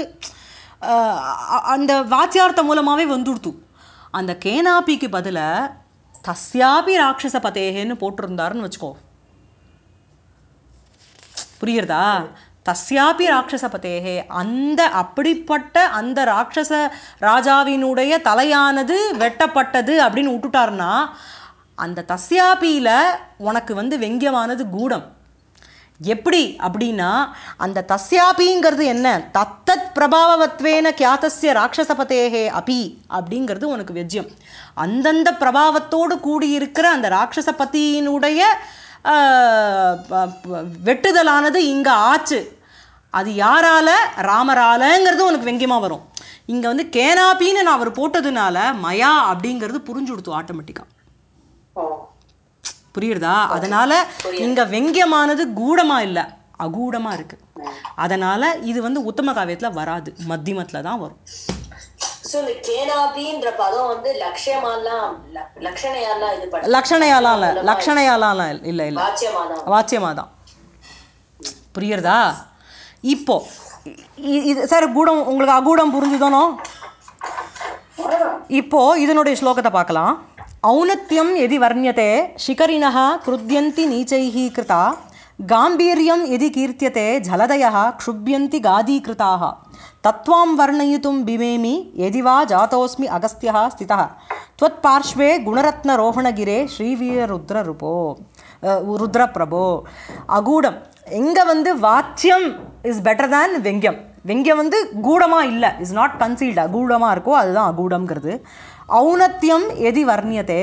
Speaker 1: அந்த வாச்சியார்த்த மூலமாகவே வந்துடுத்து. அந்த கேனாபிக்கு பதிலாக தஸ்யாபி ராட்சச பதேகன்னு போட்டிருந்தாருன்னு வச்சுக்கோ, புரியுறதா? தஸ்யாபி ராட்சசபதேகே, அந்த அப்படிப்பட்ட அந்த ராட்சச ராஜாவினுடைய தலையானது வெட்டப்பட்டது அப்படின்னு விட்டுட்டார்னா, அந்த தஸ்யாபியில் உனக்கு வந்து வெங்கியமானது கூடம். எப்படி அப்படின்னா அந்த தஸ்யாபிங்கிறது என்ன, தத்தத் பிரபாவத்வேன கியாத்தஸ்ய ராட்சசபதேகே அபி அப்படிங்கிறது உனக்கு வெஜ்யம். அந்தந்த பிரபாவத்தோடு கூடியிருக்கிற அந்த ராட்சசபதியினுடைய வெட்டுதலானது இங்கே ஆச்சு. அது யாரால? ராமராலங்கிறது உனக்கு வெங்கியமாக வரும். இங்கே வந்து கேனாப்பின்னு நான் அவர் போட்டதுனால மயா அப்படிங்கிறது புரிஞ்சுடுத்து ஆட்டோமேட்டிக்காக. புரியுறதா? அதனால இங்க வெங்கியமானது கூடமா இல்லை, அகூடமா இருக்கு. அதனால இது வந்து உத்தம காவியத்துல வராது, மத்தியமத்துல தான் வரும்.
Speaker 2: சோ இந்த கேனாபின்ற பதம் வந்து லட்சணையாலாம் இது பண்ண
Speaker 1: லக்ஷணையாலாம் இல்ல இல்ல வாச்சியமாதான். புரியுறதா? இப்போ இது சார் கூடம் உங்களுக்கு அகூடம் புரிஞ்சுதானோ? இப்போ இதனுடைய ஸ்லோகத்தை பார்க்கலாம். औनत्यं यदि वर्ण्यते शिखरिणः क्रुद्यन्ति नीचैः कृता गाम्भीर्यं यदि कीर्त्यते झलदयः क्षुभ्यन्ति गादीकृताः तत्त्वां वर्णयितुं बिभेमि यदि वा जातोऽस्मि अगस्त्यः स्थितः त्वत्पार्श्वे गुणरत्नरोहणगिरे श्रीवीररुद्ररूपो रुद्रप्रभो. அகூடம் எங்கே வந்து வாச்சியம் இஸ் பெட்டர் தேன் வெங்கியம். வெங்கியம் வந்து கூடமாக இல்லை, இஸ் நாட் கன்சீல்டு, அகூடமாக இருக்கோ அதுதான் அகூடம்ங்கிறது. औनत्यம் எதி வர்ணியதே,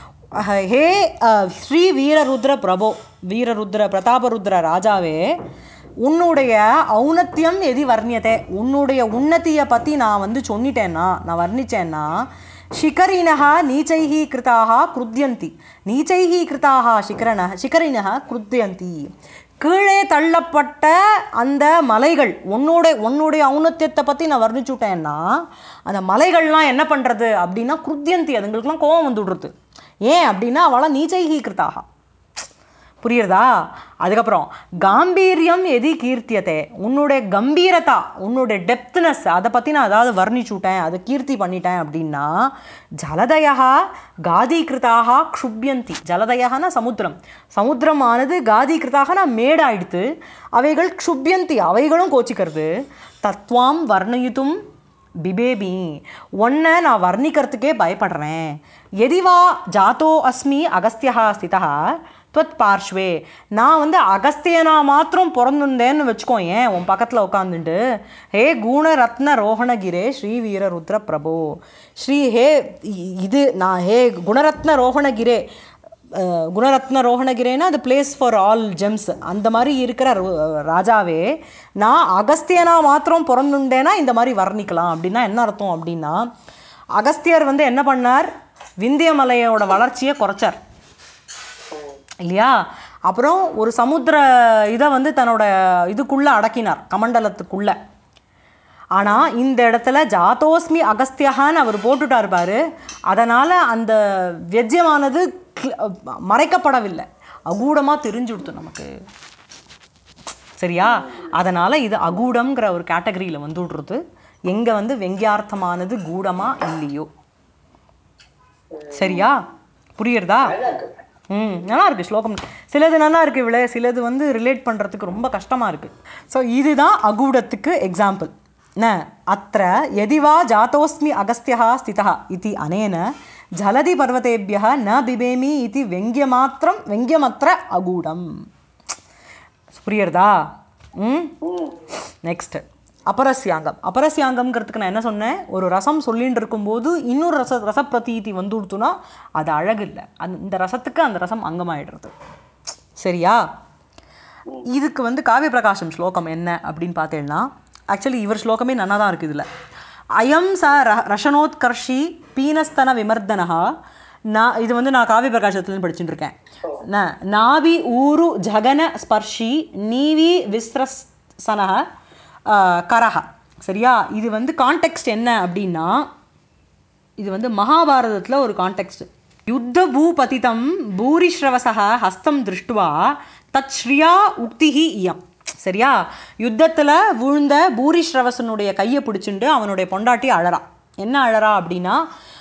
Speaker 1: ஹே ஸ்ரீ வீரருத்ர பிரபோ, வீரருத்ர பிரதாபருத்ர ராஜாவே, உன்னுடைய ஔன்னத்தியம் எதி வர்ணியதே, உன்னுடைய உன்னத்தியை பற்றி நான் வந்து சொன்னிட்டேன்னா, நான் வர்ணித்தேன்னா, शिखरिणः नीचैः कृताः क्रुद्यन्ति, नीचैः कृताः शिखरिणः क्रुद्यन्ति, கீழே தள்ளப்பட்ட அந்த மலைகள், உன்னுடைய ஔன்னத்தியத்தை பற்றி நான் வர்ணிச்சுட்டேன்னா அந்த மலைகள்லாம் என்ன பண்ணுறது அப்படின்னா குருத்தியந்தி, அதுங்களுக்குலாம் கோபம் வந்து விடுறது. ஏன் அப்படின்னா அவளாம் நீச்சைகி கிருத்தாக. புரியுறதா? அதுக்கப்புறம் காம்பீரியம் எதி கீர்த்தியத்தை, உன்னுடைய கம்பீரதா, உன்னுடைய டெப்த்னஸ், அதை பற்றி நான் அதாவது வர்ணிச்சுட்டேன், அதை கீர்த்தி பண்ணிட்டேன் அப்படின்னா ஜலதயா காதீகிருதாக க்ஷுப்யந்தி. ஜலதயானா சமுத்திரம், சமுத்திரமானது காதீகிருதாக மேடாயிடுத்து, அவைகள் க்ஷுப்யந்தி, அவைகளும் கோச்சிக்கிறது. தத்வாம் வர்ணயித்தும் பிபேபி, ஒன்றை நான் வர்ணிக்கிறதுக்கே பயப்படுறேன். எதிவா ஜாத்தோ அஸ்மி அகஸ்தியா ஸ்திதா துவத் பார்ஷ்வே, நான் வந்து அகஸ்தியனா மாத்திரம் பிறந்திருந்தேன்னு வச்சுக்கோ, ஏன் உன் பக்கத்தில் உட்காந்துட்டு, ஹே குணரத்ன ரோஹணகிரே ஸ்ரீ வீரருத்ர பிரபோ, ஸ்ரீ ஹே இது நான் ஹே குணரத்ன ரோஹணகிரே, குணரத்ன ரோஹணகிரேன்னா அது பிளேஸ் ஃபார் ஆல் ஜெம்ஸ், அந்த மாதிரி இருக்கிற ராஜாவே, நான் அகஸ்தியனா மாத்திரம் பிறந்துட்டேன்னா இந்த மாதிரி வர்ணிக்கலாம். அப்படின்னா என்ன அர்த்தம் அப்படின்னா, அகஸ்தியர் வந்து என்ன பண்ணார், விந்தியமலையோட வளர்ச்சியை குறைச்சார் இல்லையா? அப்புறம் ஒரு சமுத்திர இதை வந்து தன்னோட இதுக்குள்ளே அடக்கினார், கமண்டலத்துக்குள்ளே. ஆனால் இந்த இடத்துல ஜாத்தோஸ்மி அகஸ்தியகான்னு அவர் போட்டுட்டார் பாரு, அதனால் அந்த வெஜ்யமானது மறைக்கப்படவில்லை, அகூடமாக தெரிஞ்சுடுத்து நமக்கு. சரியா? அதனால் இது அகூடம்ங்கிற ஒரு கேட்டகரியில் வந்து விடுறது. எங்கே வந்து வெங்கியார்த்தமானது கூடமாக இல்லையோ. சரியா? புரியுறதா? நல்லா இருக்குது ஸ்லோகம். சிலது நல்லா இருக்குது இவ்வளோ, சிலது வந்து ரிலேட் பண்ணுறதுக்கு ரொம்ப கஷ்டமாக இருக்குது. ஸோ இதுதான் அகூடத்துக்கு எக்ஸாம்பிள். ந அத்த எதிவா ஜாத்தோஸ்மி அகஸ்தியா ஸ்திதா இது அனேன ஜலதி பர்வதேபியः ந பிபேமி இது வெங்கியமற்ற அகூடம். புரியுறதா? நெக்ஸ்ட் அபரஸ்யாங்கம். அபரஸ்யாங்கம்ங்கிறதுக்கு நான் என்ன சொன்னேன், ஒரு ரசம் சொல்லின்னு இருக்கும்போது இன்னொரு ரசப்பிரதீதி வந்து கொடுத்தோன்னா அது அழகு இல்லை, இந்த ரசத்துக்கு அந்த ரசம் அங்கமாயிடுறது. சரியா? இதுக்கு வந்து காவிய பிரகாசம் ஸ்லோகம் என்ன அப்படின்னு பார்த்தேன்னா, ஆக்சுவலி இவர் ஸ்லோகமே நல்லா தான் இருக்குது. இதில் அயம் ச ரஷனோத்கர்ஷி பீனஸ்தன விமர்தனஹா, இது வந்து நான் காவிய பிரகாசத்துலேருந்து படிச்சுட்டு இருக்கேன். நாவி ஊரு ஜகன ஸ்பர்ஷி நீவி விஸ்ரசனஹ கரஹ. சரியா? இது வந்து கான்டெக்ஸ்ட் என்ன அப்படின்னா, இது வந்து மகாபாரதத்தில் ஒரு கான்டெக்ஸ்ட். யுத்த பூபதிதம் பூரிஸ்ரவசக ஹஸ்தம் திருஷ்டுவா தத் ஸ்ரீயா உக்திஹி இயம். சரியா? யுத்தத்தில் விழுந்த பூரிஸ்ரவசனுடைய கையை பிடிச்சிட்டு அவனுடைய பொண்டாட்டி அழறா. என்ன அழறா அப்படின்னா,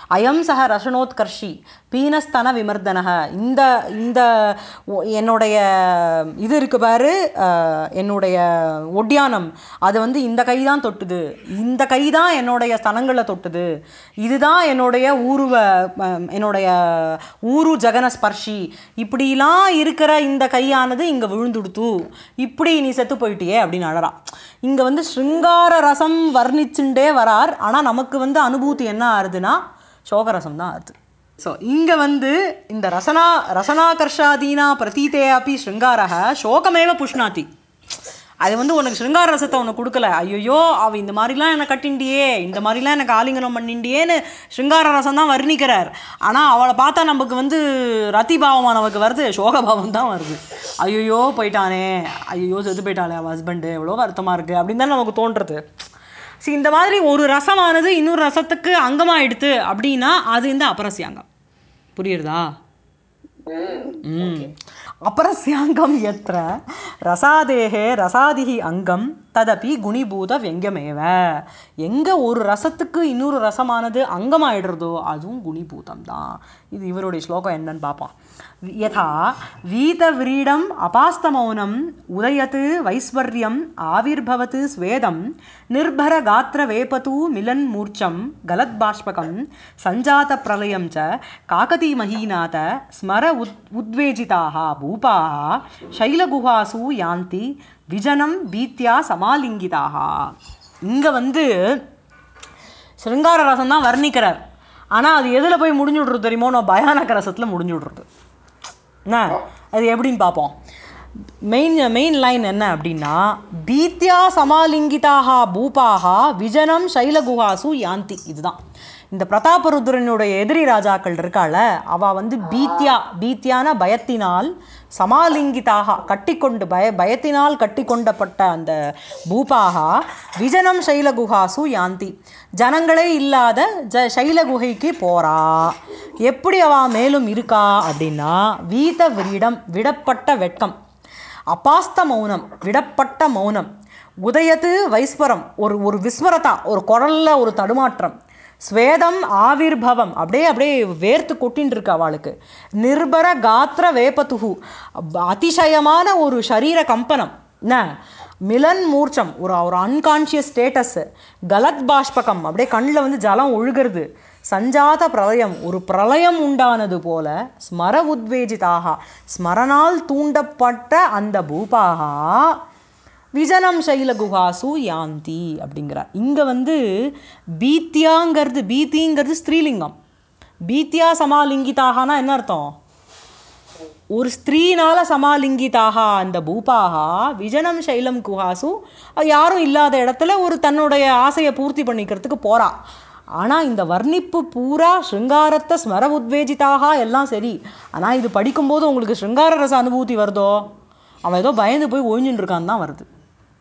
Speaker 1: அயம் சக ரசனோத்கர்ஷி பீனஸ்தன விமர்தனக. இந்த இந்த என்னுடைய இது இருக்கு பாரு, என்னுடைய ஒட்டியானம் அது வந்து இந்த கை தான் தொட்டுது, இந்த கை தான் என்னுடைய ஸ்தனங்களை தொட்டுது, இதுதான் என்னுடைய என்னுடைய ஊரு ஜகன ஸ்பர்ஷி, இப்படிலாம் இருக்கிற இந்த கையானது இங்கே விழுந்துடுத்து, இப்படி நீ செத்து போயிட்டியே அப்படின்னு அழறா. இங்கே வந்து ஸ்ருங்கார ரசம் வர்ணிச்சுட்டே வரார். ஆனால் நமக்கு வந்து அனுபூதி என்ன ஆறுதுன்னா சோகரசம் தான் ஆறுது. ஸோ இங்கே வந்து இந்த ரசனாகர்ஷாதீனா பிரதீதே அப்படி ஸ்ருங்காரக சோகமேவ புஷ்ணாதி. அது வந்து உனக்கு ஸ்ருங்கார ரசத்தை உனக்கு கொடுக்கல, ஐயோ அவள் இந்த மாதிரிலாம் என்னை கட்டிண்டியே, இந்த மாதிரிலாம் எனக்கு ஆலிங்கனம் பண்ணிண்டியேன்னு ஸ்ருங்கார ரசம் தான் வர்ணிக்கிறார். ஆனால் அவளை பார்த்தா நமக்கு வந்து ரத்திபாவமாக நமக்கு வருது, சோகபாவம் தான் வருது. ஐயோ போயிட்டானே, ஐயோ செத்து போயிட்டானே அவள் ஹஸ்பண்டு, எவ்வளோ வருத்தமாக இருக்குது அப்படின்னு தான் நமக்கு தோன்றுறது. சரி, இந்த மாதிரி ஒரு ரசமானது இன்னொரு ரசத்துக்கு அங்கமாக எடுத்து அப்படின்னா அது இந்த அபரஸ்யாங்கம். புரியுறதா? अपरस्याङ्गं यत्र रसादेः रसादिः अङ्गं तदपि गुणीभूत व्यङ्ग्यमेव. எங்கே ஒரு ரசத்துக்கு இன்னொரு ரசமானது அங்கமாயிடுறதோ அதுவும் குணிபூதம் தான். இது இவருடைய ஸ்லோகம் என்னன்னு பார்ப்போம். யதா வீதவிரீடம் அபாஸ்தமௌனம் உதயத் வைஸ்வர்யம் ஆவிர்பவத் ஸ்வேதம் நிர்பர காத்திர வேபது மிலன் மூர்ச்சம் கலத்பாஷ்பகம் சஞ்சாத பிரளயம் ச காகதி மஹீநாத ஸ்மர உத்வேஜிதாக பூபாः சைலகுஹாசு யாந்தி விஜனம் பீத்யா சமாலிங்கிதாக. இங்கே வந்து ஸ்ருங்கார ரசம் தான் வர்ணிக்கிறார். ஆனால் அது எதில் போய் முடிஞ்சு விட்றது தெரியுமோ? நான் பயானக ரசத்தில் முடிஞ்சு விட்றது. என்ன அது எப்படின்னு பார்ப்போம். மெயின் லைன் என்ன அப்படின்னா, பீத்யா சமாலிங்கிதாக பூபாக விஜனம் சைலகுஹாசு யாந்தி. இதுதான் இந்த பிரதாபருத்ரனுடைய எதிரி ராஜாக்கள் இருக்காள, அவள் வந்து பீத்தியான பயத்தினால், சமாலிங்கிதாக கட்டிக்கொண்டு பயத்தினால் கட்டி கொண்டப்பட்ட அந்த பூபாக விஜனம் சைலகுஹாசு யாந்தி, ஜனங்களே இல்லாத சைலகுகைக்கு போகிறா. எப்படி அவள் மேலும் இருக்கா அப்படின்னா, வீத விரீடம் விடப்பட்ட வெட்கம், அபாஸ்த மௌனம் விடப்பட்ட மௌனம், உதயத்து வைஸ்வரம் ஒரு விஸ்வரதா, ஒரு குரலில் ஒரு தடுமாற்றம், ஸ்வேதம் ஆவிர்பவம் அப்படியே வேர்த்து கொட்டின்னு இருக்கு அவளுக்கு, நிர்பர காத்திர வேபத்துகு அதிசயமான ஒரு சரீர கம்பனம், என்ன மிலன் மூர்ச்சம் ஒரு அன்கான்ஷியஸ் ஸ்டேட்டஸ், கலத் பாஷ்பகம் அப்படியே கண்ணில் வந்து ஜலம் ஒழுகிறது, சஞ்சாத பிரளயம் ஒரு பிரளயம் உண்டானது போல, ஸ்மர உத்வேஜிதாக ஸ்மரணால் தூண்டப்பட்ட அந்த பூபாகா விஜனம் சைலகுஹாசு யாந்தி அப்படிங்கிறார். இங்கே வந்து பீத்திங்கிறது ஸ்திரீலிங்கம். பீத்தியா சமாலிங்கிதாகனா என்ன அர்த்தம்? ஒரு ஸ்திரீனால் சமாலிங்கிதாக அந்த பூபாகா விஜனம் சைலம் குஹாசு யாரும் இல்லாத இடத்துல ஒரு தன்னுடைய ஆசையை பூர்த்தி பண்ணிக்கிறதுக்கு போகிறா. ஆனால் இந்த வர்ணிப்பு பூரா ஸ்ருங்காரத்தை ஸ்மர உத்வேஜிதாக எல்லாம் சரி. ஆனால் இது படிக்கும்போது உங்களுக்கு ஸ்ருங்கார ரச அனுபூதி வருதோ? அவன் ஏதோ பயந்து போய் ஒழிஞ்சுட்டு இருக்கான்னு தான் வருது.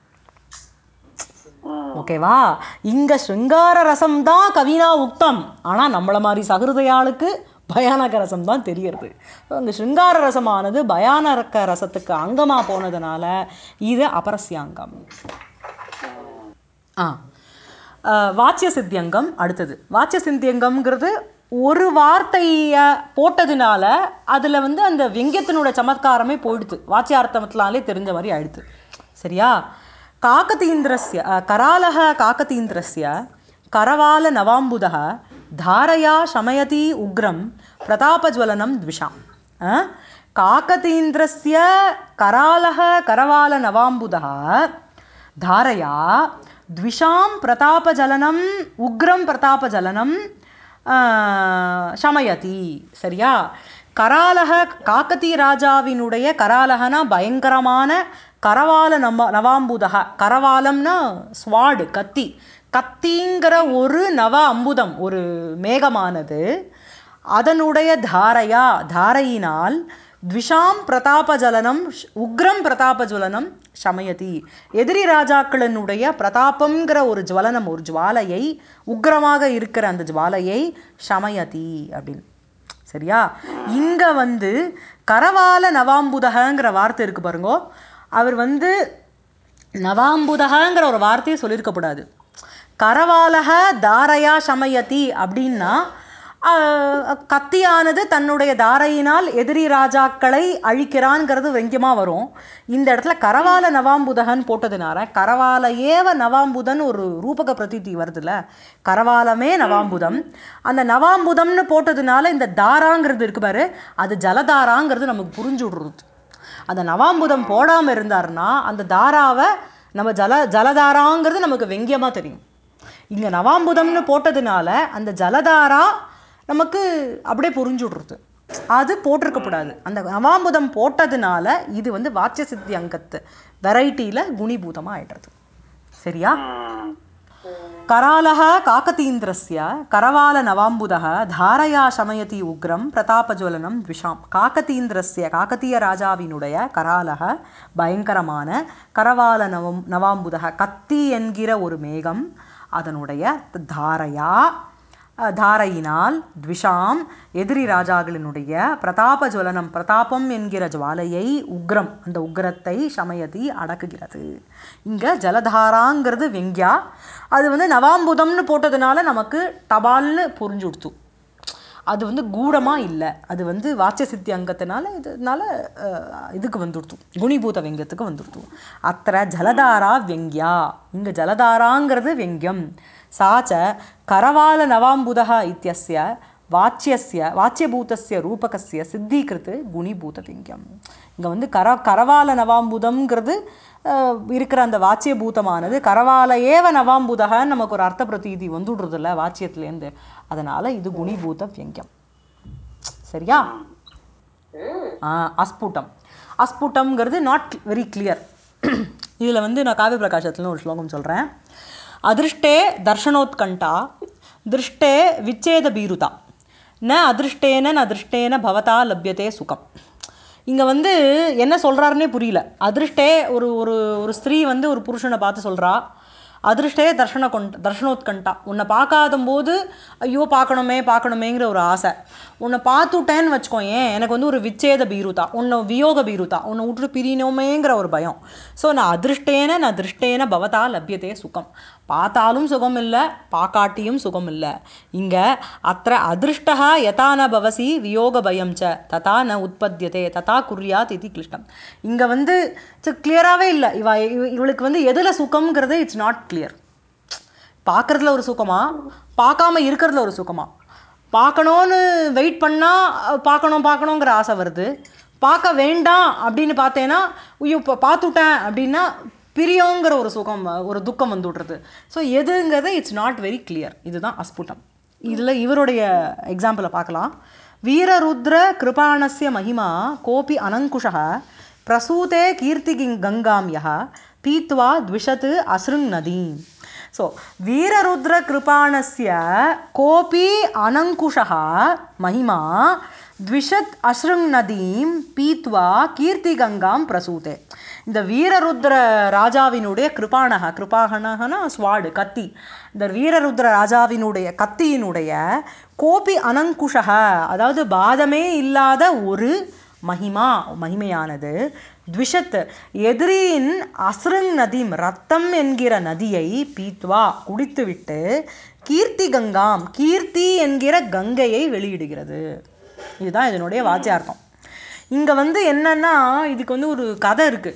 Speaker 1: ஓகேவா? இங்கே ஸ்ருங்கார ரசம் தான் கவினா உக்தம். ஆனால் நம்மளை மாதிரி சகிருதையாளுக்கு பயானக ரசம் தான் தெரியறது. அங்கே ஸ்ருங்கார ரசமானது பயானக ரசத்துக்கு அங்கமாக போனதுனால இது அபரஸ்யாங்கம். வாச்சிய சித்தியங்கம் அடுத்தது. வாச்சிய சித்தியங்கம்ங்கிறது ஒரு வார்த்தையை போட்டதுனால அதில் வந்து அந்த வெங்கியத்தினோட சமத்காரமே போயிடுது, வாச்சியார்த்தத்தினாலே தெரிஞ்ச மாதிரி ஆயிடுது. சரியா? காகதீந்திரஸ்ய கராலக காகதீந்திரஸ்ய கரவால நவாம்புதः தாரயா சமயதி உக்ரம் பிரதாபஜ்வலனம் த்விஷாம். காகதீந்திரஸ்ய கராலக கரவால நவாம்புதः தாரயா த்விஷாம் பிரதாபஜலனம் உக்ரம் பிரதாபஜலனம் சமயதி. சரியா? கராலக காக்கதி ராஜாவினுடைய, கராலகனா பயங்கரமான, கரவால நவாம்புதக கரவாலம்னா ஸ்வாடு கத்தி, கத்திங்கிற ஒரு நவ அம்புதம் ஒரு மேகமானது அதனுடைய தாரையினால் த்விஷாம் பிரதாபஜலனம் உக்ரம் பிரதாபஜ்வலனம் சமயதி, எதிரி ராஜாக்களினுடைய பிரதாபங்கிற ஒரு ஜுவலனம் ஒரு ஜுவாலையை, உக்ரமாக இருக்கிற அந்த ஜுவாலையை சமயதி அப்படின்னு. சரியா? இங்கே வந்து கரவால நவாம்புதகங்கிற வார்த்தை இருக்குது பாருங்கோ. அவர் வந்து நவாம்புதகங்கிற ஒரு வார்த்தையை சொல்லியிருக்கப்படாது. கரவாலக தாரையா சமயதி அப்படின்னா கத்தியானது தன்னுடைய தாரையினால் எதிரி ராஜாக்களை அழிக்கிறான்ங்கிறது வெங்கியமாக வரும். இந்த இடத்துல கரவால நவாம்புதகன் போட்டதுனால கரவால ஏவ நவாம்புதன் ஒரு ரூபக பிரதீதி வருதுல்ல, கரவாலமே நவாம்புதம். அந்த நவாம்புதம்னு போட்டதுனால இந்த தாராங்கிறது இருக்கு பாரு, அது ஜலதாராங்கிறது நமக்கு புரிஞ்சு விடுறது. அந்த நவாம்புதம் போடாமல் இருந்தாருன்னா அந்த தாராவை நம்ம ஜலதாராங்கிறது நமக்கு வெங்கியமாக தெரியும். இங்கே நவாம்புதம்னு போட்டதுனால அந்த ஜலதாரா நமக்கு அப்படியே புரிஞ்சு விடுறது. அது போட்டிருக்கப்படாது. அந்த நவாம்புதம் போட்டதுனால இது வந்து வாச்சிய சித்தி அங்கத்து வெரைட்டியில் குணிபூதமாக ஆயிடுறது. சரியா? करालः काकतीन्द्रस्य करवाल नवाम्बुदः धारया शमयति उग्रं प्रतापज्वलनं द्विषां. काकतीन्द्रस्य काकतीय ராஜாவினுடைய கராலக பயங்கரமான கரவால நவாம்புதக கத்தி என்கிற ஒரு மேகம் அதனுடைய தாரையினால் த்விஷாம் எதிரி ராஜாக்களினுடைய பிரதாபஜ்வலனம் பிரதாபம் என்கிற ஜுவாலையை உக்ரம் அந்த உக்ரத்தை சமயதி அடக்குகிறது. இங்கே ஜலதாராங்கிறது வெங்கியா, அது வந்து நவாம்புதம்னு போட்டதுனால நமக்கு டபால்னு புரிஞ்சு கொடுத்து. அது வந்து கூடமாக இல்லை, அது வந்து வாச்சிய சித்தி அங்கத்தினால இதனால இதுக்கு வந்துடுத்து, குணிபூத வெங்கியத்துக்கு வந்துடுத்து. அத்த ஜலதாரா வெங்கியா, இங்கே ஜலதாராங்கிறது வெங்கியம். சாச்ச கரவால நவாம்புதः இத்தியஸ்ய வாச்சியபூதஸ்ய ரூபகஸ்ய சித்தீகிருத்து குணிபூத வெங்கியம். இங்கே வந்து கரவால நவாம்புதம்ங்கிறது இருக்கிற அந்த வாச்சியபூதமானது கரவால ஏவ நவாம்புதகன்னு நமக்கு ஒரு அர்த்த பிரதீதி வந்துடுறதில்ல வாச்சியத்துலேருந்து, அதனால் இது குணிபூத வெங்கியம். சரியா? அஸ்புட்டம்ங்கிறது நாட் வெரி கிளியர். இதில் வந்து நான் காவிய பிரகாசத்துலன்னு ஒரு ஸ்லோகம் சொல்கிறேன். அதிருஷ்டே தர்ஷனோத்கண்டா திருஷ்டே விச்சேத பீருதா ந அதிருஷ்டேன ந திருஷ்டேன பவதா லப்யத்தே சுகம். இங்கே வந்து என்ன சொல்கிறாருன்னே புரியல. அதிருஷ்டே ஒரு ஒரு ஒரு ஸ்திரீ வந்து ஒரு புருஷனை பார்த்து சொல்கிறா, அதிருஷ்டே தர்ஷனோத்கண்டா, உன்னை பார்க்காத போது ஐயோ பார்க்கணுமேங்கிற ஒரு ஆசை. உன்னை பார்த்துட்டேன்னு வச்சுக்கோ, ஏன் எனக்கு வந்து ஒரு விச்சேத பீருதா, உன்னை வியோக பீருதா, உன்னை விட்டுட்டு பிரியணுமேங்கிற ஒரு பயம். ஸோ நான் திருஷ்டேன பவதா லப்யத்தே சுகம். பார்த்தாலும் சுகம் இல்லை, பார்க்காட்டியும் சுகம் இல்லை. இங்கே அத்த அதிருஷ்டா யதா ந பவசி வியோக பயம் ச ததா ந உற்பத்தியதே ததா குர்யாத் இது கிளிஷ்டம். இங்கே வந்து கிளியராகவே இல்லை. இவளுக்கு வந்து எதில் சுகம்ங்கிறது இட்ஸ் நாட் கிளியர். பார்க்குறதுல ஒரு சுகமா, பார்க்காம இருக்கிறதுல ஒரு சுகமா? பார்க்கணுன்னு வெயிட் பண்ணால் பார்க்கணுங்கிற ஆசை வருது, பார்க்க வேண்டாம் அப்படின்னு பார்த்தேன்னா ஐயோ இப்போ பார்த்துட்டேன் அப்படின்னா பிரியோங்கிற ஒரு சுகம் ஒரு துக்கம் வந்து விட்றது. ஸோ எதுங்கிறது இட்ஸ் நாட் வெரி கிளியர். இதுதான் அஸ்புட்டம். இதில் இவருடைய எக்ஸாம்பிளை பார்க்கலாம். வீரருத்ர கிருபாணஸ்ய மகிமா கோபி அனங்குஷः பிரசூதே கீர்த்தி கங்காம் யः பீத்வா த்விஷத் அஸ்ருங் நதீம். ஸோ வீரருத்ர கிருபாணஸ்ய கோபி அனங்குஷः மகிமா த்விஷத் அஸ்ருங் நதீம் பீத்வா கீர்த்தி கங்காம் பிரசூதே. இந்த வீரருத்ர ராஜாவினுடைய கிருபாகனா ஸ்வாடு கத்தி, இந்த வீரருத்ர ராஜாவினுடைய கத்தியினுடைய கோபி அனங்குஷக அதாவது பாதமே இல்லாத ஒரு மகிமையானது த்விஷத் எதிரியின் அஸ்ருங் நதீம் ரத்தம் என்கிற நதியை பீத்வா குடித்துவிட்டு கீர்த்தி கங்காம் கீர்த்தி என்கிற கங்கையை வெளியிடுகிறது. இதுதான் இதனுடைய வாச்சியார்த்தம். இங்கே வந்து என்னன்னா இதுக்கு வந்து ஒரு கதை இருக்குது.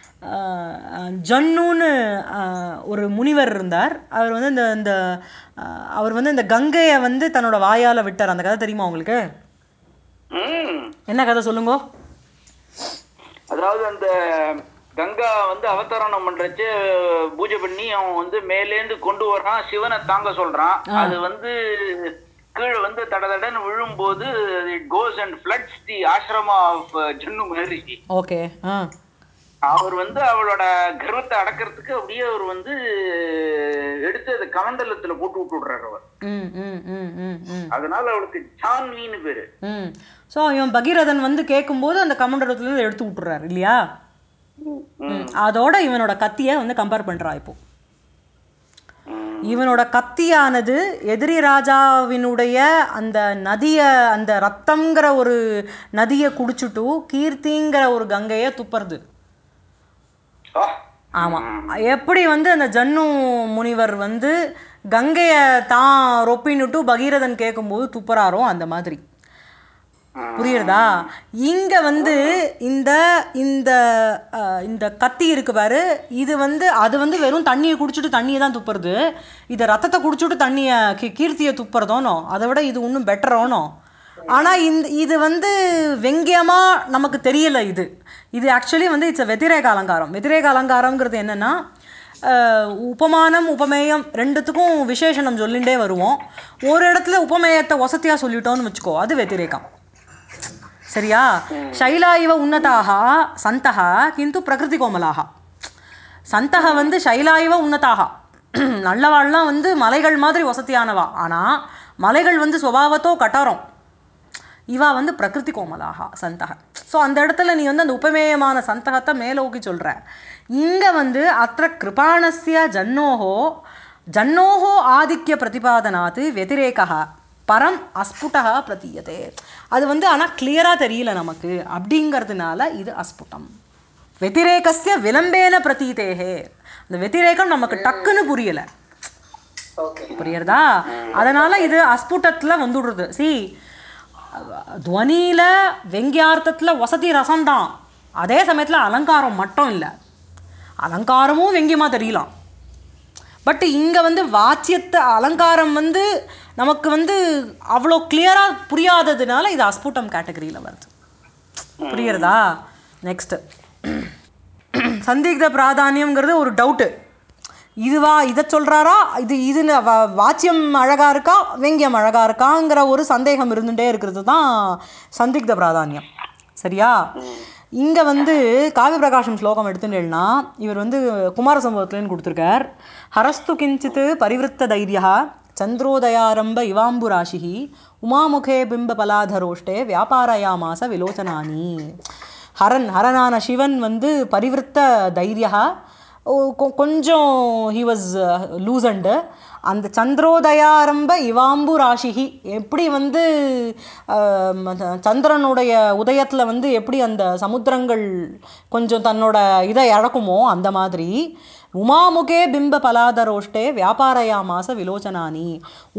Speaker 1: ஜன்னுன்னு ஒரு முனிவர் இருந்தார். அவர் வந்து இந்த அவர் வந்து இந்த கங்கையை வந்து தன்னோட வாயால் விட்டார். அந்த கதை தெரியுமா உங்களுக்கு? என்ன கதை சொல்லுங்க.
Speaker 3: அதாவது அந்த கங்கா வந்து அவதாரணம் பண்றச்சு பூஜை பண்ணி அவன் வந்து மேலேந்து கொண்டு வரான், சிவனை தாங்க சொல்றான். அது வந்து கீழே வந்து தடன்னு விழும்போது it goes and floods the ashrama of Jahnu Maharishi.
Speaker 1: Okay.
Speaker 3: அவர் வந்து அவளோட கர்வத்தை அடக்கிறதுக்கு அப்படியே அவர் வந்து எடுத்து அதை கமண்டலத்துல போட்டு விட்டுடுறாரு அவர். அதனால அவளுக்கு ஜான்வின்னு பேரு.
Speaker 1: ஸோ இவன் பகீரதன் வந்து கேட்கும்போது அந்த கமண்டலத்துல எடுத்து விட்டுறாரு இல்லையா? அதோட இவனோட கத்தியை வந்து கம்பேர் பண்றா. இப்போ இவனோட கத்தியானது எதிரி ராஜாவினுடைய அந்த நதியை அந்த ரத்தம்ங்கிற ஒரு நதியை குடிச்சுட்டு கீர்த்திங்கிற ஒரு கங்கையை துப்புறது. ஆமாம். எப்படி வந்து அந்த ஜன்னு முனிவர் வந்து கங்கையை தான் ரொப்பின்னுட்டு பகீரதன் கேட்கும்போது துப்புறாரோ அந்த மாதிரி. புரியுறதா? இங்கே வந்து இந்த இந்த இந்த கத்தி இருக்கு பாரு, இது வந்து அது வந்து வெறும் தண்ணியை குடிச்சிட்டு தண்ணியை தான் துப்புறது. இதை ரத்தத்தை குடிச்சிட்டு தண்ணியை கீர்த்தியை துப்புறதோனோ, அதை விட இது இன்னும் பெட்டரோனோ. ஆனால் இது வந்து வெங்கியமாக நமக்கு தெரியலை. இது ஆக்சுவலி வந்து இட்ஸ் வெதிரேக அலங்காரம். வெதிரேக அலங்காரங்கிறது என்னென்னா, உபமானம் உபமேயம் ரெண்டுத்துக்கும் விசேஷனம் சொல்லிகிட்டே வருவோம். ஒரு இடத்துல உபமேயத்தை வசதியாக சொல்லிட்டோன்னு வச்சுக்கோ, அது வெதிரேகம். சரியா? சைலா இவ உன்னதாக சந்தக கிந்து பிரகிருதி கோமலாக. சந்தக வந்து சைலா இவ உன்னதாக, நல்லவாள்லாம் வந்து மலைகள் மாதிரி வசதியானவா. ஆனால் மலைகள் வந்து சுபாவத்தோ கட்டாரம். இவா வந்து பிரகிருதி கோமலாக சந்தக. ஸோ அந்த இடத்துல நீ வந்து அந்த உபமேயமான சந்தகத்தை மேலோக்கி சொல்கிற. இங்கே வந்து அத்த கிருபாணஸ்ய ஜன்னோஹோ ஆதித்ய பிரதிபாதனாத் வெதிரேகா பரம் அஸ்புட்டா பிரதீயதே. அது வந்து ஆனால் கிளியராக தெரியல நமக்கு, அப்படிங்கிறதுனால இது அஸ்புட்டம். வெதிரேகஸ்ய விளம்பேன பிரதீதேகே. அந்த வெதிரேகம் நமக்கு டக்குன்னு புரியலை. புரியுறதா? அதனால் இது அஸ்புட்டத்தில் வந்துடுறது. துவனியில் வெங்கியார்த்தத்தில் வசதி ரசம்தான், அதே சமயத்தில் அலங்காரம் மட்டும் இல்லை. அலங்காரமும் வெங்கியமாக தெரியலாம். பட் இங்கே வந்து வாச்சியத்தை அலங்காரம் வந்து நமக்கு வந்து அவ்வளோ கிளியராக புரியாததுனால இது அஸ்புட்டம் கேட்டகரியில் வருது. புரியுறதா? நெக்ஸ்ட்டு சந்திக்த பிராதானியம்ங்கிறது ஒரு டவுட்டு. இதுவா இதை சொல்கிறாரா, இது வாச்சியம் அழகாக இருக்கா வெங்கியம் அழகாக இருக்காங்கிற ஒரு சந்தேகம் இருந்துகிட்டே இருக்கிறது தான் சந்திக்த பிராதானியம். சரியா? இங்கே வந்து காவிய பிரகாஷம் ஸ்லோகம் எடுத்துட்டேன்னா இவர் வந்து குமார சம்பவத்துலேன்னு கொடுத்துருக்கார். ஹரஸ்து கிஞ்சித் பரிவிருத்த தைரியா சந்திரோதயாரம்ப இவாம்பு ராஷி உமாமுகே பிம்ப பலாதரோஷ்டே வியாபாரயாமாச விலோச்சனானி. ஹரனான சிவன் வந்து பரிவிருத்த தைரியா, கொஞ்சம் ஹி வாஸ் லூசண்டு. அந்த சந்திரோதயாரம்ப இவாம்பு ராஷிகி, எப்படி வந்து சந்திரனுடைய உதயத்தில் வந்து எப்படி அந்த சமுத்திரங்கள் கொஞ்சம் தன்னோட இதை இழக்குமோ அந்த மாதிரி உமாமுகே பிம்ப பலாதரோஷ்டே வியாபாரயாமாச விலோச்சனானி.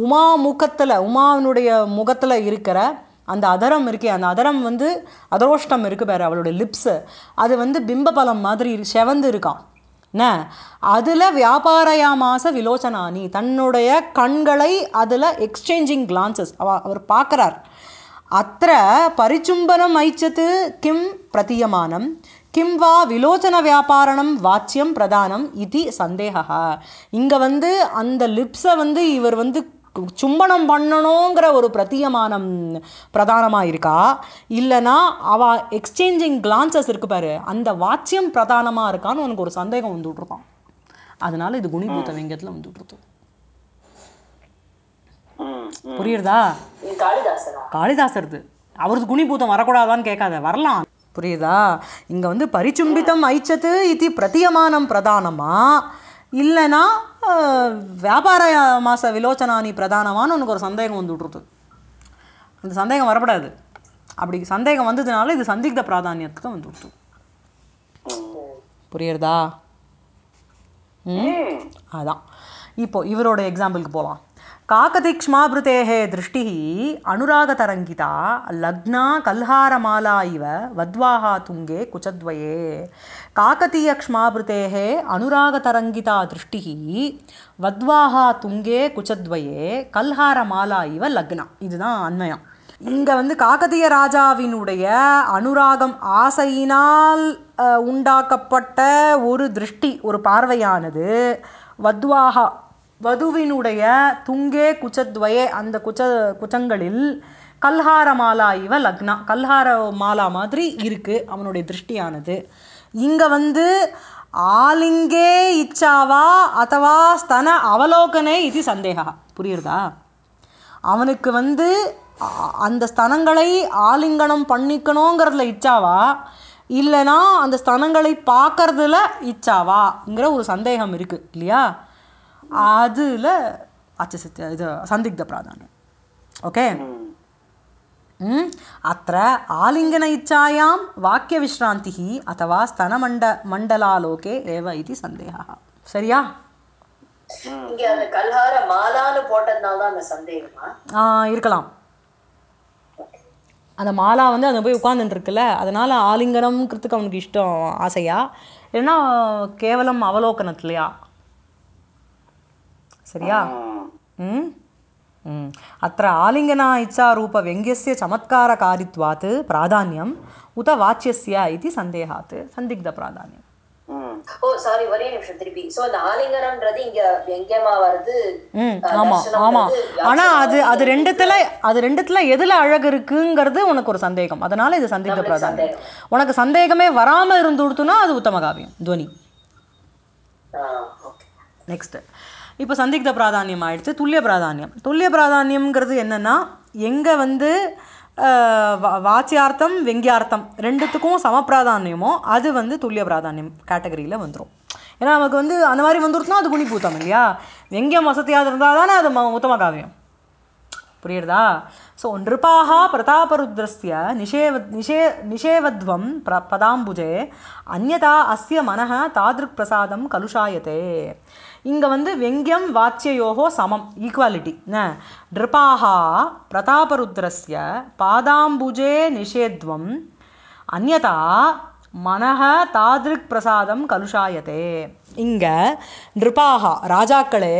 Speaker 1: உமாவினுடைய முகத்தில் இருக்கிற அந்த அதரம் இருக்கே, அந்த அதரம் வந்து அதரோஷ்டம் இருக்குது பாரு, அவளுடைய லிப்ஸு, அது வந்து பிம்பபலம் மாதிரி செவந்து இருக்கான். என்ன அதில் வியாபாரயாமாச விலோச்சனானி, தன்னுடைய கண்களை அதில் எக்ஸ்சேஞ்சிங் கிளான்சஸ் அவர் பார்க்குறார். அத்த பரிச்சும்பனம் ஐச்சத்து கிம் பிரதீயமானம் கிம் வா விலோச்சன வியாபாரணம் வாச்சியம் பிரதானம் இது சந்தேகா. இங்கே வந்து அந்த லிப்ஸை வந்து இவர் வந்து சும்பனம் பண்ணணுங்கிற ஒரு பிரதீயமானம் பிரதானமாக இருக்கா, இல்லைனா அவள் எக்ஸ்சேஞ்சிங் கிளான்சஸ் இருக்கு பாரு அந்த வாச்சியம் பிரதானமாக இருக்கான்னு உனக்கு ஒரு சந்தேகம் வந்து விட்ருக்கான். அதனால இது குணிபூத வெங்கத்தில் வந்து விட்ருது. புரியுறதா? காளிதாசருது அவரது குணிபூதம் வரக்கூடாதான்னு கேட்காத, வரலாம். புரியுதா? இங்கே வந்து பரிச்சும்பித்தம் ஐச்சத்து இது பிரதீயமானம் பிரதானமா இல்லைனா வியாபார மாச விலோச்சனானி பிரதானமானு உனக்கு ஒரு சந்தேகம் வந்து விட்ருது. அந்த சந்தேகம் வரப்படாது. அப்படி சந்தேகம் வந்ததுனால இது சந்திக்த பிராதானியத்துக்கு வந்து விட்ருது. புரியுறதா? அதான். இப்போ இவரோட எக்ஸாம்பிளுக்கு போகலாம். காகதிக்ஷ்மாபிருத்தேஹே திருஷ்டி அனுராகதரங்கிதா லக்னா கல்ஹாரமாலா இவ வத்வாஹா துங்கே குச்சத்வயே. காகதீயக்ஷ்மாபிருத்தேஹே அனுராகதரங்கிதா திருஷ்டி வத்வாஹா துங்கே குச்சத்வயே கல்ஹாரமாலா இவ லக்னா. இதுதான் அன்வயம். இங்கே வந்து காகதிய ராஜாவினுடைய அனுராகம் ஆசையினால் உண்டாக்கப்பட்ட ஒரு திருஷ்டி, ஒரு பார்வையானது வத்வாஹா வதுவினுடைய துங்கே குச்சத்வயே அந்த குச்சங்களில் கல்ஹார மாலா இவ லக்னா, கல்ஹார மாலா மாதிரி இருக்குது அவனுடைய திருஷ்டியானது. இங்கே வந்து ஆலிங்கே இச்சாவா அத்தவா ஸ்தன அவலோகனே இது சந்தேகா. புரியுறதா? அவனுக்கு வந்து அந்த ஸ்தனங்களை ஆலிங்கனம் பண்ணிக்கணுங்கிறதுல இச்சாவா இல்லைனா அந்த ஸ்தனங்களை பார்க்கறதுல இச்சாவாங்கிற ஒரு சந்தேகம் இருக்குது இல்லையா? அதில் இது சந்திக்த பிராதானியம். ஓகே. अत्र आलिङ्गन इच्छायां वाक्यविश्रान्तिः अथवा स्तनमण्डलालोके एव इति सन्देहः சரியா
Speaker 2: இங்க அந்த கல்ஹார மாலான்னு போட்டதுனால தான் அந்த சந்தேகமா
Speaker 1: இருக்கலாம் அந்த மாலா வந்து அங்கே போய் உட்காந்துட்டுருக்குல்ல அதனால் ஆலிங்கனம்ங்கிறதுக்கு அவனுக்கு இஷ்டம் ஆசையா இல்லைன்னா கேவலம் அவலோகனத்துலையா சரியா अत्र आलिङ्गना इच्छारूपव्यङ्ग्यस्य चमत्कारकारित्वात् प्राधान्यम् उत वाच्यस्य इति सन्देहात् सन्दिग्धप्राधान्यम्
Speaker 2: ஓ சாரி ஒரே நிமிஷம் திருப்பி சோ அந்த ஆலிங்கனம்ன்றது இங்க व्यङ्ग्यமா வருது
Speaker 1: ஆமா ஆமா ஆனா அது ரெண்டுத்துல எதுல அழகு இருக்குங்கிறது உனக்கு ஒரு சந்தேகம் அதனால இது சந்தித்த பிராதானியம் உனக்கு சந்தேகமே வராம இருந்து கொடுத்தனா அது உத்தம காவியம் துவனி நெக்ஸ்ட் இப்போ சந்திக்த பிராதானியம் ஆயிடுச்சு துல்லிய பிராதானியம்ங்கிறது என்னன்னா எங்க வந்து வாச்சியார்த்தம் வெங்கியார்த்தம் ரெண்டுத்துக்கும் சமப்பிராதானியமோ அது வந்து துல்லிய பிராதானியம் கேட்டகரியில் வந்துடும் ஏன்னா நமக்கு வந்து அந்த மாதிரி வந்துருச்சுன்னா அது குணிபூத்தம் இல்லையா வெங்கியம் வசதியாக இருந்தால் தானே அது உத்தம காவியம் புரியுறதா ஸோ நிருபாக பிரதாபருத்ரஸ்ய நிஷேவத்வம் பதாம்புஜே அந்யதா அஸ்ய மனः தாதிருக் பிரசாதம் கலுஷாயத்தே இங்கே வந்து வெங்கியம் வாச்சியோகோ சமம் ஈக்குவாலிட்டி நிருபாக பிரதாபருத்ரஸ்ய பாதாம்புஜே நிஷேத்வம் அந்யதா மனः தாதிருக் பிரசாதம் கலுஷாயத்தே இங்கே நிருபாக ராஜாக்களே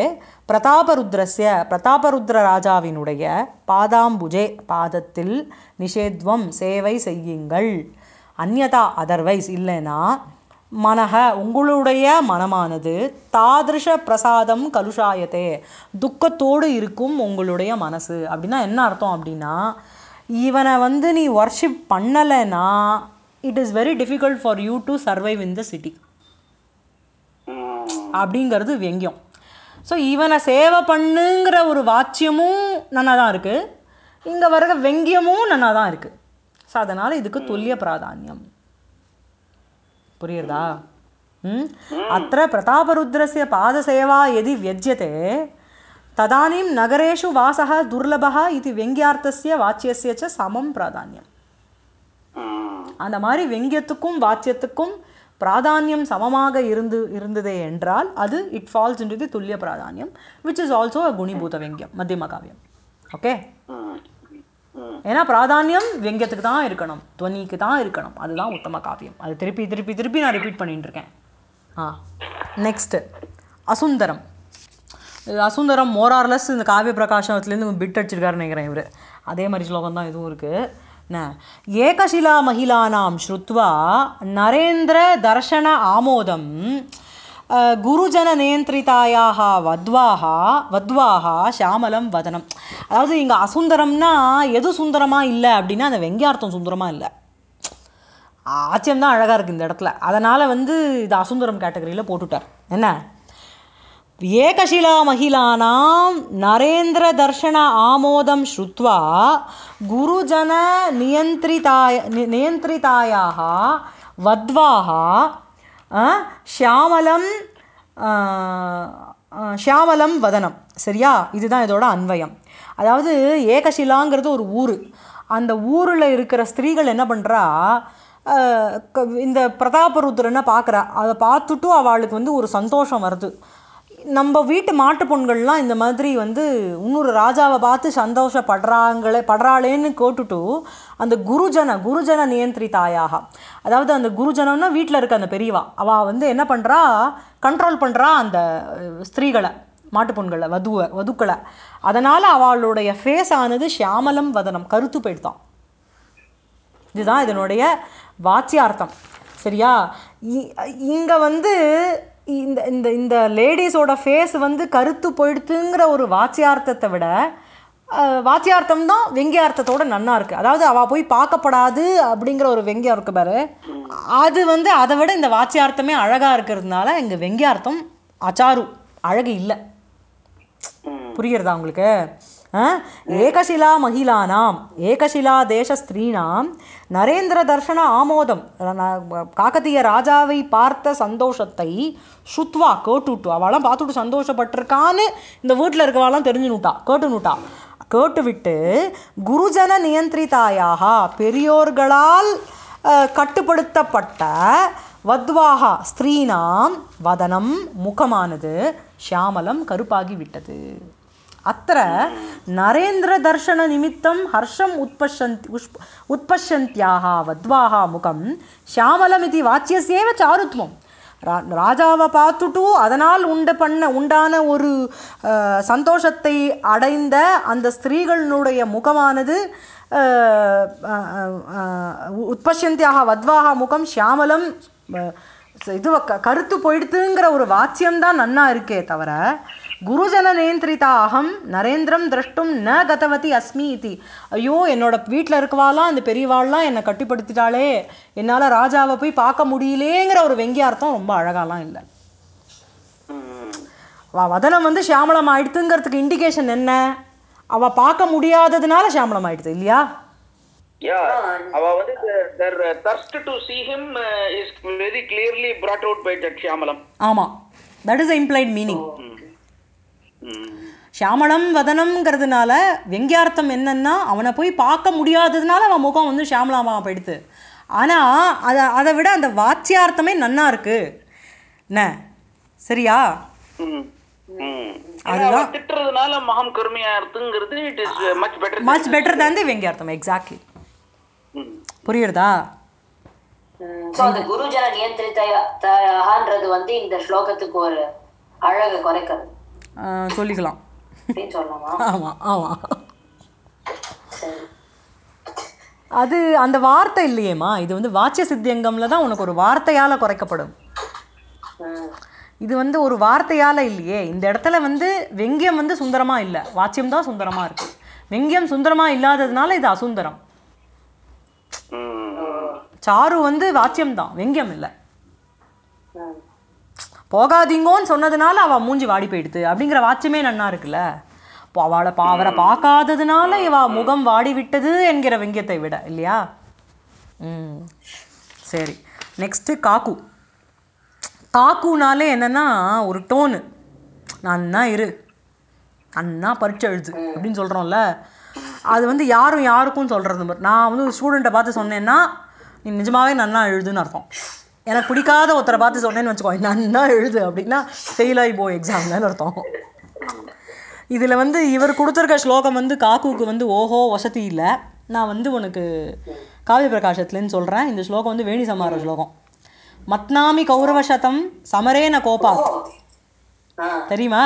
Speaker 1: பிரதாபருத்ர ராஜாவினுடைய பாதாம்புஜே பாதத்தில் நிஷேத்வம் சேவை செய்யுங்கள் அந்யதா அதர்வைஸ் இல்லைனா மனக உங்களுடைய மனமானது தாதிருஷ பிரசாதம் கலுஷாயத்தே துக்கத்தோடு இருக்கும் உங்களுடைய மனசு அப்படின்னா என்ன அர்த்தம் அப்படின்னா இவனை வந்து நீ வர்ஷிப் பண்ணலைன்னா it is very difficult for you to survive in the city அப்படிங்கிறது வெங்கியம் ஸோ இவனை சேவை பண்ணுங்கிற ஒரு வாச்சியமும் நல்லா தான் இருக்குது இங்கே வர வெங்கியமும் நல்லா தான் இருக்குது ஸோ அதனால் இதுக்கு துல்லிய பிராதானியம் புரியுறதா அத்த பிரதாபருத்ரஸ்ய பாதசேவா எதி வியஜ்யதே ததானீம் நகரேஷு வாசः துர்லபः இது வெங்கியார்த்தஸ்ய வாச்சியஸ்ய ச சமம் பிராதானியம் அந்த மாதிரி வெங்கியத்துக்கும் வாச்சியத்துக்கும் பிராதானியம் சமமாக இருந்ததே என்றால் அது இட் ஃபால்ஸ் இன்டு தி துல்லிய பிராதானியம் விச் இஸ் ஆல்சோ அ குணிபூத வெங்கியம் மத்தியம காவியம் ஓகே ஏன்னா பிராதானியம் வெங்கியத்துக்கு தான் இருக்கணும் துவனிக்கு தான் இருக்கணும் அதுதான் உத்தம காவியம் அது திருப்பி நான் ரிப்பீட் பண்ணிட்டு இருக்கேன் நெக்ஸ்ட்டு அசுந்தரம் அசுந்தரம் மோரார்லெஸ் இந்த காவிய பிரகாசத்துலேருந்து பிட் அடிச்சிருக்காருன்னு நினைக்கிறேன் இவர் அதே மாதிரி ஸ்லோகம் தான் இதுவும் இருக்குது ஏகசிலா மகிளானாம் ஸ்ருத்வா நரேந்திர தர்ஷன ஆமோதம் குருஜன நியந்திரிதாயாக வத்வாக ஷியாமலம் வதனம் அதாவது இங்கே அசுந்தரம்னா எது சுந்தரமாக இல்லை அப்படின்னா அந்த வெங்கியார்த்தம் சுந்தரமாக இல்லை ஆச்சரியம்தான் அழகாக இருக்குது இந்த இடத்துல அதனால் வந்து இது அசுந்தரம் கேட்டகரியில் போட்டுட்டார் என்ன ஏகசிலா மகிளானாம் நரேந்திர தர்ஷன ஆமோதம் ஸ்ருத்வா குருஜன நியந்திரிதாயாக வத்வாக ஷியாமலம் வதனம் சரியா இதுதான் இதோட அன்வயம் அதாவது ஏகசிலாங்கிறது ஒரு ஊர் அந்த ஊரில் இருக்கிற ஸ்திரீகள் என்ன பண்ணுறா இந்த பிரதாபருத்ரனை பார்க்குறா அதை பார்த்துட்டு அவளுக்கு வந்து ஒரு சந்தோஷம் வருது நம்ம வீட்டு மாட்டு பொண்கள்லாம் இந்த மாதிரி வந்து இன்னொரு ராஜாவை பார்த்து படுறாளேன்னு கேட்டுட்டு அந்த குருஜன நியந்திரிதாயாக அதாவது அந்த குருஜனம்னா வீட்டில் இருக்க அந்த பெரியவா அவள் வந்து என்ன பண்ணுறா கண்ட்ரோல் பண்ணுறா அந்த ஸ்திரீகளை மாட்டு பொண்களை வதுக்களை அதனால் அவளுடைய ஃபேஸ் ஆனது ஷியாமலம் வதனம் கருத்து போயிடுதான் இதுதான் இதனுடைய வாச்சியார்த்தம் சரியா இங்கே வந்து இந்த இந்த இந்த லேடிஸோட ஃபேஸ் வந்து கருத்து போயிடுத்துங்கிற ஒரு வாச்சியார்த்தத்தை விட வாச்சியார்த்தம் தான் வெங்கியார்த்தத்தோட நன்னா இருக்குது அதாவது அவள் போய் பார்க்கப்படாது அப்படிங்கிற ஒரு வெங்கியம் இருக்கு பாரு அது வந்து அதை விட இந்த வாச்சியார்த்தமே அழகாக இருக்கிறதுனால இங்கே வெங்கியார்த்தம் அச்சாரு அழகு இல்லை புரிகிறதா உங்களுக்கு ஏகசிலா மகிளானாம் ஏகசிலா தேச ஸ்திரீனாம் நரேந்திர தர்ஷன ஆமோதம் காக்கத்திய ராஜாவை பார்த்த சந்தோஷத்தை சுத்வா கேட்டுட்டு அவளாம் பார்த்துட்டு சந்தோஷப்பட்டிருக்கான்னு இந்த வீட்டில் இருக்கவாலாம் தெரிஞ்சுனுட்டா கேட்டுனுட்டா கேட்டுவிட்டு குருஜன நியந்திரிதாயாக பெரியோர்களால் கட்டுப்படுத்தப்பட்ட வத்வாகா ஸ்திரீனாம் வதனம் முகமானது ஷியாமலம் கருப்பாகிவிட்டது. அத்திர நரேந்திரதர்ஷனநிமித்தம் ஹர்ஷம் உத்பஷ்யந்த்யாः வத்வாः முகம் ஷியாமலமிதி வாச்சியஸ்யேவ சாருத்வம். ராஜாவை பார்த்துட்டு அதனால் உண்டான ஒரு சந்தோஷத்தை அடைந்த அந்த ஸ்திரீகளுடைய முகமானது உத்பஷ்யந்த்யாः வத்வாः முகம் ஷியாமலம் இது கருத்து போயிடுத்துங்கிற ஒரு வாச்சியம்தான் நன்னா இருக்கே தவிர குருஜன நியந்திரிதா அகம் நரேந்திரம் திரஷ்டும் ந கதவதி அஸ்மி இதி. ஐயோ என்னோட வீட்டில் இருக்கவாலாம் அந்த பெரியவாள்லாம் என்னை கட்டிப்படுத்திட்டாளே, என்னால் ராஜாவை போய் பார்க்க முடியலேங்கிற ஒரு வெங்கியார்த்தம் ரொம்ப அழகாலாம் இல்லை. வதனம் வந்து ஷியாமலம் ஆயிடுத்துங்கிறதுக்கு இண்டிகேஷன் என்ன? அவள் பார்க்க முடியாததுனால ஷியாமலம் ஆயிடுது இல்லையா?
Speaker 3: அவ வந்து their thirst to see him is very clearly brought out by that ஷியாமலம்.
Speaker 1: ஆமாம், that is the implied meaning. ஷியாமலம் வதனம்ங்கிறதுனால வெங்கியார்த்தம் என்னன்னா அவனை போய் பார்க்க முடியாததுனால அவன் முகம் வந்து ஷியாமலமாக போயிடுது. ஆனால் அதை விட அந்த வாச்சியார்த்தமே நன்னா இருக்கு என்ன, சரியா? அதுதான்
Speaker 3: திட்டுறதுனால மகம் கருமையா இருக்குங்கிறது it is
Speaker 1: much better than the வெங்கியார்த்தம். எக்ஸாக்ட்லி, புரியுறதா?
Speaker 2: அந்த குருஜன நியந்திரிதான்றது வந்து இந்த ஸ்லோகத்துக்கு ஒரு அழகு குறைக்கிறது
Speaker 1: சொல்லிக்கலாம். ஆமாம் ஆமாம், அது அந்த வார்த்தை இல்லையேம்மா, இது வந்து வாச்சிய சித்தியங்கம்ல தான் உனக்கு ஒரு வார்த்தையால் குறைக்கப்படும். இது வந்து ஒரு வார்த்தையால் இல்லையே. இந்த இடத்துல வந்து வெங்கியம் வந்து சுந்தரமாக இல்லை, வாச்சியம் தான் சுந்தரமாக இருக்குது. வெங்கியம் சுந்தரமாக இல்லாததுனால இது அசுந்தரம். சாரு வந்து வாச்சியம் தான், வெங்கியம் இல்லை. போகாதீங்கோன்னு சொன்னதுனால அவள் மூஞ்சி வாடி போயிடுது அப்படிங்கிற வாச்சியமே நன்னா இருக்குல்ல. இப்போ அவரை பார்க்காததுனால இவ முகம் வாடி விட்டது என்கிற வெங்கியத்தை விட இல்லையா? சரி, நெக்ஸ்ட்டு காக்கு. காக்குனாலே என்னென்னா ஒரு டோனு, நன்னா இரு, நன்னா பரீட்சை எழுது அப்படின்னு சொல்கிறோம்ல. அது வந்து யாருக்கும் சொல்கிறது. நான் வந்து ஒரு ஸ்டூடெண்ட்டை பார்த்து சொன்னேன்னா நீ நிஜமாகவே நன்னா எழுதுன்னு அர்த்தம். எனக்கு பிடிக்காத ஒருத்தரை பார்த்து சொன்னேன்னு வச்சுக்கோ, நன்னா எழுது அப்படின்னா ஃபெயில் ஆகி போ எக்ஸாம்லன்னு அர்த்தம். இதில் வந்து இவர் கொடுத்துருக்க ஸ்லோகம் வந்து காக்குக்கு வந்து ஓஹோ வசதி இல்லை. நான் வந்து உனக்கு காவிய பிரகாசத்துலேன்னு சொல்கிறேன். இந்த ஸ்லோகம் வந்து வேணி சமார ஸ்லோகம். மத்னாமி கௌரவசதம் சமரேன கோபாத், தெரியுமா?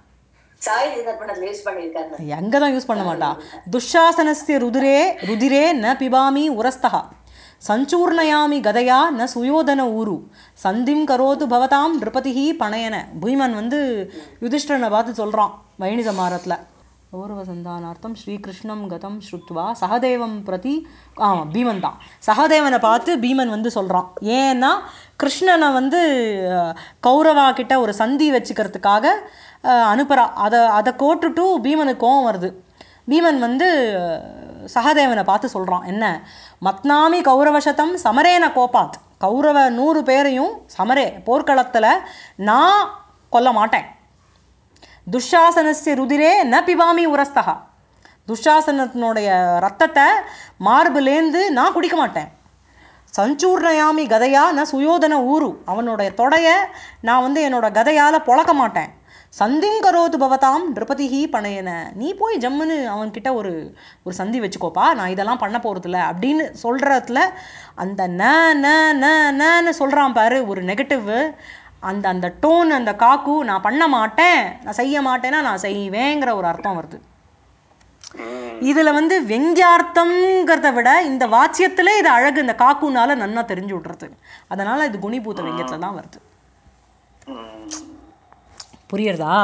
Speaker 1: எங்கே தான் யூஸ் பண்ண மாட்டா. துஷாசனஸ்ய ருதிரே ந பிபாமி உரஸ்தா சஞ்சூர்ணயாமி கதையா ந சுயோதன ஊரு சந்திம் கரோது பவதாம் நிருபதிஹி பணையன. பீமன் வந்து யுதிஷ்டரனை பார்த்து சொல்கிறான் வைணி சமாரத்தில், கௌரவசந்தானார்த்தம் ஸ்ரீகிருஷ்ணம் கதம் ஸ்ருத்வா சகதேவம் பிரதி. பீமன் தான் சகதேவனை பார்த்து பீமன் வந்து சொல்கிறான். ஏன்னா கிருஷ்ணனை வந்து கௌரவா கிட்ட ஒரு சந்தி வச்சுக்கிறதுக்காக அனுப்புகிறா. அதை கோட்டுட்டு பீமனுக்கு கோவம் வருது. பீமன் வந்து சகதேவனை பார்த்து சொல்கிறான் என்ன, மத்னாமி கௌரவசதம் சமரேன கோபாத், கௌரவ 100 பேரையும் சமரே போர்க்களத்தில் நான் கொல்ல மாட்டேன். துஷாசனஸ்ய ருதிரே ந பிபாமி உரஸ்தகா, துஷாசனத்தினுடைய ரத்தத்தை மார்புலேந்து நான் குடிக்க மாட்டேன். சஞ்சூர்ணயாமி கதையா ந சுயோதன ஊரு, அவனுடைய தொடையை நான் வந்து என்னோட கதையால் பொழக்க மாட்டேன். சந்திங்கரோது பவதாம் நிருபதிஹி பணையன, நீ போய் ஜம்முன்னு அவன்கிட்ட ஒரு சந்தி வச்சுக்கோப்பா, நான் இதெல்லாம் பண்ண போகிறதில்ல அப்படின்னு சொல்கிறதுல அந்த நன்னு சொல்கிறான் பாரு, ஒரு நெகட்டிவ். அந்த டோன், அந்த காக்கு நான் பண்ண மாட்டேன், நான் செய்ய மாட்டேன்னா நான் செய்வேங்கிற ஒரு அர்த்தம் வருது. இதில் வந்து வெங்கியார்த்தங்கிறத விட இந்த வாச்சியத்தில் இது அழகு இந்த காக்குனால நன்னா தெரிஞ்சு விட்றது. அதனால் இது குணிபூத வெங்கியத்தில் தான் வருது. புரியுறதா?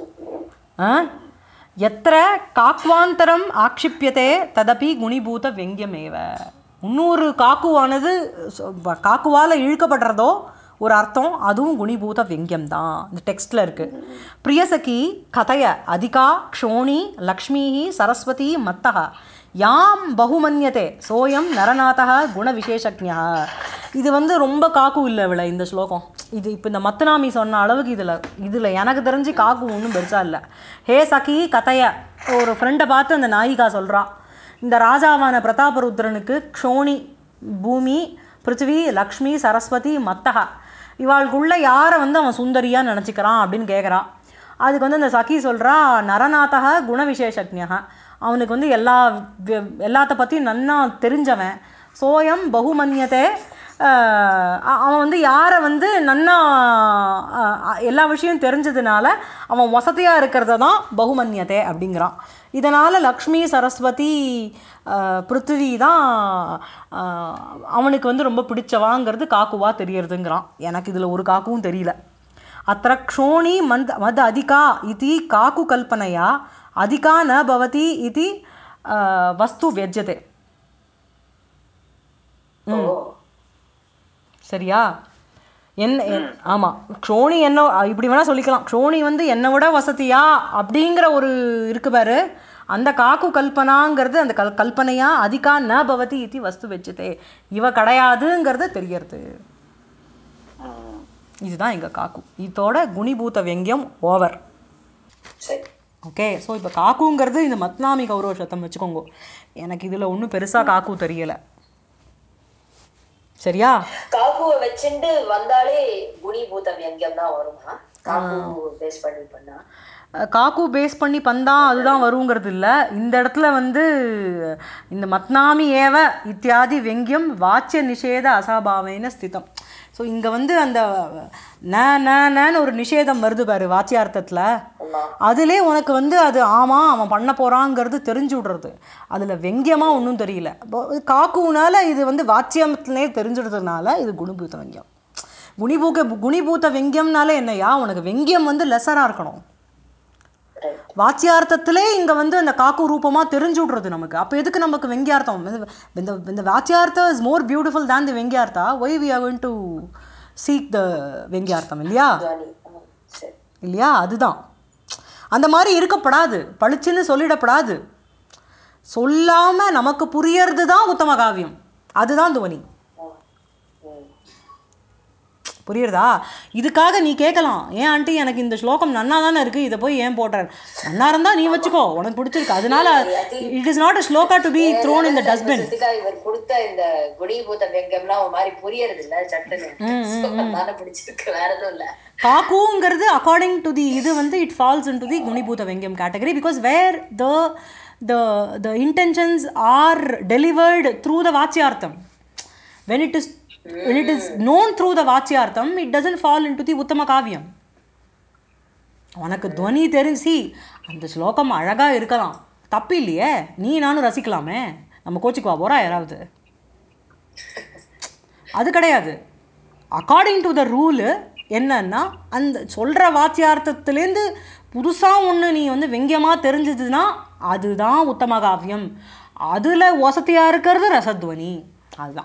Speaker 1: எத்திர காக்வாந்தரம் ஆக்ஷிப்பியதே ததபி குணிபூத வெங்கியமேவ. 300 காக்குவானது காக்குவால் இழுக்கப்படுறதோ ஒரு அர்த்தம், அதுவும் குணிபூத வெங்கியம் தான். இந்த டெக்ஸ்டில் இருக்குது. பிரியசகி கதைய அதிகா க்ஷோணி லக்ஷ்மீ சரஸ்வதி மத்தா யாம் பகுமன்யதே சோயம் நரநாதக குணவிசேஷஜ்ஞா. இது வந்து ரொம்ப காக்கு இல்லை இவளை இந்த ஸ்லோகம். இது இப்போ இந்த மத்துனாமி சொன்ன அளவுக்கு இதில் எனக்கு தெரிஞ்சு காக்கு ஒன்றும் பெருசாக இல்லை. ஹே சகி கதைய ஒரு ஃப்ரெண்டை பார்த்து அந்த நாயிகா சொல்கிறா, இந்த ராஜாவான பிரதாபருத்ரனுக்கு க்ஷோணி பூமி, பிருத்திவி, லக்ஷ்மி, சரஸ்வதி, மத்தகா இவாளுக்குள்ள யாரை வந்து அவன் சுந்தரியாக நினச்சிக்கிறான் அப்படின்னு கேட்குறா. அதுக்கு வந்து அந்த சகி சொல்கிறா, நரநாதக குணவிசேஷஜ்ஞா, அவனுக்கு வந்து எல்லாத்த பற்றியும் நன்னா தெரிஞ்சவன். சோயம் பகுமன்யத்தை, அவன் வந்து யாரை வந்து நன்னா எல்லா விஷயம் தெரிஞ்சதுனால அவன் வசதியாக இருக்கிறத தான் பகுமன்யத்தை அப்படிங்கிறான். இதனால் லக்ஷ்மி, சரஸ்வதி, பிருத்திவி தான் அவனுக்கு வந்து ரொம்ப பிடிச்சவாங்கிறது காக்குவாக தெரியறதுங்கிறான். எனக்கு இதில் ஒரு காக்குவும் தெரியல. அத்த க்ஷோணி மத் அதிகா இது காக்கு கல்பனையா அதிகா ந பவதி இது வஸ்து வியஜ்யதே. சரியா? ஆமாம், க்ஷோணி என்ன இப்படி வேணால் சொல்லிக்கலாம். க்ஷோணி வந்து என்னை விட வசதியா அப்படிங்கிற ஒரு இருக்கு பாரு, அந்த காக்கு கல்பனாங்கிறது அந்த கல்பனையா அதிகா ந பவதி இது வஸ்து வச்சுதே, இவ கிடையாதுங்கிறது தெரியறது. இதுதான் எங்கள் காக்கு. இதோட குணிபூத வெங்கியம் ஓவர். ஓகே, ஸோ இப்போ காக்குங்கிறது இந்த மத்னாமி கௌரவ சத்தம் வச்சுக்கோங்க. எனக்கு இதில் ஒன்றும் பெருசாக காக்கு தெரியலை. சரியா?
Speaker 2: காக்குவை வச்சுட்டு வந்தாலே குணிபூத வெங்கியம் தான் வருமா? காக்கு பேஸ் பண்ணி பண்ணா
Speaker 1: காக்கு பேஸ் பண்ணி பந்தான் அதுதான் வருங்கிறது இல்லை. இந்த இடத்துல வந்து இந்த மத்னாமி ஏவ இத்தியாதி வெங்கியம் வாச்சிய நிஷேத அசாபாவேன ஸ்திதம். ஸோ இங்கே வந்து அந்த நன்னு ஒரு நிஷேதம் வருது பாரு வாச்சியார்த்தத்தில், அதிலே உனக்கு வந்து அது ஆமாம் அவன் பண்ண போகிறாங்கிறது தெரிஞ்சு விடுறது. அதில் வெங்கியமாக ஒன்றும் தெரியல. காக்குனால இது வந்து வாச்சியத்திலே தெரிஞ்சுடுறதுனால இது குணிபூத வெங்கியம். குணிபூத வெங்கியம்னாலே என்னையா, உனக்கு வெங்கியம் வந்து லெஸராக இருக்கணும். வாச்சியார்த்தத்திலே இங்கே வந்து அந்த காக்கு ரூபமாக தெரிஞ்சு விட்றது நமக்கு. அப்போ எதுக்கு நமக்கு வெங்கியார்த்தம்? இந்த வாச்சியார்த்தம் is more beautiful than the வெங்கியார்த்தா. Why we are going to seek the வெங்கியார்த்தம் இல்லையா? இல்லையா? அதுதான் அந்த மாதிரி இருக்கப்படாது, பளிச்சுன்னு சொல்லிடப்படாது. சொல்லாமல் நமக்கு புரியறது தான் உத்தம காவியம். அதுதான் துவனி. புரியுறதா? இதுக்காக நீ கேட்கலாம், ஏன் ஆண்டி எனக்கு இந்த ஸ்லோகம் நன்னா தானே இருக்குது, இதை போய் ஏன் போடுற? நன்னா இருந்தால் நீ வச்சுக்கோ, உனக்கு பிடிச்சிருக்கு. அதனால it is not a shloka to be thrown in the dustbin.
Speaker 2: இவர் கொடுத்த இந்த குணிபூத வெங்கம்லாம் ஒரு மாதிரி புரியறது இல்லை சட்டன்னு பிடிச்சிருக்கு, வேற எதுவும் இல்லை.
Speaker 1: காக்குங்கிறது அக்கார்டிங் டு தி இது வந்து it falls in to the குணிபூத வெங்கம் category, because where the intentions are delivered through the vachiartham. When it is known through the vachiartham, it doesn't fall into the uttama kavyam. உனக்கு துவனி தெரிஞ்சு அந்த ஸ்லோகம் அழகாக இருக்கலாம், தப்பு இல்லையே, நீ நானும் ரசிக்கலாமே. நம்ம கோச்சிக்குவா போகிறா யாராவது? அது கிடையாது. அக்கார்டிங் டு த ரூலு என்னன்னா, அந்த சொல்கிற வாச்சியார்த்தத்துலேருந்து புதுசாக ஒன்று நீ வந்து வெங்கியமாக தெரிஞ்சதுன்னா அதுதான் உத்தம காவியம். அதில் வசதியாக இருக்கிறது ரசத்வனி. அதுதான்.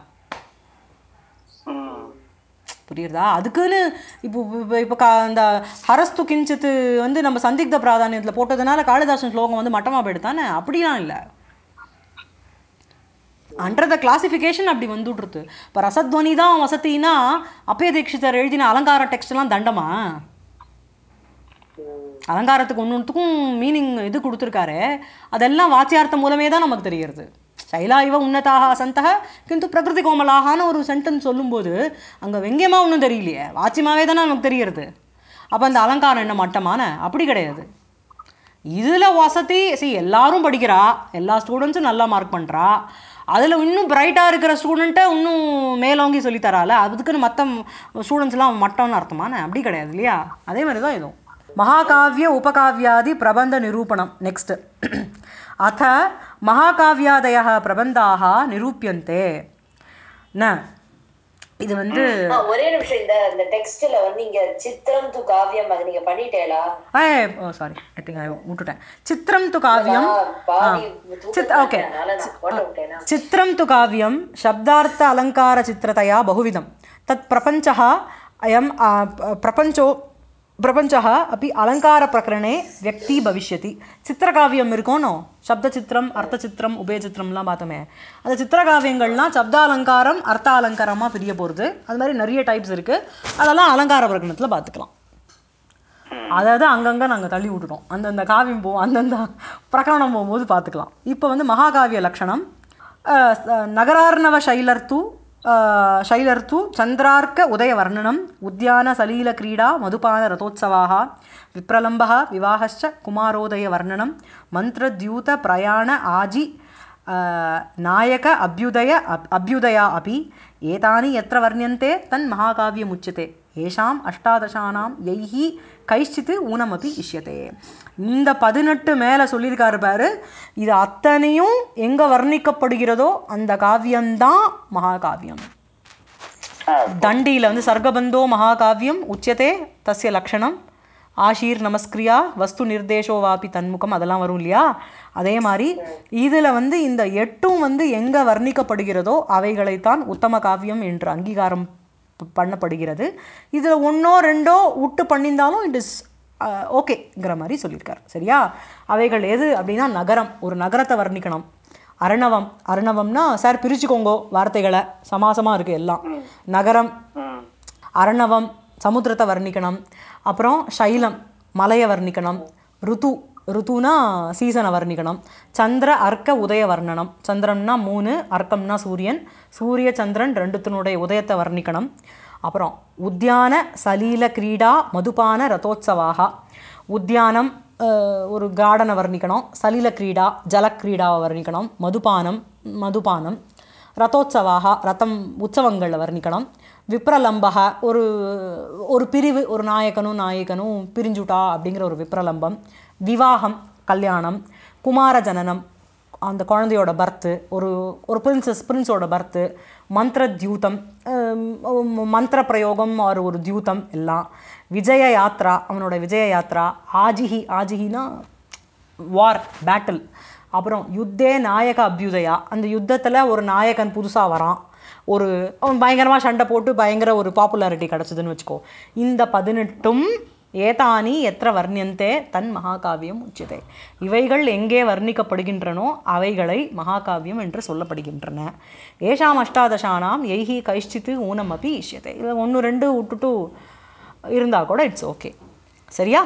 Speaker 1: புரியுறதா? அதுக்குன்னு இப்போ இந்த ஹரஸ்து கிஞ்சித்து வந்து நம்ம சந்திக்த பிராதானியத்தில் போட்டதுனால காளிதாசன் ஸ்லோகம் வந்து மட்டமாக போயிடுதானே? அப்படிலாம் இல்லை. அண்டர் த கிளாசிஃபிகேஷன் அப்படி வந்துடுறது. இப்போ ரசத்வனி தான் வசதினா அப்பய தீட்சிதர் எழுதின அலங்கார டெக்ஸ்ட்லாம் தண்டமா? அலங்காரத்துக்கு ஒன்றுத்துக்கும் மீனிங் இது கொடுத்துருக்காரு, அதெல்லாம் வாச்சியார்த்தம் மூலமே தான் நமக்கு தெரிகிறது. சைலா இவ உன்னதாக சந்தக கிந்து பிரகிருதி கோமலாகான்னு ஒரு சென்டென்ஸ் சொல்லும்போது அங்கே வெங்கியமாக ஒன்றும் தெரியலையே, வாச்சியமாகவே தானே நமக்கு தெரிகிறது. அப்போ அந்த அலங்காரம் என்ன மட்டமான? அப்படி கிடையாது. இதில் வசதி எல்லாரும் படிக்கிறா, எல்லா ஸ்டூடெண்ட்ஸும் நல்லா மார்க் பண்ணுறா, அதில் இன்னும் பிரைட்டாக இருக்கிற ஸ்டூடெண்ட்டை இன்னும் மேலோங்கி சொல்லித்தரால, அதுக்குன்னு மற்ற ஸ்டூடெண்ட்ஸ்லாம் மட்டம்னு அர்த்தமான? அப்படி கிடையாது இல்லையா? அதே மாதிரி தான் இதுவும். மகாகாவிய உபகாவியாதி பிரபந்த நிரூபணம். நெக்ஸ்ட், அத மகாகாவியாதய பிரபந்தாக நிரூபியந்தே. இது வந்து
Speaker 2: ஒரே நிமிஷம், இந்த டெக்ஸ்ட்ல வந்து இங்க சித்திரம் து காவியம் அது நீங்க பண்ணிட்டேலா?
Speaker 1: சாரி, ஐ திங்க் ஐ விட்டுட்டேன். சித்திரம் து காவியம். ஓகே, சித்திரம் து காவியம் சப்தார்த்த அலங்கார சித்திரதயா பகுவிதம். தத் பிரபஞ்சः அயம் பிரபஞ்சः அப்படி அலங்கார பிரகரணே வியக்தி பவிஷ்யதி. சித்திரகாவியம் இருக்கணும், சப்தச்சித்திரம், அர்த்தச்சித்திரம், உபயச்சித்திரம்லாம் பார்த்தோமே. அந்த சித்திரகாவியங்கள்லாம் சப்தாலங்காரம் அர்த்த அலங்காரமாக பிரிய போகிறது. அது மாதிரி நிறைய டைப்ஸ் இருக்குது. அதெல்லாம் அலங்கார பிரகரணத்தில் பார்த்துக்கலாம். அதாவது அங்கங்கே நாங்கள் தள்ளி விட்டுட்டோம். அந்தந்த காவியம் அந்தந்த பிரகரணம் போகும்போது பார்த்துக்கலாம். இப்போ வந்து மகாகாவிய லக்ஷணம். நகரார்ணவ शैलर्तु चन्द्रार्क उदयवर्णनम् उद्यान सलील क्रीडा मधुपान रथोत्सवाः विप्रलम्बः विवाहश्च कुमारोदयवर्णनं मन्त्रद्यूत प्रयाण आजि नायक अभ्युदया अपि एतानि यत्र वर्ण्यन्ते तन्महाकाव्यमुच्यते येषाम् अष्टादशानां यैः कैश्चित् ஊனமபி இஷ்யதே. இந்த 18 மேலே சொல்லியிருக்காரு பாரு, இது அத்தனையும் எங்கே வர்ணிக்கப்படுகிறதோ அந்த காவியம்தான் மகாகாவியம். தண்டியில் வந்து சர்க்கபந்தோ மகாகாவியம் உச்சதே தஸ்ய லக்ஷணம் ஆஷீர் நமஸ்கிரியா வஸ்து நிர்தேஷோ வாபி தன்முகம், அதெல்லாம் வரும் இல்லையா? அதே மாதிரி இதில் வந்து இந்த 8ம் வந்து எங்கே வர்ணிக்கப்படுகிறதோ அவைகளைத்தான் உத்தம காவியம் என்று அங்கீகாரம் பண்ணப்படுகிறது. இதில் 1ஓ 2ஓ விட்டு பண்ணியிருந்தாலும் இட் இஸ் ஓகேங்கிற மாதிரி சொல்லியிருக்கார். சரியா? அவைகள் எது அப்படின்னா, நகரம், ஒரு நகரத்தை வர்ணிக்கணும். அரணவம்னா சார் பிரிச்சுக்கோங்கோ வார்த்தைகளை, சமாசமாக இருக்குது எல்லாம். நகரம், அரணவம் சமுத்திரத்தை வர்ணிக்கணும். அப்புறம் சைலம் மலையை வர்ணிக்கணும். ருத்துனா சீசனை வர்ணிக்கணும். சந்திர அர்க்க உதய வர்ணனம், சந்திரன்னா 3, அர்க்கம்னா சூரியன், சூரிய சந்திரன் 2த்தினுடைய உதயத்தை வர்ணிக்கணும். அப்புறம் உத்தியான சலீல கிரீடா மதுபான ரதோத்சவாக, உத்தியானம் ஒரு கார்டனை வர்ணிக்கணும். சலீல கிரீடா ஜலக்கிரீடாவை வர்ணிக்கணும். மதுபானம் ரதோத்சவாக ரதம் உற்சவங்களில் வர்ணிக்கணும். விப்ரலம்பக ஒரு பிரிவு, ஒரு நாயகனும் பிரிஞ்சுட்டா அப்படிங்கிற ஒரு விப்ரலம்பம். விவாகம் கல்யாணம். குமார ஜனனம் அந்த குழந்தையோட பர்த்து, ஒரு பிரின்ஸோட பர்த்து. மந்திர தியூதம் மந்திர பிரயோகம் ஒரு தியூதம் எல்லாம். விஜய யாத்ரா அவனோட விஜய யாத்ரா. ஆஜிஹினா வார் பேட்டில். அப்புறம் யுத்தே நாயக அபியுதயா, அந்த யுத்தத்தில் ஒரு நாயகன் புதுசாக வரான், அவன் பயங்கரமாக சண்டை போட்டு பயங்கர ஒரு பாப்புலாரிட்டி கிடச்சிதுன்னு வச்சுக்கோ. இந்த 18ம் ஏதானி எത്ര வர்ணியந்தே தன் மகாகாவியம் உச்சியதே, இவைகள் எங்கே வர்ணிக்கப்படுகின்றனோ அவைகளை மகாகாவியம் என்று சொல்லப்படுகின்றன. ஏஷாம் அஷ்டாதசானாம் எய்ஹி கைஷ்சித்து ஊனம் அப்பி இஷ்யதே. இதில் 1 2 விட்டுட்டு இருந்தால் கூட இட்ஸ் ஓகே. சரியா?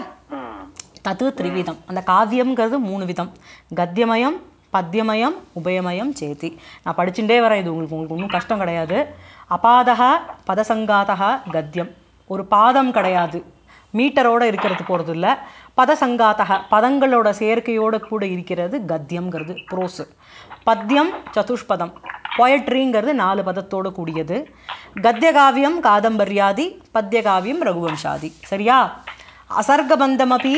Speaker 1: தத்து திரிவிதம், அந்த காவியம்ங்கிறது 3 விதம். கத்தியமயம், பத்தியமயம், உபயமயம் சேத்தி. நான் படிச்சுட்டே வரேன், இது உங்களுக்கு ஒன்றும் கஷ்டம் கிடையாது. அபாதக பதசங்காதக கத்தியம், ஒரு பாதம் கிடையாது, மீட்டரோடு இருக்கிறது போகிறது இல்லை. பதசங்காத்தக பதங்களோட சேர்க்கையோடு கூட இருக்கிறது கத்தியம்ங்கிறது ப்ரோஸு. பத்தியம் சதுஷ்பதம், பொயட்ரிங்கிறது 4 பதத்தோடு கூடியது. கத்தியகாவியம் காதம்பர்யாதி, பத்தியகாவியம் ரகுவம்சாதி. சரியா? அசர்கபந்தமபி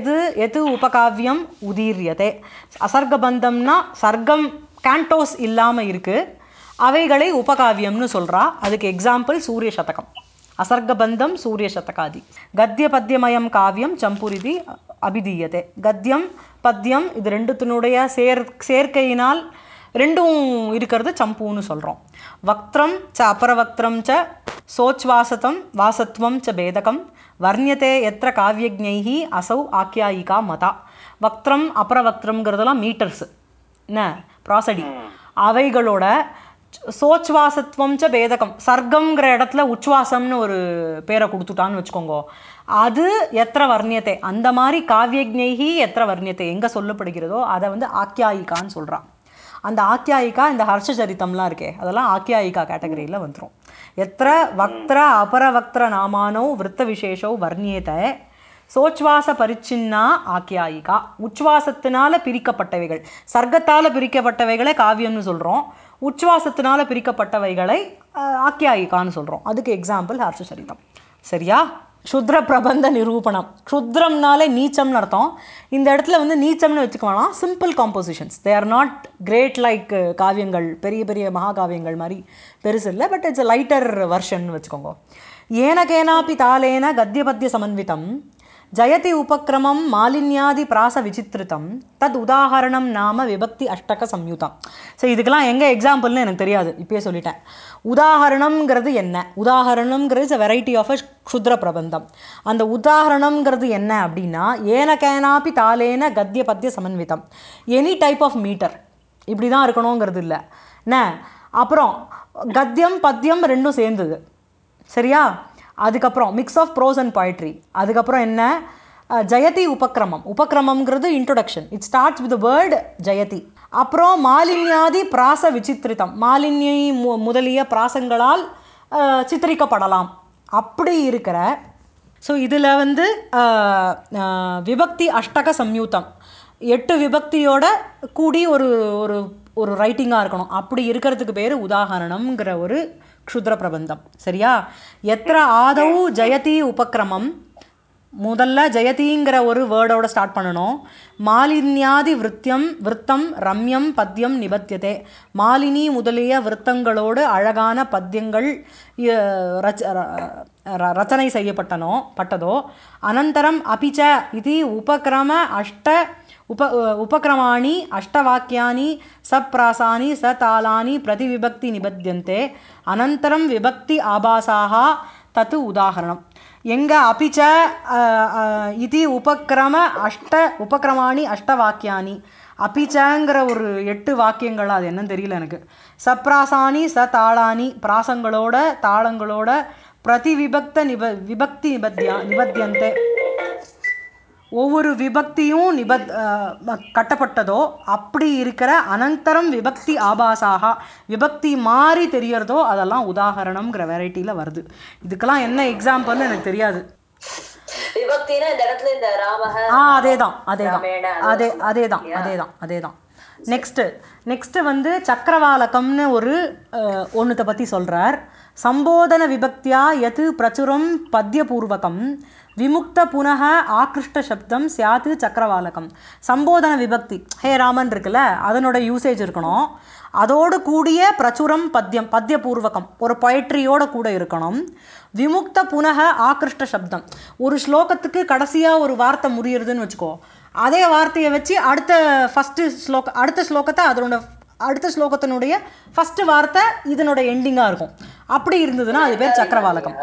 Speaker 1: எது உபகாவியம் உதீரியதே. அசர்கபந்தம்னா சர்க்கம் கேண்டோஸ் இல்லாமல் இருக்குது, அவைகளை உபகாவியம்னு சொல்கிறா. அதுக்கு எக்ஸாம்பிள் சூரிய சதகம், அசர்கபந்தம் சூரிய சதகாதி. கத்திய பத்தியமயம் காவியம் சம்புரிதி அபிதீயதே. கத்தியம் பத்தியம் இது 2த்தினுடைய சேர்க்கையினால் 2ம் இருக்கிறது சம்புன்னு சொல்கிறோம். வக்திரம் ச அபரவக்திரம் ச சோச்வாசதம் வாசத்வம் ச பேதகம் வர்ணியத்தே எத்திர காவியஜ்ஞைஹி அசௌ ஆக்கியாயிகா மதா. வக்திரம் அபரவக்திரம்ங்கிறதெல்லாம் மீட்டர்ஸு என்ன ப்ராசடி. அவைகளோட சோச்வாசத்துவம் ச பேதகம், சர்க்கம்ங்கிற இடத்துல உச்வாசம்னு ஒரு பேரை கொடுத்துட்டான்னு வச்சுக்கோங்க. அது எத்திர வர்ணியத்தை, அந்த மாதிரி காவியஜ்ஞைஹி எத்திர வர்ணியத்தை எங்கே சொல்லப்படுகிறதோ அதை வந்து ஆக்கியாயிகான்னு சொல்கிறான். அந்த ஆக்கியாயிகா இந்த ஹர்ஷச்சரித்தம்லாம் இருக்கே அதெல்லாம் ஆக்கியாயிகா கேட்டகரியில் வந்துடும். எத்திர வக்திர அபரவக்திர நாமானோ விருத்த விசேஷோ வர்ணியத்தை சோச்வாச பரிச்சின்னா ஆக்கியாயிகா. உச்வாசத்தினால பிரிக்கப்பட்டவைகள், சர்க்கத்தால் பிரிக்கப்பட்டவைகளை காவியம்னு சொல்கிறோம், உச்வாசத்தினால பிரிக்கப்பட்டவைகளை ஆக்கியாயிகான்னு சொல்கிறோம். அதுக்கு எக்ஸாம்பிள் ஹர்ஷச்சரிதம். சரியா? க்ஷுத்ர பிரபந்த நிரூபணம், க்ஷுத்ரம்னாலே நீச்சம்னு அர்த்தம். இந்த இடத்துல வந்து நீச்சம்னு வச்சுக்கலாம். Simple compositions, they are not great like காவியங்கள், பெரிய பெரிய மகாகாவியங்கள் மாதிரி பெருசு இல்லை, பட் இட்ஸ் லைட்டர் வெர்ஷன் வச்சுக்கோங்க. ஏனகேனாப்பி தாலேன கத்தியபத்திய சமன்விதம் ஜயதி உபக்கிரமம் மாலின்யாதி பிராச விசித்திருத்தம் தத் உதாகரணம் நாம விபக்தி அஷ்டக சம்யுதம். ஸோ இதுக்கெல்லாம் எங்கே எக்ஸாம்பிள்னு எனக்கு தெரியாது, இப்பயே சொல்லிட்டேன். உதாகரணம்ங்கிறது என்ன? உதாகரணம்ங்கிறது is a variety of a க்ஷுத்ர பிரபந்தம். அந்த உதாகரணம்ங்கிறது என்ன அப்படின்னா, ஏனகேனாப்பி தாலேன கத்திய பத்திய சமன்விதம், எனி டைப் ஆஃப் மீட்டர் இப்படி தான் இருக்கணுங்கிறது இல்லை என்ன. அப்புறம் கத்தியம் பத்தியம் 2ம் சேர்ந்தது. சரியா? அதுக்கப்புறம் mix of prose and poetry. அதுக்கப்புறம் என்ன, ஜெயதி உபக்கிரமம். உபக்கிரமம்ங்கிறது introduction. It starts with word jayati. அப்புறம் மாலின்யாதி பிராச விசித்திரித்தம், மாலின்யை முதலிய பிராசங்களால் சித்தரிக்கப்படலாம் அப்படி இருக்கிற. ஸோ இதில் வந்து விபக்தி அஷ்டக சம்யூத்தம், 8 விபக்தியோட கூடி ஒரு ஒரு ஒரு ரைட்டிங்காக இருக்கணும். அப்படி இருக்கிறதுக்கு பேர் உதாகரணம்ங்கிற ஒரு க்ஷுத்ர பிரபந்தம். சரியா? எத்திர ஆதவு ஜெயதி உபக்கிரமம், முதல்ல ஜெயதிங்கிற ஒரு வேர்டோட ஸ்டார்ட் பண்ணணும். மாலின்யாதி விருத்தம் ரம்யம் பத்யம் நிபத்தியதே, மாலினி முதலிய விருத்தங்களோடு அழகான பத்தியங்கள் ரச்சனை செய்யப்பட்டதோ. அனந்தரம் அபிச்ச இது உபக்கிரம உபக்கிரமாணி அஷ்டவாக்கியானி சப்ராசானி சதாலானி பிரதிவிபக்தி நிபத்தியந்தே. அனந்தரம் விபக்தி ஆபாசாக தத்து உதாகரணம். எங்க அபிச்ச இது உபக்கிரமாணி அஷ்டவாக்கியானி, அபிச்சங்கிற ஒரு 8 வாக்கியங்கள், அது என்னன்னு தெரியல எனக்கு. சப்ராசானி சதாளானி, பிராசங்களோட தாளங்களோட விபக்தி நிபத்தியந்தே, ஒவ்வொரு விபக்தியும் கட்டப்பட்டதோ அப்படி இருக்கிற. அனந்தரம் விபக்தி ஆபாசாக, விபக்தி மாறி தெரியறதோ அதெல்லாம் உதாகரணம்ங்கிற வெரைட்டியில் வருது. இதுக்கெல்லாம் என்ன எக்ஸாம்பிள்னு எனக்கு தெரியாது. அதேதான். நெக்ஸ்ட் வந்து சக்கரவாலகம்னு ஒன்றுத்தை பற்றி சொல்கிறார். சம்போதன விபக்தியா எது பிரச்சுரம் பத்யபூர்வகம் விமுக்த புனக ஆக்ருஷ்ட சப்தம் சியாத்து சக்கரவாலகம். சம்போதன விபக்தி, ஹே ராமன் இருக்குல்ல, அதனோட யூசேஜ் இருக்கணும். அதோடு கூடிய பிரச்சுரம் பத்யபூர்வகம், ஒரு பொயட்ரியோட கூட இருக்கணும். விமுக்த புனக ஆக்ருஷ்ட சப்தம், ஒரு ஸ்லோகத்துக்கு கடைசியாக ஒரு வார்த்தை முடியுறதுன்னு வச்சுக்கோ, அதே வார்த்தையை வச்சு அடுத்த ஸ்லோகத்தை அதனோட அடுத்த ஸ்லோகத்தினுடைய ஃபஸ்ட்டு வார்த்தை இதனோட எண்டிங்காக இருக்கும். அப்படி இருந்ததுன்னா அது பேர் சக்கரவாலகம்.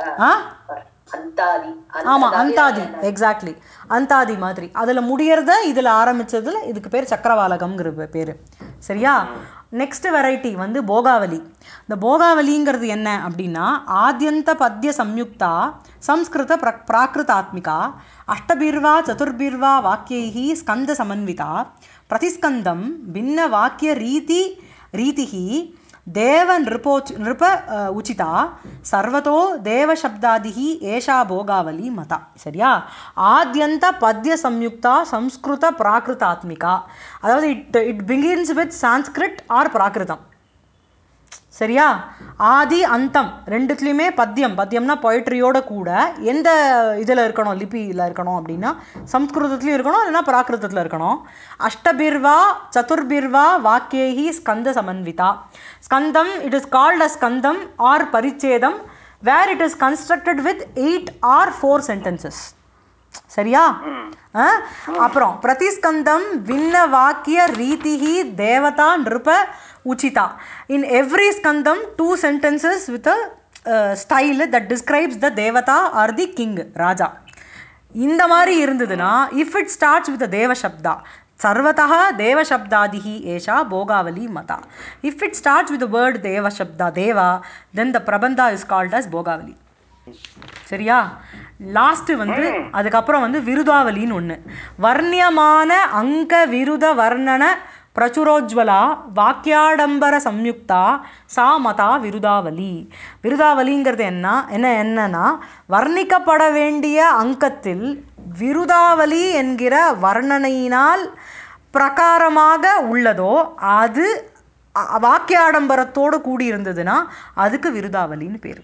Speaker 1: ஆமாம், அந்தாதி, எக்ஸாக்ட்லி, அந்தாதி மாதிரி அதில் முடியறத இதில் ஆரம்பித்ததில் இதுக்கு பேர் சக்கரவாலகம்ங்கிற பேர். சரியா? நெக்ஸ்ட் வெரைட்டி வந்து போகாவலி. இந்த போகாவலிங்கிறது என்ன அப்படின்னா, ஆத்யந்த பத்ய சம்யுக்தா சம்ஸ்கிருத பிராகிருதாத்மிகா அஷ்டபிர்வா சதுர்பிர்வா வாக்கியைஹி ஸ்கந்த சமன்விதா பிரதிஸ்கந்தம் பின்ன வாக்கிய ரீதிஹி தேவ நிருப உச்சிதா சர்வதோ தேவசப்தாதிஹி ஏஷா போகாவலி மதா. சரியா? ஆத்யந்த பத்ய சம்யுக்தா சம்ஸ்கிருத பிராகிருதாத்மிகா, அதாவது it begins with Sanskrit or பிராகிருதம். சரியா? ஆதி அந்தம் ரெண்டுத்துலேயுமே பத்தியம்னா பொயட்ரியோட கூட எந்த இதில் இருக்கணும், லிபியில் இருக்கணும் அப்படின்னா சம்ஸ்கிருதத்துலேயும் இருக்கணும், இல்லைனா பிராகிருதத்தில் இருக்கணும். அஷ்டபிர்வா சதுர்பிர்வா வாக்கியைஹி ஸ்கந்த சமன்விதா. ஸ்கந்தம், இட் இஸ் கால்ட் அஸ் ஸ்கந்தம் ஆர் பரிச்சேதம் where it is constructed with 8 or 4 sentences. சரியா? அப்புறம் பிரதிஸ்கந்தம் பின்ன வாக்கிய ரீதிஹி தேவதா நிருப உச்சிதா. In every skandam 2 sentences with a style that describes the devata or the king, raja. இந்த மாதிரி இருந்ததுன்னா if it starts with a deva shabda sarvatah deva shabdadihi esha bogavali mata. If it starts with the word deva shabda deva, then the prabandha is called as bogavali. சரியா? Last வந்து அதுக்கப்புறம் வந்து விருதாவலின்னு ஒன்று. வர்ணியமான அங்க விருத வர்ணன பிரச்சுரோஜ்வலா வாக்கியாடம்பர சம்யுக்தா சா மதா விருதாவலி. விருதாவலிங்கிறது என்னன்னா, வர்ணிக்கப்பட வேண்டிய அங்கத்தில் விருதாவலி என்கிற வர்ணனையினால் பிரகாரமாக உள்ளதோ அது வாக்கியாடம்பரத்தோடு கூடியிருந்ததுன்னா அதுக்கு விருதாவலின்னு பேர்.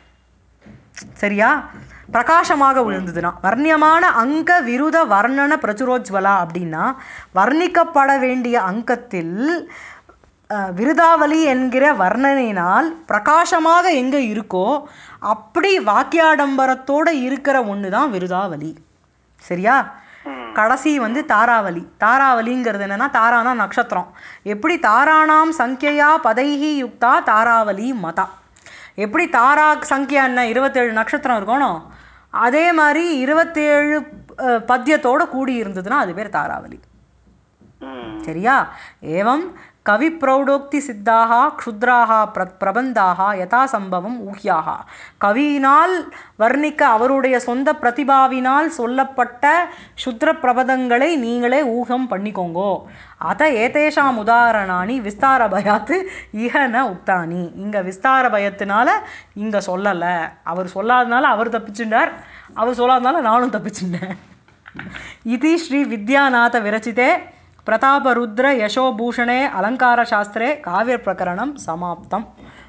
Speaker 1: சரியா? பிரகாசமாக விழுந்ததுன்னா வர்ணியமான அங்க விருத வர்ணன பிரச்சுரோஜ்வலா அப்படின்னா வர்ணிக்கப்பட வேண்டிய அங்கத்தில் விருதாவலி என்கிற வர்ணனையினால் பிரகாசமாக எங்கே இருக்கோ அப்படி வாக்கியாடம்பரத்தோடு இருக்கிற ஒன்று தான் விருதாவலி. சரியா? கடைசி வந்து தாராவலி. தாராவலிங்கிறது என்னென்னா, தாரானா நட்சத்திரம். எப்படி தாராணாம் சங்கியா பதைஹி யுக்தா தாராவலி மதா. எப்படி தாரா சங்கியா என்ன 27 நட்சத்திரம் இருக்கணும், அதே மாதிரி 27 பத்தியத்தோடு கூடி இருந்ததுன்னா அது பேர் தாராவலி. சரியா? ஏவம் கவிப்ரௌடோக்தி சித்தாக க்ஷுத்ராக பிரபந்தாக யதா சம்பவம் ஊஹ்யாக. கவியினால் வர்ணிக்க அவருடைய சொந்த பிரதிபாவினால் சொல்லப்பட்ட சுத்ர பிரபதங்களை நீங்களே ஊகம் பண்ணிக்கோங்கோ. அத ஏதேஷாம் உதாரணானி விஸ்தார பயாத்து இஹன உக்தானி. இங்கே விஸ்தார பயத்தினால இங்கே சொல்லலை. அவர் சொல்லாதனால அவர் தப்பிச்சுட்டார், அவர் சொல்லாதனால நானும் தப்பிச்சுட்டேன். இது ஸ்ரீ வித்யாநாத விரச்சிதே பிரதாபருத்ர யசோபூஷணே அலங்காரசாஸ்திரே காவிய பிரகரணம் சமாப்தம்.